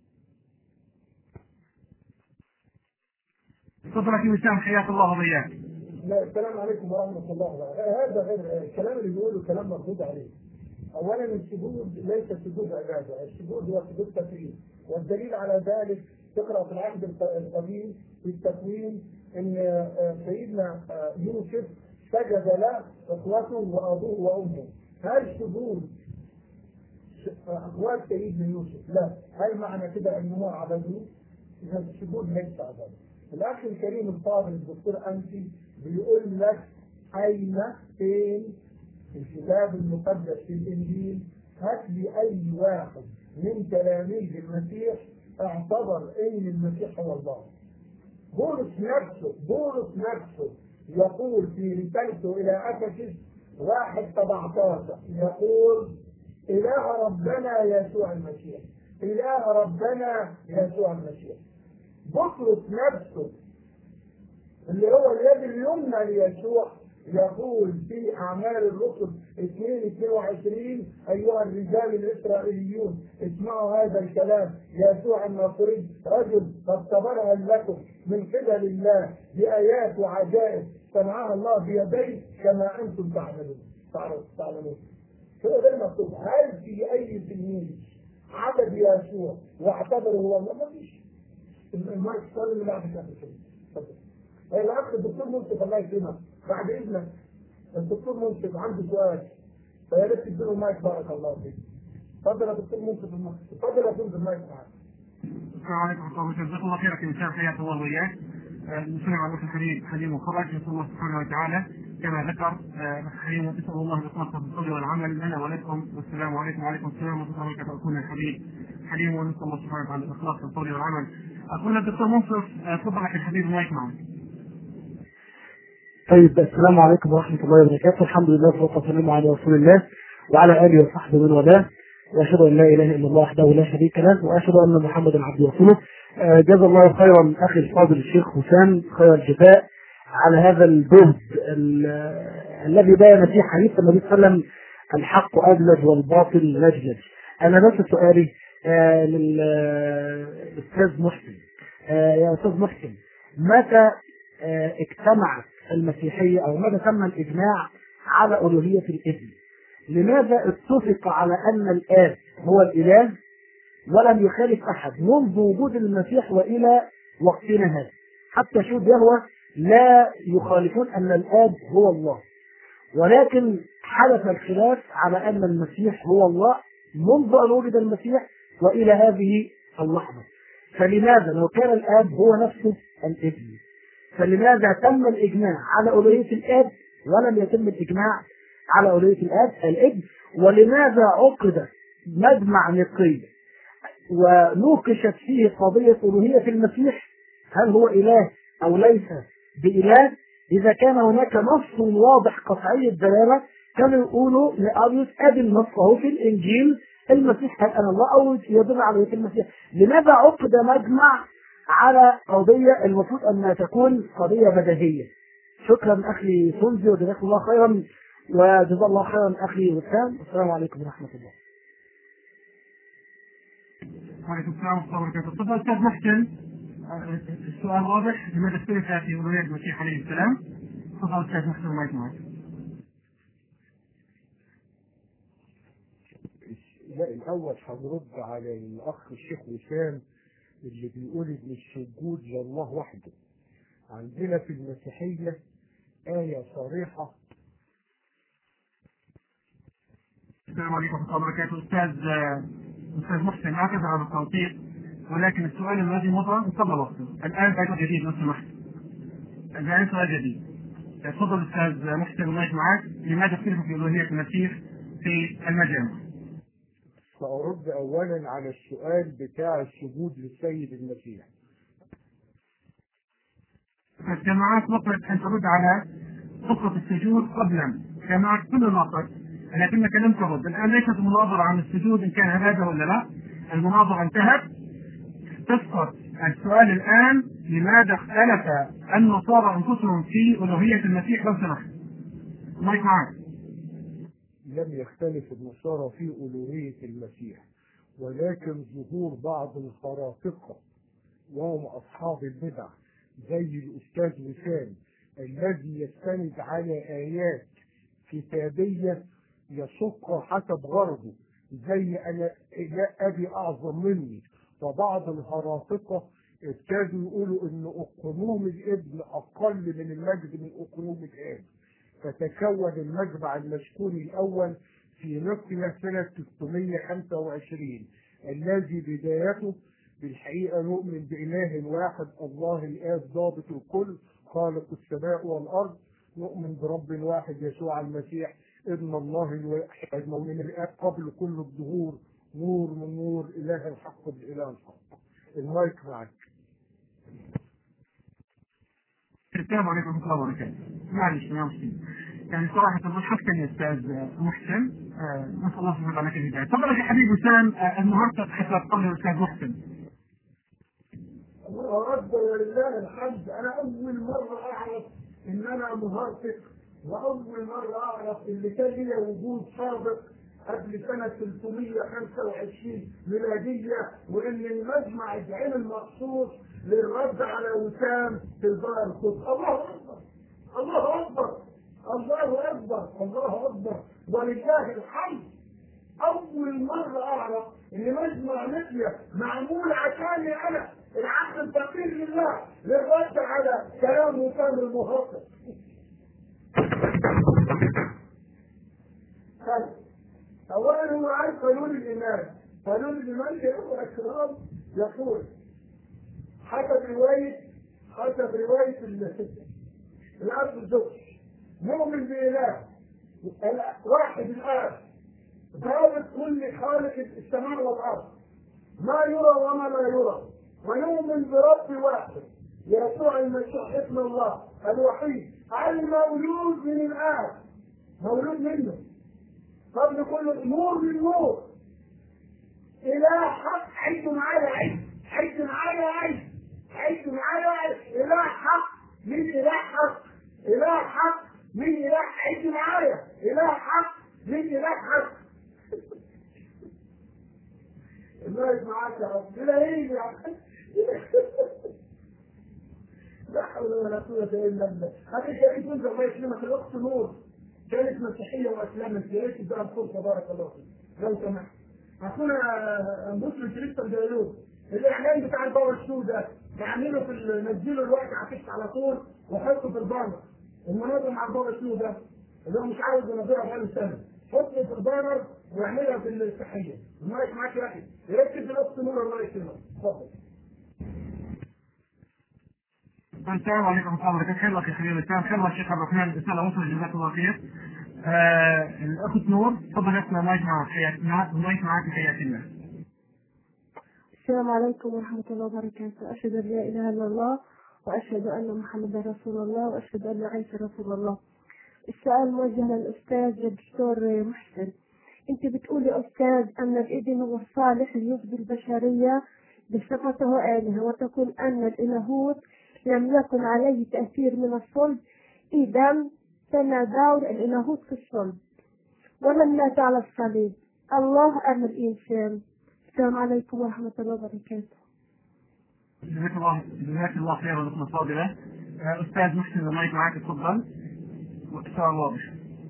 تفضل أخي وسام، حياك الله وبياك. لا، السلام عليكم ورحمة الله. هذا غير الكلام اللي بيقوله كلام مردود عليه. أولا السجود ليس سجود عبادة، السجود هو سجود تكريم، والدليل على ذلك تقرأ في العهد القديم في التكوين إن سيدنا يوسف سجد له إخوته وأبوه وأمه. هل سجود أخوات سيدنا يوسف؟ لا. هل معنى كده أنه عبدوه؟ إذا السجود ليس عبادة. الأخ الكريم الفاضل الدكتور أنتي بيقول لك فين الكتاب المقدس في الإنجيل هات لي أي واحد من تلاميذ المسيح اعتبر إن المسيح هو الله. بولس نفسه يقول في رسالته إلى أفسس 1:17 يقول: إله ربنا يسوع المسيح، إله ربنا يسوع المسيح. بطرس نفسه اللي هو اليد اليمنى ليسوع يقول في أعمال الرسل 2:22 أيها الرجال الإسرائيليون اسمعوا هذا الكلام، يسوع الناصري رجل قد تبرهن لكم من قبل الله بآيات وعجائب صنعها الله بيديه كما أنتم تعلمون. هو ده المكتوب. هل في أي تلميذ عبد يسوع واعتبره هو الله؟ ما فيش. المايك السؤال اللي بعد كده اتفضل. الأخ الدكتور منصف الله يكرمك بعد إذنك، الدكتور منصف عنده سؤال فيا ريت تديله المايك بارك الله فيك. اتفضل يا دكتور منصف المايك. اتفضل يا دكتور المايك معاك. السلام عليكم ورحمة الله وبركاته. جزاك الله خيرك يا مساء حياك الله وإياك. نسلم على الأخ الكريم حليم وفرج، نسأل الله سبحانه وتعالى كما ذكر حليم، نسأل الله الإخلاص في القول والعمل لنا ولكم، والسلام عليكم وعليكم السلام ورحمة الله وبركاته. أكون الحبيب حليم ونسأل الله سبحانه وتعالى الإخلاص في القول والعمل. أقول الدكتور منصف تفضل يا الحبيب المايك معك. طيب السلام عليكم ورحمة الله وبركاته. الحمد لله والصلاة والسلام على رسول الله وعلى آله وصحبه من والاه، وأشهد أن لا إله إلا الله وحده لا شريك له، وأشهد أن محمدا عبده ورسوله. جزا الله خيرا أخي الفاضل الشيخ حسام خير الجزاء على هذا الجهد الذي بين فيه حديث النبي صلى الله عليه وسلم الحق أبلج والباطل لجلج. أنا بس سؤالي للأستاذ محسن. يا أستاذ محسن، متى اجتمعت المسيحية أو ماذا تم الإجماع على ألوهية الابن؟ لماذا اتفق على أن الآب هو الإله ولم يخالف أحد منذ وجود المسيح وإلى وقتنا هذا؟ حتى شهود يهوه لا يخالفون أن الآب هو الله، ولكن حدث الخلاف على أن المسيح هو الله منذ أن وجد المسيح وإلى هذه اللحظة. فلماذا لو كان الآب هو نفسه الابن، فلماذا تم الإجماع على ألوهية الآب ولم يتم الإجماع على ألوهية الابن؟ ولماذا عقد مجمع نقي ونوقشت فيه قضية ألوهية المسيح، هل هو إله أو ليس بإله؟ إذا كان هناك نص واضح قطعي الدلالة كانوا يقولوا لأريوس أدل نصه في الإنجيل المسيح هل أنا الله أو يدل على ألوهية المسيح. لماذا عقد مجمع على قضية المفروض أنها تكون قضية بديهية؟ شكرا أخي سونزي وجزاك الله خيرا، وجزا الله خيرا أخي وسام. السلام عليكم ورحمة الله. وعليكم السلام ورحمة الله وبركاته. تفضل أستاذ محسن، السؤال واضح، لماذا اختلف في ألوهية المسيح عليه السلام؟ تفضل أستاذ محسن المايك معك. لا، الأول هنرد على الأخ الشيخ وسام اللي بيقول إن السجود لله وحده. عندنا في المسيحية آية صريحة. السلام عليكم ورحمة الله وبركاته. أستاذ محسن، أعتذر على التوقيت، ولكن السؤال الذي مضى تفضل وقته. الآن سؤال جديد لو سمحت. الآن سؤال جديد. تفضل أستاذ محسن المايك معك. لماذا اختلفوا في ألوهية المسيح في المجامع؟ سأرد أولا على السؤال بتاع السجود للسيد المسيح. الجماعات وقت أن ترد على خطة السجود قبلا، جماعات كل الوقت، لكنك لم ترد. الآن ليست مناظرة عن السجود إن كان عبادة ولا لا، المناظرة انتهت. تسقط السؤال الآن لماذا اختلف النصارى أنفسهم في ألوهية المسيح؟ لو سمحت مايك معك. لم يختلف النصارى في ألوهية المسيح، ولكن ظهور بعض الخرافقة وهم أصحاب البدع زي الأستاذ وسام الذي يستند على آيات كتابية يشق حسب غرضه، زي أنا أبي أعظم مني. فبعض الخرافقة ابتدوا يقولوا إن أقنوم الابن أقل من المجد من أقنوم الآب، فتكون المجمع المشكوري الأول في نقية سنة 625 الذي بدايته بالحقيقة نؤمن بإله واحد الله الآب ضابط الكل خالق السماء والأرض، نؤمن برب واحد يسوع المسيح ابن الله الواحد من الآب قبل كل الظهور، نور من نور، إله الحق بإله الحق. المايك معك. السلام عليكم ورحمة الله وبركاته. معلش يا محسن، يعني صراحة ضحكت يا أستاذ محسن، نسأل الله سبحانه وتعالى الهداية. تفضل يا حبيبي وسام، النهارده حتى تقبل الأستاذ محسن. ورد ولله الحمد. أنا أول مرة أعرف إن أنا مهرطق وأول مرة أعرف اللي كان لي وجود سابق قبل سنة 325 ميلادية، وإن المجمع اتعمل مخصوص للرد على وسام في الدار القدس. الله أكبر الله أكبر الله أكبر الله أكبر ولله الحمد. أول مرة أعرف إن مجمع مثلي معمول عشاني أنا العبد الفقير لله للرد على كلام وسام المهاطر. أولا هو عارف قانون الإيمان. قانون الإيمان يا أكرام يقول حسب رواية الأب الزوج مؤمن بإله واحد الآب ضابط كل خالق السماء والأرض ما يرى وما لا يرى، ونؤمن برب واحد يسوع المسيح ابن الله الوحيد المولود من الآب، مولود منه قبل كل نور من نور، إله حق. عيشوا معايا إله حق من إله حق، إله حق من إله. عيشوا معايا إله حق من إله حق. الله معاك يا رب. إلهي يا رب. لا حول ولا قوة إلا بالله. هذا الشيء منذ الله يسلمك الأخت نور كانت مسيحية وأسلمت، يا ريت تديها الفرصة بارك الله فيك لو سمحت. أخونا مسلم كريستال جايلوب الإعلان بتاع الباور شو ده نعمله نزله الوقت عفيف على طول وحطه في البانر. المناظر مع الباور شو ده اللي هو مش عاوز ينظرها بقاله سنة، حطه في البانر واعملها في الصحية. المايك معاك يا أخي، يركز الأخت نور الله يسلمك. اتفضل. السلام عليكم ورحمة الله وبركاته. خير لك يا حبيبي السلام. خير لك الشيخ عبد الرحمن، رسالة وصلت جزاك الله خير. الأخت نور تفضل اسمع المايك معك حياة الله. السلام عليكم ورحمة الله وبركاته. أشهد أن لا إله إلا الله وأشهد أن محمدا رسول الله وأشهد أن عيسى رسول الله. السؤال موجه للأستاذ الدكتور محسن. أنت بتقول يا أستاذ أن الابن هو الصالح ليفضي البشرية بصفته آلهة، وتقول أن الإلهوت لم يكن عليه تأثير من الصلب، إذا فما دور الإلهوت في الصلب ولم مات على الصليب؟ الله أم الإنسان؟ السلام عليكم ورحمة الله وبركاته. جزاك الله خير ولكم الفاضلة. أستاذ محسن المايك معك تفضل والسؤال واضح.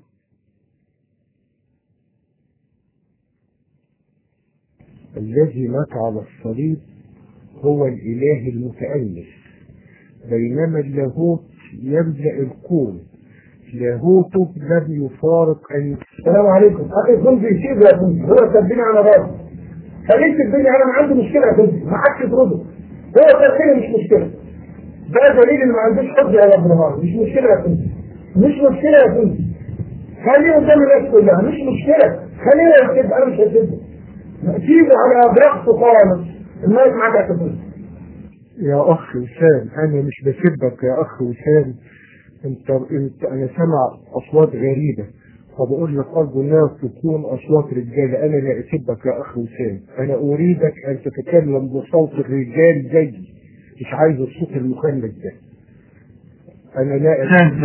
الذي مات على الصليب هو الإله المتأنس، بينما اللاهوت يملأ الكون، لاهوته لم يفارق أن. السلام عليكم. أخي كنت يسيب يا كنت هو سبني على راسي، خليك الدنيا. أنا ما عندي مشكلة يا كنت، ما حدش يطرده، هو تركيني مش مشكلة. ده دليل إن ما عندوش حب يا رب العالمين. مش مشكلة يا كنت، مش مشكلة يا كنت. خليه قدام الناس كلها، مش مشكلة. خليه يسيب، أنا مش هسيبه. سيبه على براحته خالص. المايك معاك يا كنت. يا أخ وسام، أنا مش بسبك يا أخ وسام. أنا سمع أصوات غريبة، فبقول لك أرجو الناس تكون أصوات رجالة. أنا لا أسبك يا أخ وسام، أنا أريدك أن تتكلم بصوت الرجال زي، مش عايز الصوت المخلد ده. أنا لا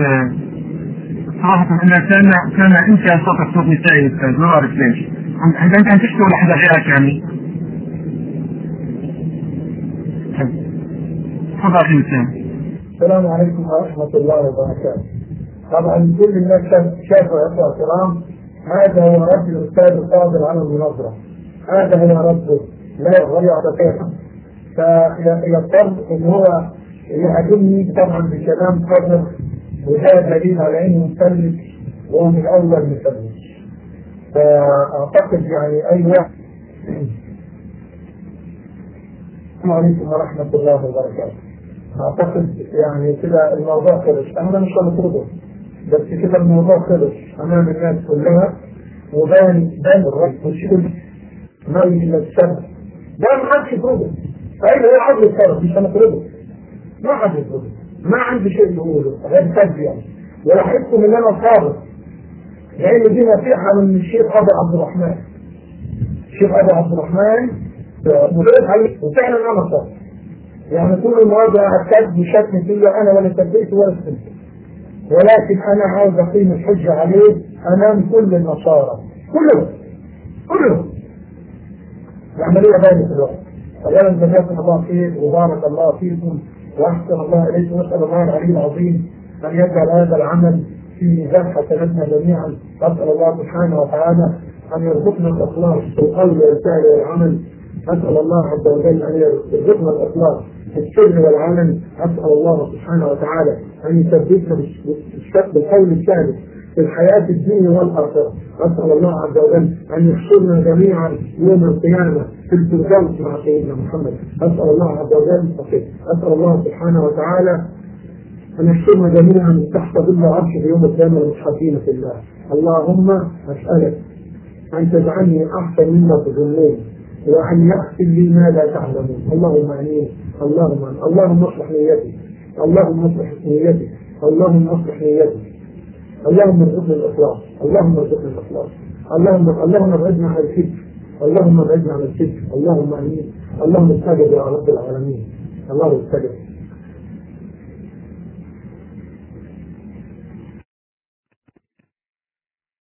صراحة أنا سامع أنت صوتك صوت نسائي أستاذ، ما أعرف ليش. أنت تشتغل ولا حدا غيرك يعني؟ تفضل أخي وسام. السلام عليكم ورحمة الله وبركاته. طبعا كل الناس شافوا يا أخوة الكرام، هذا هو رب الأستاذ القادر على المناظرة، هذا هو ربه لا يغير كيفه. فيضطر إن هو يهاجمني طبعا بكلام فارغ، وهذا دليل على إنه مسلك وهو من أول مسلك. فأعتقد يعني أي واحد. السلام عليكم ورحمة الله وبركاته. أعتقد يعني كده الموضوع خلص، أنا مش هنطرده بس كده الموضوع خلص أمام الناس كلها، وبان الرب مش كل ما إلا السبب ده ما حدش يطرده. فإذا هو عاوز يتصرف مش هنطرده، ما حد يطرده، ما عندي شيء يقوله غير كذب يعني. ولاحظتم إن أنا صادق، لأن دي نصيحة من الشيخ أبو عبد الرحمن. الشيخ أبو عبد الرحمن مدرس عليه، وفعلا أنا صادق. يعني كل المواضع كذب وشتم فيا أنا ولا صدقت ولا استنت. ولكن أنا عاوز أقيم الحجة عليه أمام كل النصارى كلهم العملية باينة في الوقت. أولا جزاكم الله خير وبارك الله فيكم وأحسن الله إليكم، وأسأل الله العلي العظيم أن يجعل هذا العمل في ميزان حسناتنا جميعا. أسأل الله سبحانه وتعالى أن يرزقنا الإخلاص في القول والفعل والعمل. أسأل الله عز وجل أن يرزقنا الإخلاص في السر والعمل. أسأل الله سبحانه وتعالى أن يثبتنا بالقول الثابت في الحياة الدنيا والآخرة. أسأل الله عز وجل أن يحشرنا جميعا يوم القيامة في الفردوس مع سيدنا محمد. أسأل الله عز وجل أسأل الله سبحانه وتعالى أن يحشرنا جميعا تحت ظل عرشه يوم القيامة المشحفين في الله. اللهم أسألك أن تجعلني أحسن مما تظنون وأن يغفر لي ما لا تعلمون. اللهم آمين. اللهم اصلح نيتي، اللهم اصلح نيتي، اللهم اصلح نيتي، اللهم ارزقنا الإخلاص، اللهم ارزقنا الإخلاص، اللهم ابعدنا عن الشرك، اللهم ابعدنا عن الشرك. اللهم آمين. اللهم استجب يا رب العالمين. اللهم استجب.